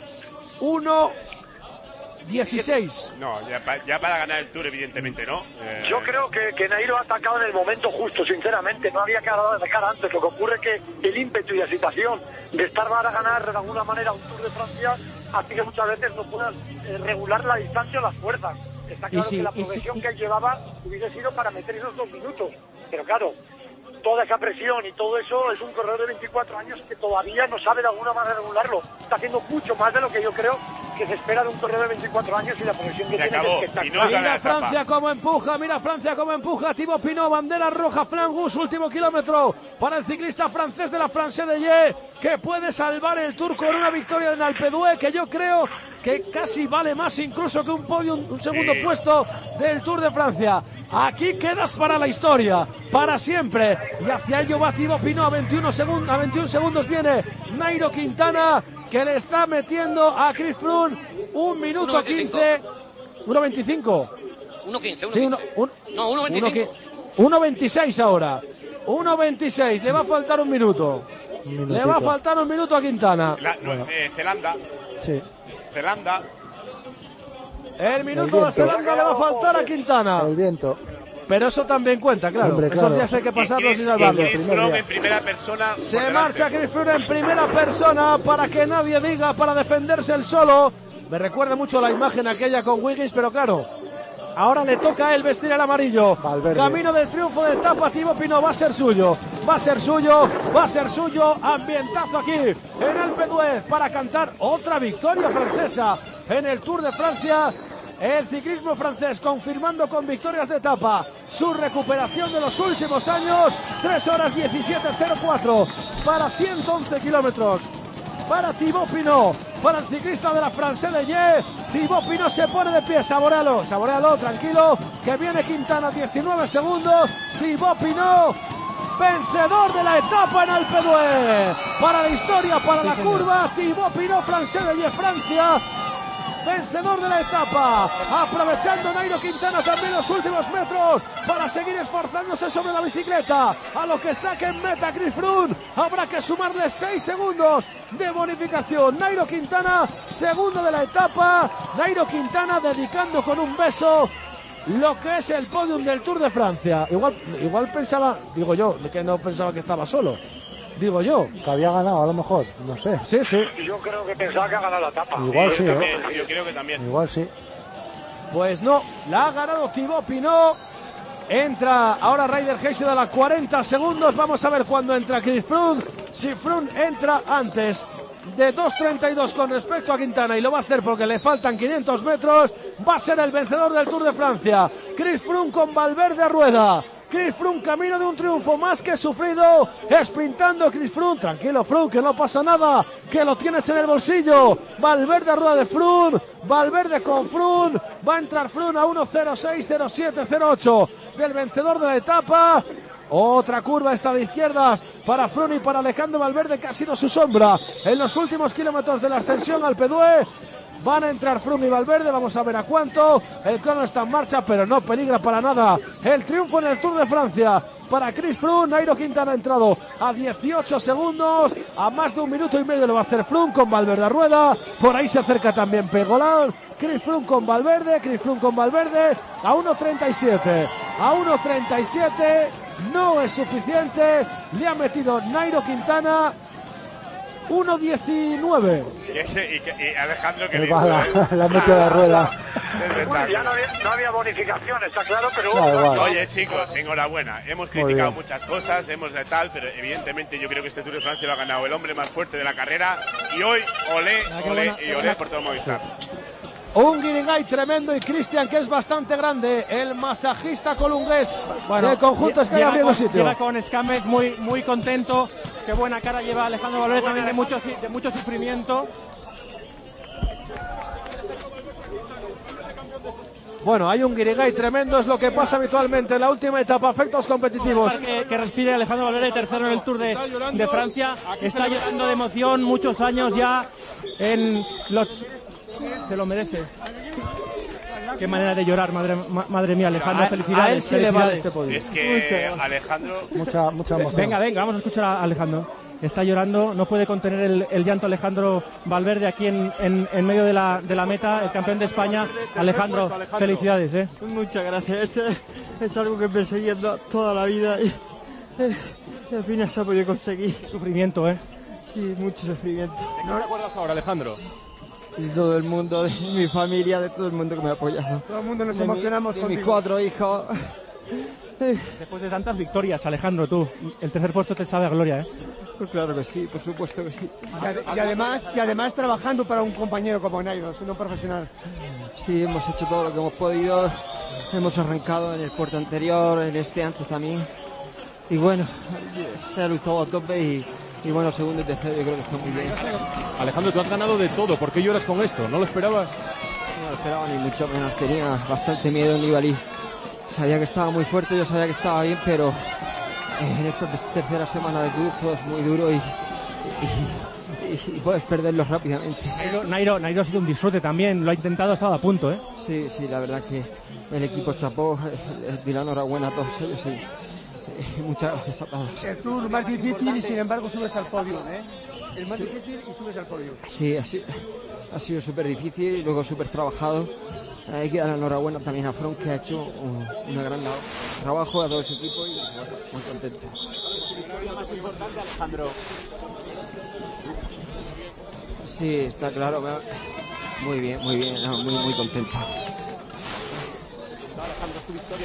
uno dieciséis. No, ya, pa, ya para ganar el Tour, evidentemente, ¿no? Eh... Yo creo que, que Nairo ha atacado en el momento justo, sinceramente. No había que atacar antes. Lo que ocurre es que el ímpetu y la situación de estar para ganar de alguna manera un Tour de Francia hace que muchas veces no puedan eh, regular la distancia o las fuerzas. Está claro si, que la progresión si... que él llevaba hubiese sido para meter esos dos minutos. Pero claro, toda esa presión y todo eso, es un corredor de veinticuatro años que todavía no sabe de alguna manera regularlo. Está haciendo mucho más de lo que yo creo que se espera de un corredor de veinticuatro años y la progresión que se tiene acabó. es espectacular. Mira Francia cómo empuja, mira Francia cómo empuja. Thibaut Pinot, bandera roja, Flangus, último kilómetro para el ciclista francés de la France de Ye, que puede salvar el Tour con una victoria en Alpe d'Huez, que yo creo que casi vale más incluso que un podio, un segundo sí. puesto del Tour de Francia. Aquí quedas para la historia, para siempre. Y hacia ello va Thibaut Pinot a veintiuno segundos, a veintiún segundos viene Nairo Quintana, que le está metiendo a Chris Froome un minuto quince. uno veinticinco. uno quince, sí, uno, un, no, uno veinticinco. uno veintiséis ahora. uno veintiséis, le va a faltar un minuto. Un le va a faltar un minuto a Quintana. La, no, bueno. eh, Zelanda. Sí. Zelanda. El minuto de Zelanda le va a faltar a Quintana. El viento. Pero eso también cuenta, claro. Hombre, Esos claro. días hay que pasarlos sin salvarlo. salvarlo. Chris Froome en primera persona. Se marcha Chris Froome en primera persona para que nadie diga, para defenderse el solo. Me recuerda mucho la imagen aquella con Wiggins, pero claro, ahora le toca a él vestir el amarillo. Valverde. Camino del triunfo de etapa, Thibaut Pinot va a ser suyo. Va a ser suyo, va a ser suyo. Ambientazo aquí en Alpe d'Huez para cantar otra victoria francesa en el Tour de Francia. El ciclismo francés confirmando con victorias de etapa su recuperación de los últimos años. tres horas diecisiete cero cuatro para ciento once kilómetros. Para Thibaut Pinot, para el ciclista de la France de Ye. Thibaut Pinot se pone de pie, saborealo, saborealo, tranquilo, que viene Quintana, diecinueve segundos. Thibaut Pinot, vencedor de la etapa en Alpe d'Huez. Para la historia, para sí, la señor. curva, Thibaut Pinot, France de Ye, Francia. Vencedor de la etapa, aprovechando Nairo Quintana también los últimos metros para seguir esforzándose sobre la bicicleta. A lo que saque en meta Chris Froome, habrá que sumarle seis segundos de bonificación. Nairo Quintana, segundo de la etapa. Nairo Quintana dedicando con un beso lo que es el podium del Tour de Francia. Igual, igual pensaba, digo yo, que no pensaba que estaba solo. Digo yo. Que había ganado, a lo mejor, no sé. Sí, sí. Yo creo que pensaba que ha ganado la etapa. Igual sí, sí, yo, ¿eh? también, yo creo que también. Igual sí. Pues no, la ha ganado Thibaut Pinot. Entra ahora Ryder Haze a las cuarenta segundos. Vamos a ver cuándo entra Chris Froome. Si Froome entra antes de dos treinta y dos con respecto a Quintana, y lo va a hacer porque le faltan quinientos metros, va a ser el vencedor del Tour de Francia. Chris Froome con Valverde a rueda. Chris Froome camino de un triunfo más que sufrido, sprintando Chris Froome, tranquilo Froome, que no pasa nada, que lo tienes en el bolsillo. Valverde a rueda de Froome, Valverde con Froome, va a entrar Froome a uno cero seis cero siete cero ocho del vencedor de la etapa. Otra curva esta de izquierdas para Froome y para Alejandro Valverde, que ha sido su sombra en los últimos kilómetros de la ascensión Alpe d'Huez. Van a entrar Froome y Valverde, vamos a ver a cuánto. El crono está en marcha, pero no peligra para nada el triunfo en el Tour de Francia para Chris Froome. Nairo Quintana ha entrado a dieciocho segundos, a más de un minuto y medio lo va a hacer Froome con Valverde a rueda. Por ahí se acerca también Pegolán. Chris Froome con Valverde, Chris Froome con Valverde a uno treinta y siete. A uno treinta y siete no es suficiente. Le ha metido Nairo Quintana uno diecinueve. Y, ese, y, y Alejandro que le ha metido la rueda. Bueno, ya no había, no había bonificación, está claro, pero vale, vale. Oye chicos, enhorabuena. Hemos criticado muchas cosas, hemos de tal, pero evidentemente yo creo que este Tour de Francia lo ha ganado el hombre más fuerte de la carrera. Y hoy, olé, olé y olé por todo Movistar. Un Guirigay tremendo y Cristian, que es bastante grande, el masajista colungués bueno, del conjunto Sky abriendo sitio. Llega con Scamet muy, muy contento. Qué buena cara lleva Alejandro Valverde, también de mucho, de mucho sufrimiento. Bueno, hay un Guirigay tremendo, es lo que pasa habitualmente en la última etapa, efectos competitivos. Que, que respire Alejandro Valverde, tercero en el Tour de, de Francia. Está llorando de emoción, muchos años ya en los... Se lo merece. Qué manera de llorar, madre, ma, madre mía, Alejandro, felicidades. A él sí le vale este podio. Es que Alejandro... Mucha, mucha emoción. Venga, venga, vamos a escuchar a Alejandro. Está llorando, no puede contener el, el llanto Alejandro Valverde aquí en, en, en medio de la, de la meta, el campeón de España. Alejandro, felicidades, ¿eh? Muchas gracias. Este es algo que persiguiendo toda la vida y, eh, y al final se ha podido conseguir. Sufrimiento, ¿eh? Sí, mucho sufrimiento. ¿De qué te acuerdas ahora, Alejandro? De todo el mundo, de mi familia, de todo el mundo que me ha apoyado. Todo el mundo nos de emocionamos mi, contigo. De mis cuatro hijos. Después de tantas victorias, Alejandro, tú, el tercer puesto te sabe a gloria, ¿eh? Pues claro que sí, por supuesto que sí. Y, ad y, además, y además trabajando para un compañero como Nairo, siendo un profesional. Sí, hemos hecho todo lo que hemos podido. Hemos arrancado en el puerto anterior, en este antes también. Y bueno, se ha luchado a tope y, y bueno, segundo y tercero yo creo que está muy bien. Alejandro, tú has ganado de todo. ¿Por qué lloras con esto? ¿No lo esperabas? No lo esperaba ni mucho menos. Tenía bastante miedo en Nibali. Sabía que estaba muy fuerte, yo sabía que estaba bien, pero en esta tercera semana de Tour todo es muy duro y, y, y, y puedes perderlo rápidamente. Nairo, Nairo, Nairo ha sido un disfrute también, lo ha intentado, ha estado a punto, ¿eh? Sí, sí, la verdad que el equipo chapó, di la enhorabuena a todos ellos y, y muchas gracias a todos. El Tour más difícil y sin embargo subes al podio, ¿eh? El más sí. difícil y subes al podio. Sí, así. Ha sido súper difícil y luego súper trabajado. Hay que dar la enhorabuena también a Froome, que ha hecho un, una gran trabajo, a todo ese equipo y bueno, muy contento. ¿La más importante, Alejandro? Sí, está claro. Muy bien, muy bien, no, muy, muy contento. Alejandro, tu victoria.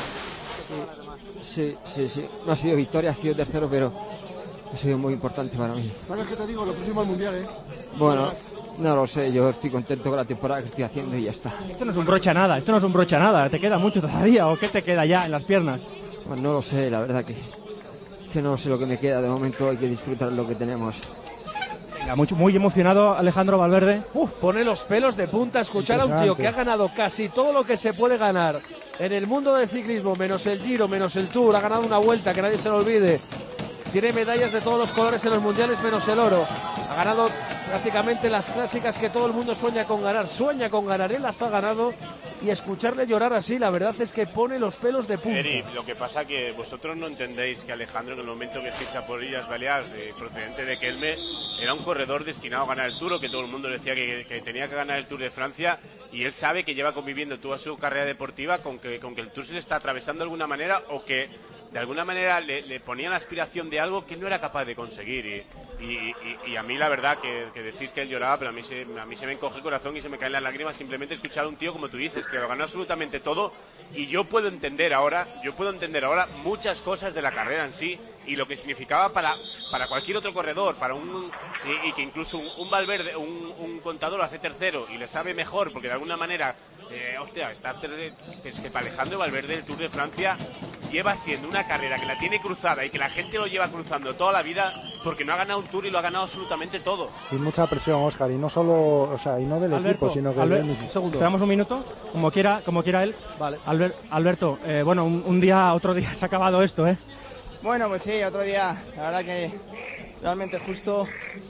Sí, sí, sí. No ha sido victoria, ha sido tercero, pero ha sido muy importante para mí. ¿Sabes qué te digo? Lo próximo al Mundial, ¿eh? Bueno, no lo sé, yo estoy contento con la temporada que estoy haciendo y ya está. Esto no es un brocha nada, esto no es un brocha nada. ¿Te queda mucho todavía o qué te queda ya en las piernas? Pues no lo sé, la verdad que, que no sé lo que me queda. De momento hay que disfrutar lo que tenemos. Venga, mucho, muy emocionado Alejandro Valverde. Uf, pone los pelos de punta escuchar a un tío que ha ganado casi todo lo que se puede ganar en el mundo del ciclismo, menos el Giro, menos el Tour. Ha ganado una vuelta, que nadie se lo olvide. Tiene medallas de todos los colores en los mundiales menos el oro. Ha ganado prácticamente las clásicas que todo el mundo sueña con ganar. Sueña con ganar, él las ha ganado. Y escucharle llorar así, la verdad es que pone los pelos de punta. Eri, lo que pasa que vosotros no entendéis que Alejandro, en el momento que ficha por Illes Balears, eh, procedente de Kelme, era un corredor destinado a ganar el Tour, que todo el mundo decía que, que tenía que ganar el Tour de Francia, y él sabe que lleva conviviendo toda su carrera deportiva con que, con que el Tour se le está atravesando de alguna manera, o que de alguna manera le, le ponía la aspiración de algo que no era capaz de conseguir. Y, y, y, y a mí la verdad que, que decís que él lloraba, pero a mí, se, a mí se me encoge el corazón y se me caen las lágrimas simplemente escuchar a un tío como tú dices, que lo ganó absolutamente todo. Y yo puedo entender ahora, yo puedo entender ahora muchas cosas de la carrera en sí y lo que significaba para, para cualquier otro corredor, para un y, y que incluso un, un Valverde, un, un Contador hace tercero y le sabe mejor, porque de alguna manera, eh, hostia, está es que para Alejandro Valverde el Tour de Francia lleva siendo una carrera que la tiene cruzada y que la gente lo lleva cruzando toda la vida, porque no ha ganado un Tour y lo ha ganado absolutamente todo. Y mucha presión, Óscar, y no solo, o sea, y no del Alberto, equipo, sino que Albert, del mismo. Un segundo. Esperamos un minuto, como quiera, como quiera él. Vale. Albert, Alberto, eh, bueno, un, un día, otro día se ha acabado esto, ¿eh? Bueno, pues sí, otro día, la verdad que realmente justo,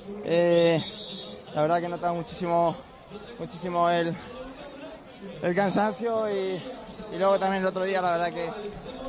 eh, la verdad que he notado muchísimo, muchísimo el, el cansancio y, y luego también el otro día, la verdad que...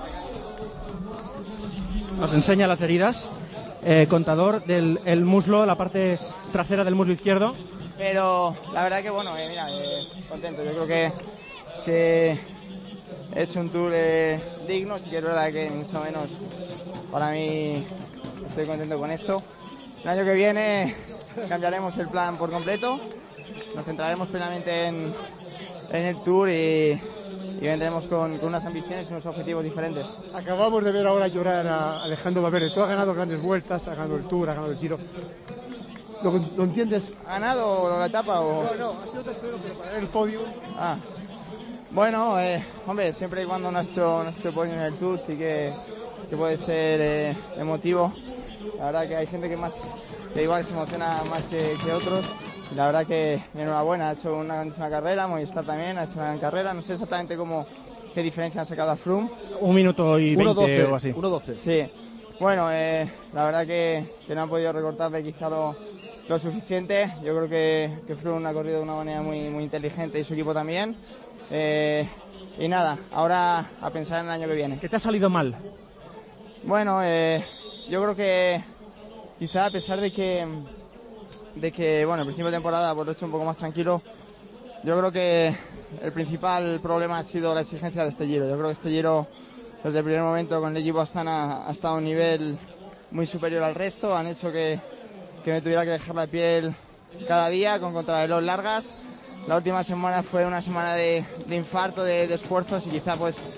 Nos enseña las heridas, eh, Contador del el muslo, la parte trasera del muslo izquierdo. Pero la verdad que bueno, eh, mira, eh, contento, yo creo que, que he hecho un tour eh, digno, sí que es verdad que mucho menos para mí estoy contento con esto. El año que viene cambiaremos el plan por completo, nos centraremos plenamente en, en el tour y, y vendremos con, con unas ambiciones y unos objetivos diferentes. Acabamos de ver ahora llorar a Alejandro Valverde. Tú has ganado grandes vueltas, has ganado el Tour, has ganado el Giro. ¿Lo, lo entiendes? ¿Ha ganado la etapa o...? No, no, ha sido tercero, pero para ver el podio... Ah, bueno, eh, hombre, siempre y cuando no has hecho, no has hecho podio en el Tour sí que, que puede ser eh, emotivo. La verdad que hay gente que más que igual se emociona más que, que otros. Y la verdad que enhorabuena, ha hecho una grandísima carrera, Movistar también ha hecho una gran carrera. No sé exactamente cómo, qué diferencia han sacado a Froome. Un minuto y veinte o así. uno doce. Sí. Bueno, eh, la verdad que, que no han podido recortarle quizá lo, lo suficiente. Yo creo que, que Froome ha corrido de una manera muy, muy inteligente y su equipo también. Eh, y nada, ahora a pensar en el año que viene. ¿Qué te ha salido mal? Bueno, eh, yo creo que quizá a pesar de que, de que bueno, el principio de temporada pues lo he hecho un poco más tranquilo, yo creo que el principal problema ha sido la exigencia de este Giro. Yo creo que este Giro desde el primer momento con el equipo Astana ha estado a un nivel muy superior al resto, han hecho que, que me tuviera que dejar la piel cada día con contrarreloj largas. La última semana fue una semana de, de infarto, de, de esfuerzos y quizá pues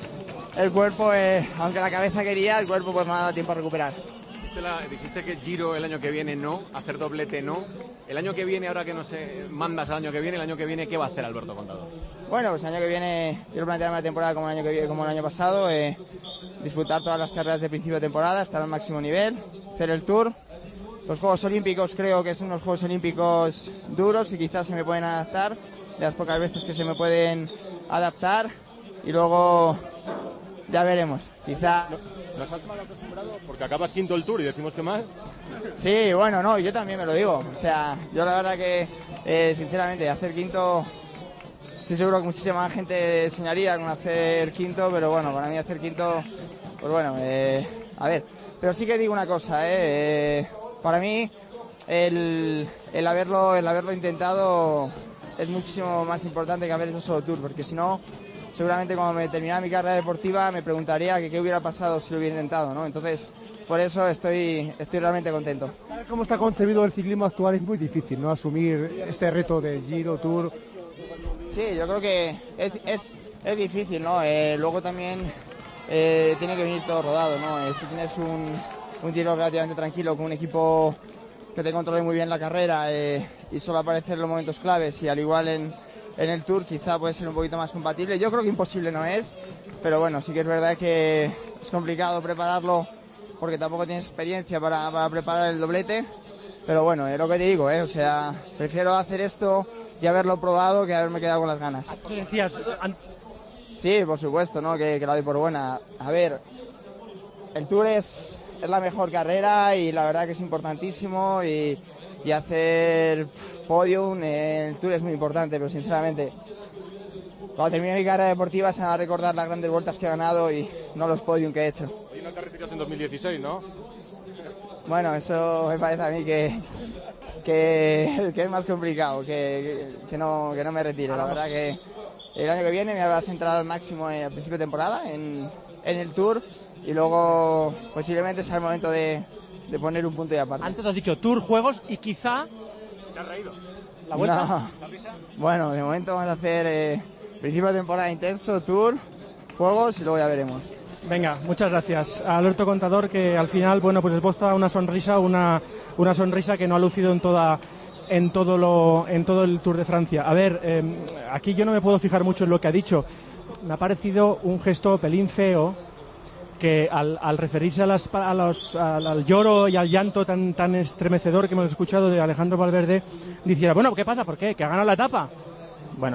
el cuerpo, eh, aunque la cabeza quería, el cuerpo pues me ha dado tiempo a recuperar. La, dijiste que Giro el año que viene no, hacer doblete no. El año que viene, ahora que no sé, mandas al año que viene, el año que viene, ¿qué va a hacer Alberto Contador? Bueno, pues el año que viene quiero plantearme la temporada como el año que viene, como el año pasado, eh, disfrutar todas las carreras de principio de temporada, estar al máximo nivel, hacer el Tour. Los Juegos Olímpicos creo que son unos Juegos Olímpicos duros que quizás se me pueden adaptar, de las pocas veces que se me pueden adaptar, y luego ya veremos. Quizá... ¿No has mal acostumbrado? Porque acabas quinto el Tour y decimos que más. Sí, bueno, no, yo también me lo digo. O sea, yo la verdad que, eh, sinceramente, hacer quinto, estoy seguro que muchísima gente soñaría con hacer quinto, pero bueno, para mí hacer quinto, pues bueno, eh, a ver. Pero sí que digo una cosa, eh, eh para mí el, el, haberlo, el haberlo intentado es muchísimo más importante que haber hecho solo Tour, porque si no, seguramente cuando me terminara mi carrera deportiva me preguntaría que qué hubiera pasado si lo hubiera intentado, ¿no? Entonces, por eso estoy, estoy realmente contento. Cómo está concebido el ciclismo actual es muy difícil, ¿no? Asumir este reto de Giro, Tour. Sí, yo creo que es, es, es difícil, ¿no? Eh, luego también eh, tiene que venir todo rodado, ¿no? Eh, si tienes un, un Giro relativamente tranquilo con un equipo que te controle muy bien la carrera eh, y solo aparecer en los momentos claves, y al igual en En el Tour quizá puede ser un poquito más compatible. Yo creo que imposible no es, pero bueno, sí que es verdad que es complicado prepararlo porque tampoco tienes experiencia para, para preparar el doblete. Pero bueno, es lo que te digo, ¿eh? O sea, prefiero hacer esto y haberlo probado que haberme quedado con las ganas. ¿Qué decías? Sí, por supuesto, ¿no? Que, que la doy por buena. A ver, el Tour es, es la mejor carrera y la verdad que es importantísimo, y... y hacer podium en el Tour es muy importante, pero sinceramente cuando termine mi carrera deportiva se van a recordar las grandes vueltas que he ganado y no los podium que he hecho. Hay una carretera en dos mil dieciséis, ¿no? Bueno, eso me parece a mí que, que, que es más complicado, que, que, no, que no me retire. La verdad que el año que viene me voy a centrar al máximo al principio de temporada en, en el Tour, y luego posiblemente sea el momento de, de poner un punto y aparte. Antes has dicho Tour, Juegos y quizá... ¿Te has reído? ¿La vuelta? No. Bueno, de momento vamos a hacer eh, principio de temporada intenso, Tour, Juegos y luego ya veremos. Venga, muchas gracias a Alberto Contador, que al final, bueno, pues esboza una sonrisa, una, una sonrisa que no ha lucido en toda... en todo lo en todo el Tour de Francia. A ver, eh, aquí yo no me puedo fijar mucho en lo que ha dicho. Me ha parecido un gesto pelín feo que al, al referirse a las, a los, al, al lloro y al llanto tan, tan estremecedor que hemos escuchado de Alejandro Valverde, dijera, bueno, ¿qué pasa? ¿Por qué? ¿Que ha ganado la etapa? Bueno,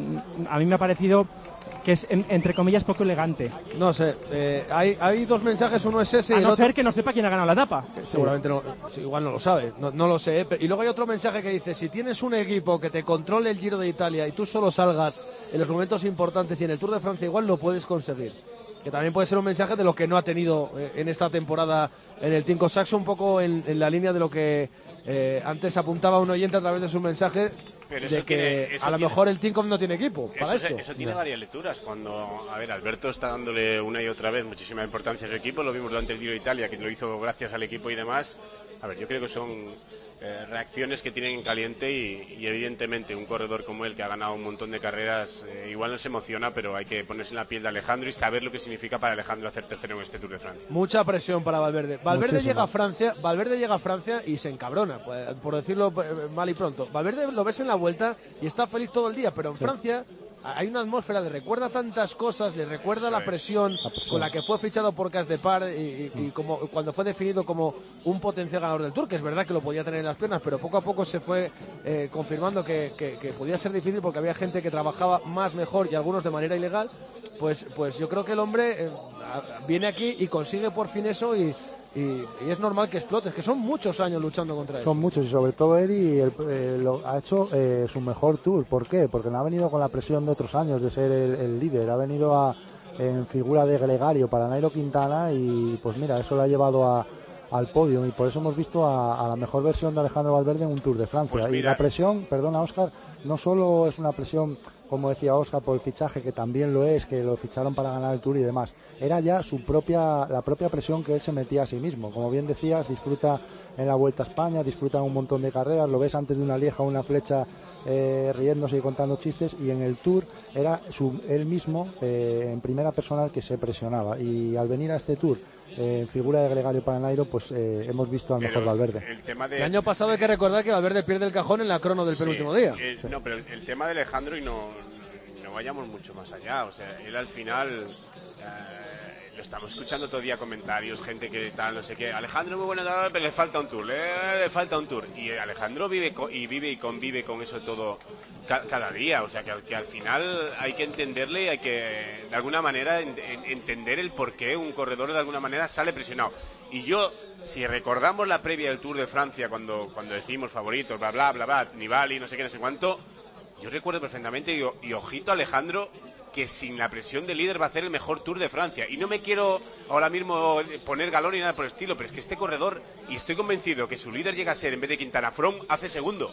a mí me ha parecido que es, en, entre comillas, poco elegante. No sé, eh, hay, hay dos mensajes, uno es ese... A y no el otro... ser que no sepa quién ha ganado la etapa. Seguramente no, igual no lo sabe, no, no lo sé. Y luego hay otro mensaje que dice, si tienes un equipo que te controle el Giro de Italia y tú solo salgas en los momentos importantes y en el Tour de Francia igual lo puedes conseguir. Que también puede ser un mensaje de lo que no ha tenido eh, en esta temporada en el Team Saxo, un poco en, en la línea de lo que eh, antes apuntaba un oyente a través de su mensaje, pero de que tiene, a lo tiene, mejor el Team no tiene equipo para eso, esto. Eso tiene varias lecturas. Cuando, a ver, Alberto está dándole una y otra vez muchísima importancia a su equipo, lo vimos durante el Giro de Italia, que lo hizo gracias al equipo y demás. A ver, yo creo que son eh, reacciones que tienen en caliente y, y evidentemente un corredor como él, que ha ganado un montón de carreras, eh, igual no se emociona, pero hay que ponerse en la piel de Alejandro y saber lo que significa para Alejandro hacer tercero en este Tour de Francia. Mucha presión para Valverde. Valverde Muchísima. llega a Francia, Valverde llega a Francia y se encabrona, pues, por decirlo mal y pronto. Valverde lo ves en la vuelta y está feliz todo el día, pero en sí. Francia hay una atmósfera, le recuerda tantas cosas, le recuerda la presión, la presión con la que fue fichado por Cas de Par y, y, y como cuando fue definido como un potencial ganador del Tour, que es verdad que lo podía tener en las piernas, pero poco a poco se fue eh, confirmando que, que, que podía ser difícil porque había gente que trabajaba más, mejor y algunos de manera ilegal. Pues, pues yo creo que el hombre eh, viene aquí y consigue por fin eso y Y, y es normal que explote, es que son muchos años luchando contra eso. Son muchos, y sobre todo él y el, eh, lo, ha hecho eh, su mejor Tour. ¿Por qué? Porque no ha venido con la presión de otros años de ser el, el líder, ha venido a, en figura de gregario para Nairo Quintana y pues mira, eso lo ha llevado a, al podio y por eso hemos visto a, a la mejor versión de Alejandro Valverde en un Tour de Francia. Pues y la presión, perdona Óscar, no solo es una presión como decía Óscar, por el fichaje, que también lo es, que lo ficharon para ganar el Tour y demás. Era ya su propia, la propia presión que él se metía a sí mismo. Como bien decías, disfruta en la Vuelta a España, disfruta en un montón de carreras, lo ves antes de una Lieja o una Flecha eh, riéndose y contando chistes, y en el Tour era su, él mismo eh, en primera persona el que se presionaba, y al venir a este Tour eh, en figura de gregario para Nairo, pues eh, hemos visto al mejor Valverde. El, tema de... el año pasado hay que recordar que Valverde pierde el cajón en la crono del penúltimo sí, día. Eh, sí. No, pero el, el tema de Alejandro, y no, no vayamos mucho más allá, o sea, él al final... Eh, lo estamos escuchando todo el día, comentarios, gente que tal, no sé qué. Alejandro muy bueno, pero le falta un tour, le, le falta un tour. Y Alejandro vive co- y vive y convive con eso todo ca- cada día. O sea, que, que al final hay que entenderle y hay que, de alguna manera, en, en, entender el por qué un corredor de alguna manera sale presionado. Y yo, si recordamos la previa del Tour de Francia, cuando, cuando decimos favoritos, bla, bla, bla, bla, Nibali, no sé qué, no sé cuánto, yo recuerdo perfectamente, y, y ojito Alejandro, que sin la presión del líder va a hacer el mejor Tour de Francia. Y no me quiero ahora mismo poner galón ni nada por el estilo, pero es que este corredor, y estoy convencido que su líder llega a ser, en vez de Quintana, Froome, hace segundo.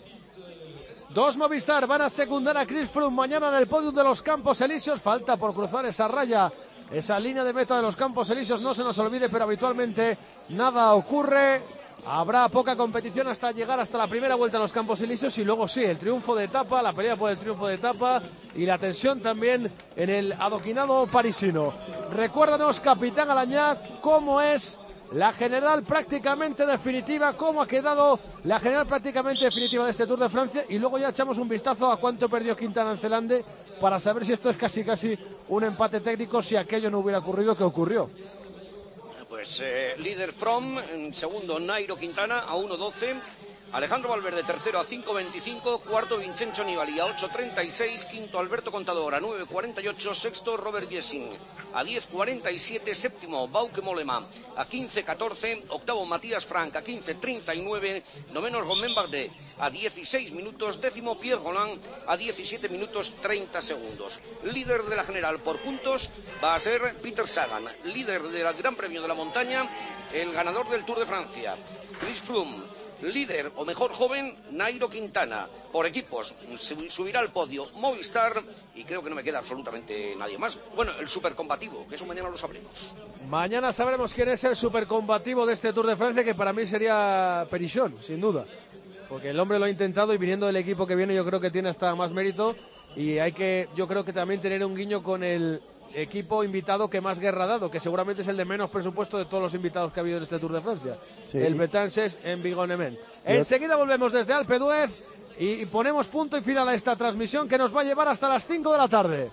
Dos Movistar van a secundar a Chris Froome mañana en el podio de los Campos Elíseos. Falta por cruzar esa raya, esa línea de meta de los Campos Elíseos. No se nos olvide, pero habitualmente nada ocurre. Habrá poca competición hasta llegar hasta la primera vuelta a los Campos Elíseos, y luego sí, el triunfo de etapa, la pelea por el triunfo de etapa y la tensión también en el adoquinado parisino. Recuérdanos, capitán Alañá, cómo es la general prácticamente definitiva, cómo ha quedado la general prácticamente definitiva de este Tour de Francia, y luego ya echamos un vistazo a cuánto perdió Quintana en Celande para saber si esto es casi casi un empate técnico, si aquello no hubiera ocurrido, que ocurrió. Pues eh, líder Froome, en segundo Nairo Quintana a uno doce, Alejandro Valverde tercero a cinco veinticinco, cuarto Vincenzo Nibali a ocho treinta y seis, quinto Alberto Contador a nueve cuarenta y ocho, sexto Robert Gesing a diez cuarenta y siete, séptimo Bauke Mollema a quince catorce, octavo Matías Frank a quince treinta y nueve, noveno Romain Bardet a dieciséis minutos, décimo Pierre Roland a diecisiete minutos treinta segundos. Líder de la general por puntos va a ser Peter Sagan, líder del Gran Premio de la Montaña, el ganador del Tour de Francia, Chris Froome. Líder o mejor joven, Nairo Quintana. Por equipos, subirá al podio Movistar, y creo que no me queda absolutamente nadie más. Bueno, el supercombativo, que eso mañana lo sabremos. Mañana sabremos quién es el supercombativo de este Tour de Francia, que para mí sería Perichon, sin duda. Porque el hombre lo ha intentado, y viniendo del equipo que viene yo creo que tiene hasta más mérito, y hay que, yo creo que también tener un guiño con el equipo invitado que más guerra ha dado, que seguramente es el de menos presupuesto de todos los invitados que ha habido en este Tour de Francia, sí. El Betances en Vigonemen. Enseguida volvemos desde Alpe d'Huez y ponemos punto y final a esta transmisión, que nos va a llevar hasta las cinco de la tarde.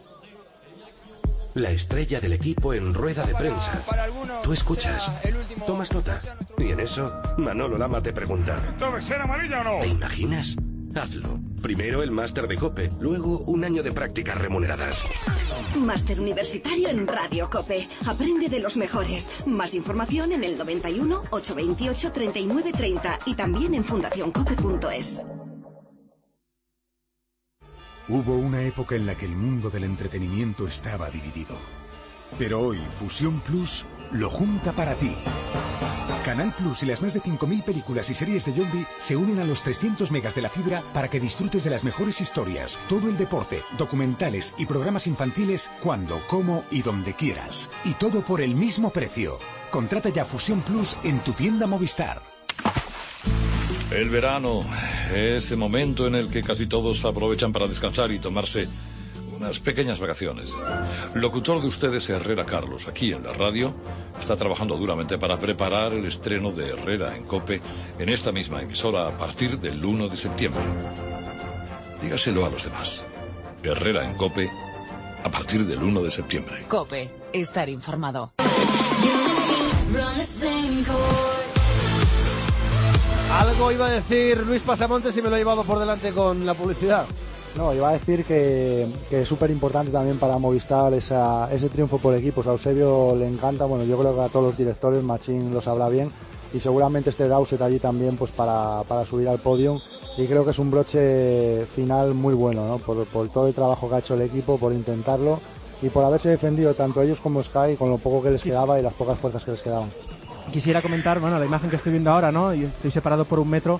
La estrella del equipo en rueda de prensa. Tú escuchas, tomas nota, y en eso Manolo Lama te pregunta: ¿Debe ser amarilla o no? ¿Te imaginas? Hazlo. Primero el máster de COPE, luego un año de prácticas remuneradas. Máster universitario en Radio COPE. Aprende de los mejores. Más información en el noventa y uno, ochocientos veintiocho, treinta y nueve treinta y también en fundación cope punto es. Hubo una época en la que el mundo del entretenimiento estaba dividido. Pero hoy Fusión Plus lo junta para ti. Canal Plus y las más de cinco mil películas y series de Yombi se unen a los trescientos megas de la fibra para que disfrutes de las mejores historias, todo el deporte, documentales y programas infantiles cuando, cómo y donde quieras. Y todo por el mismo precio. Contrata ya Fusión Plus en tu tienda Movistar. El verano, ese momento en el que casi todos aprovechan para descansar y tomarse unas pequeñas vacaciones. Locutor de ustedes, Herrera Carlos, aquí en la radio, está trabajando duramente para preparar el estreno de Herrera en COPE en esta misma emisora a partir del uno de septiembre. Dígaselo a los demás. Herrera en COPE a partir del uno de septiembre. COPE, estar informado. Algo iba a decir Luis Pasamontes y me lo he llevado por delante con la publicidad. No, iba a decir que, que es súper importante también para Movistar esa, ese triunfo por equipos. A Eusebio le encanta, bueno, yo creo que a todos los directores, Machín lo sabrá bien, y seguramente este Dowsett allí también pues para, para subir al podio, y creo que es un broche final muy bueno, ¿no? Por, por todo el trabajo que ha hecho el equipo, por intentarlo y por haberse defendido tanto ellos como Sky con lo poco que les quedaba y las pocas fuerzas que les quedaban. Quisiera comentar, bueno, la imagen que estoy viendo ahora, ¿no? Y estoy separado por un metro.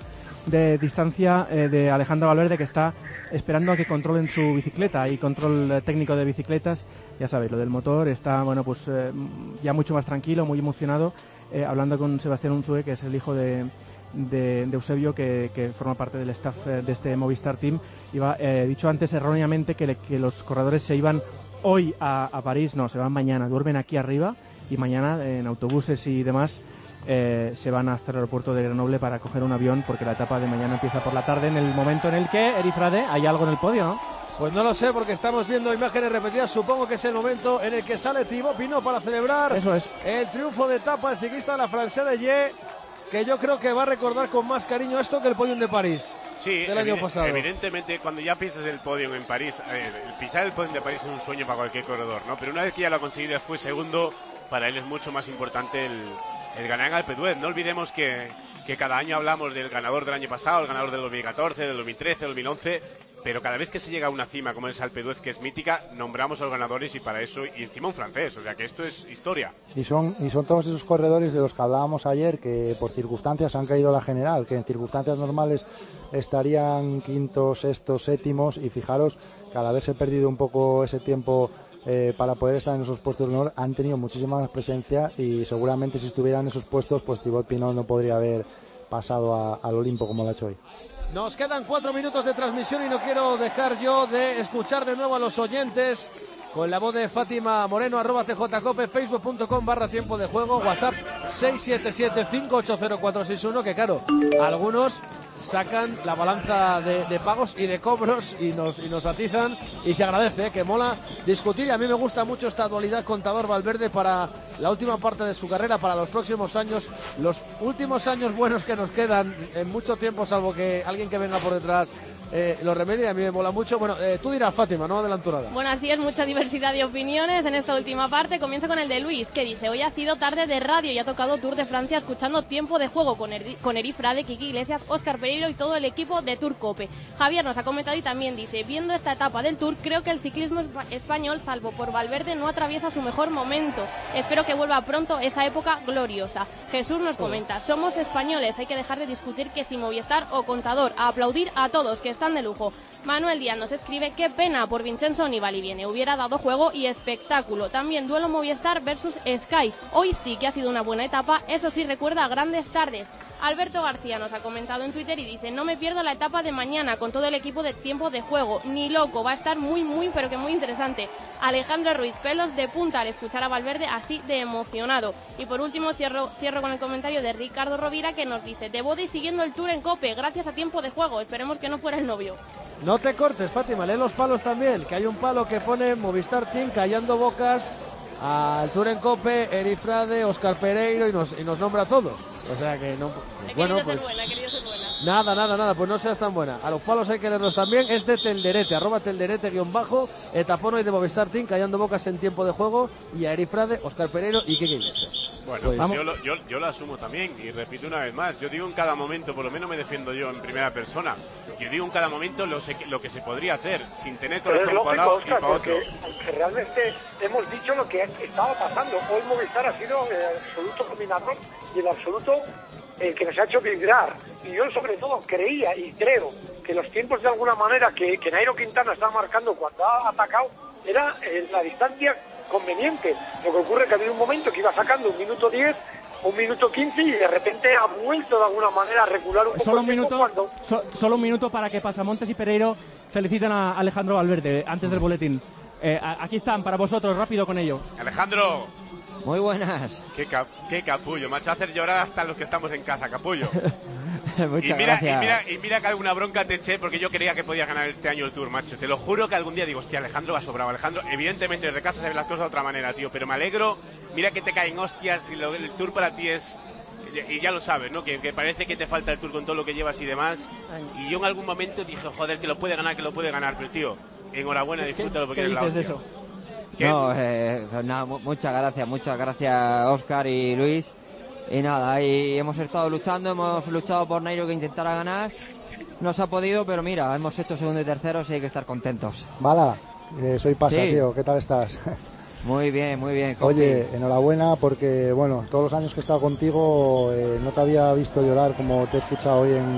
de distancia eh, de Alejandro Valverde, que está esperando a que controlen su bicicleta. Hay control eh, técnico de bicicletas, ya sabéis, lo del motor. Está, bueno, pues eh, ya mucho más tranquilo, muy emocionado, eh, hablando con Sebastián Unzue, que es el hijo de, de, de Eusebio, que, que forma parte del staff eh, de este Movistar Team. Iba, eh, dicho antes erróneamente que, le, que los corredores se iban hoy a, a París, no, se van mañana, duermen aquí arriba y mañana en autobuses y demás eh, se van hasta el aeropuerto de Grenoble para coger un avión, porque la etapa de mañana empieza por la tarde, en el momento en el que, Eri Frade, hay algo en el podio, ¿no? Pues no lo sé, porque estamos viendo imágenes repetidas. Supongo que es el momento en el que sale Thibaut Pinot para celebrar Eso es. el triunfo de etapa del ciclista de la Française de Ye, que yo creo que va a recordar con más cariño esto que el podium de París. Sí, del año pasado. Evidentemente, cuando ya pisas el podium en París, eh, el pisar el podium de París es un sueño para cualquier corredor, ¿no? Pero una vez que ya lo ha conseguido, fue segundo, para él es mucho más importante el, el ganar en Alpe d'Huez. No olvidemos que, que cada año hablamos del ganador del año pasado, el ganador del dos mil catorce, del dos mil trece, del dos mil once, pero cada vez que se llega a una cima como es Alpe d'Huez, que es mítica, nombramos a los ganadores, y para eso, y encima un francés, o sea que esto es historia. Y son, y son todos esos corredores de los que hablábamos ayer, que por circunstancias han caído a la general, que en circunstancias normales estarían quintos, sextos, séptimos, y fijaros que al haberse perdido un poco ese tiempo eh, para poder estar en esos puestos de honor, han tenido muchísima más presencia, y seguramente si estuvieran en esos puestos, pues Thibaut Pinot no podría haber pasado a, al Olimpo como lo ha hecho hoy. Nos quedan cuatro minutos de transmisión y no quiero dejar yo de escuchar de nuevo a los oyentes con la voz de Fátima Moreno, arroba tjcope, facebook.com barra tiempo de juego, WhatsApp seis siete siete cinco ocho cero cuatro seis uno, que claro, algunos sacan la balanza de, de pagos y de cobros y nos, y nos atizan, y se agradece, ¿eh? Que mola discutir, y a mí me gusta mucho esta dualidad Contador Valverde para la última parte de su carrera, para los próximos años, los últimos años buenos que nos quedan en mucho tiempo, salvo que alguien que venga por detrás eh, lo remedie. A mí me mola mucho. Bueno, eh, tú dirás, Fátima, no adelanto nada. Bueno, así es, mucha diversidad de opiniones en esta última parte. Comienzo con el de Luis, que dice: hoy ha sido tarde de radio y ha tocado Tour de Francia escuchando Tiempo de Juego con, Eri, con Eri Frade, Kiki Iglesias, Óscar Pereiro y todo el equipo de Tour Cope. Javier nos ha comentado y también dice: viendo esta etapa del Tour, creo que el ciclismo español, salvo por Valverde, no atraviesa su mejor momento. Espero que vuelva pronto esa época gloriosa. Jesús nos comenta: somos españoles, hay que dejar de discutir que si Movistar o Contador, a aplaudir a todos, que están de lujo. Manuel Díaz nos escribe: qué pena por Vincenzo Nibali, viene, hubiera dado juego y espectáculo. También duelo Movistar versus Sky. Hoy sí que ha sido una buena etapa, eso sí recuerda a grandes tardes. Alberto García nos ha comentado en Twitter y dice: no me pierdo la etapa de mañana con todo el equipo de Tiempo de Juego, ni loco, va a estar muy muy pero que muy interesante. Alejandro Ruiz, pelos de punta al escuchar a Valverde así de emocionado. Y por último cierro, cierro con el comentario de Ricardo Rovira, que nos dice: de boda y siguiendo el Tour en Cope, gracias a Tiempo de Juego, esperemos que no fuera el novio. No te cortes, Fátima, lee los palos también, que hay un palo que pone Movistar Team callando bocas al Tour en Cope, Eri Frade, Óscar Pereiro, y nos, y nos nombra a todos. O sea que no. Pues, bueno, pues, ser buena, he querido ser buena. Nada, nada, nada, pues no seas tan buena. A los palos hay que leerlos también. Es de Telderete, arroba Telderete guión bajo, etapón hoy de Movistar Team, callando bocas en Tiempo de Juego, y a Eri Frade, Óscar Pereiro y Kiki Iglesias. Bueno, pues yo, lo, yo, yo lo asumo también, y repito una vez más, yo digo en cada momento, por lo menos me defiendo yo en primera persona, yo digo en cada momento lo, se, lo que se podría hacer, sin tener todo el tiempo para un lado y para otro. Porque realmente hemos dicho lo que estaba pasando. Hoy Movistar ha sido el absoluto dominador y el absoluto el que nos ha hecho vibrar. Y yo sobre todo creía y creo que los tiempos de alguna manera que, que Nairo Quintana estaba marcando cuando ha atacado era eh, la distancia conveniente. Lo que ocurre es que ha habido un momento que iba sacando un minuto diez, un minuto quince, y de repente ha vuelto de alguna manera a regular un poco solo el un minuto cuando... so, solo un minuto para que Pasamontes y Pereiro feliciten a Alejandro Valverde antes del boletín. Eh, aquí están para vosotros, rápido con ello. Alejandro, muy buenas. Qué, cap, qué capullo, macho, hacer llorar hasta los que estamos en casa, capullo. Muchas y mira, gracias. Y mira, y mira que alguna bronca te eché porque yo creía que podía ganar este año el Tour, macho. Te lo juro que algún día digo, hostia, Alejandro va sobrado. Alejandro, evidentemente desde casa se ven las cosas de otra manera, tío, pero me alegro. Mira que te caen hostias y lo, el Tour para ti es... Y ya lo sabes, ¿no? Que, que parece que te falta el Tour con todo lo que llevas y demás. Y yo en algún momento dije, joder, que lo puede ganar, que lo puede ganar. Pero, tío, enhorabuena, disfrútalo porque ¿Qué eres la dices hostia. de eso? ¿Qué? No, eh, nada, muchas gracias, muchas gracias Óscar y Luis. Y nada, ahí hemos estado luchando, hemos luchado por Nairo que intentara ganar. No se ha podido, pero mira, hemos hecho segundo y tercero, así hay que estar contentos. Mala, eh, soy Pasa, sí. Tío, ¿qué tal estás? Muy bien, muy bien. Copi. Oye, enhorabuena porque, bueno, todos los años que he estado contigo eh, no te había visto llorar como te he escuchado hoy en,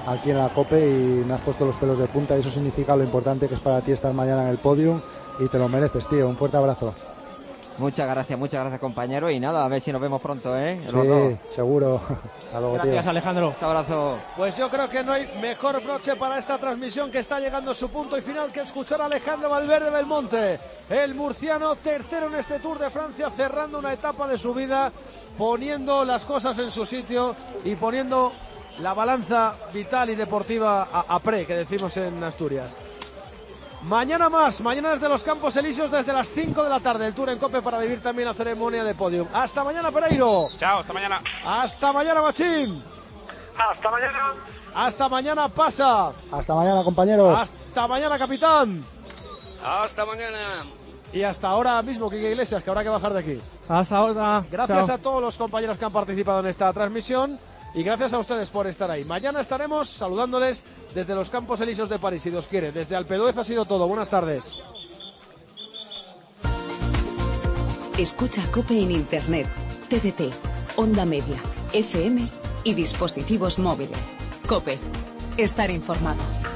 aquí en la COPE y me has puesto los pelos de punta y eso significa lo importante que es para ti estar mañana en el podium y te lo mereces, tío. Un fuerte abrazo. Muchas gracias, muchas gracias, compañero. Y nada, a ver si nos vemos pronto, ¿eh? Sí, seguro. Hasta luego, Gracias, tío. Alejandro. Un abrazo. Pues yo creo que no hay mejor broche para esta transmisión que está llegando a su punto y final que escuchar a Alejandro Valverde Belmonte, el murciano tercero en este Tour de Francia, cerrando una etapa de su vida, poniendo las cosas en su sitio y poniendo la balanza vital y deportiva a, a pre, que decimos en Asturias. Mañana más, mañana desde los Campos Elíseos desde las cinco de la tarde, el Tour en COPE para vivir también la ceremonia de podium. Hasta mañana, Pereiro. Chao, hasta mañana. Hasta mañana, Machín. Hasta mañana. Hasta mañana, Pasa. Hasta mañana, compañeros. Hasta mañana, capitán. Hasta mañana. Y hasta ahora mismo, Quique Iglesias, que habrá que bajar de aquí. Hasta ahora. Gracias Chao. a todos los compañeros que han participado en esta transmisión y gracias a ustedes por estar ahí. Mañana estaremos saludándoles desde los Campos Elíseos de París, si Dios quiere. Desde Alpe d'Huez ha sido todo. Buenas tardes. Escucha COPE en Internet, T D T, Onda Media, F M y dispositivos móviles. COPE. Estar informado.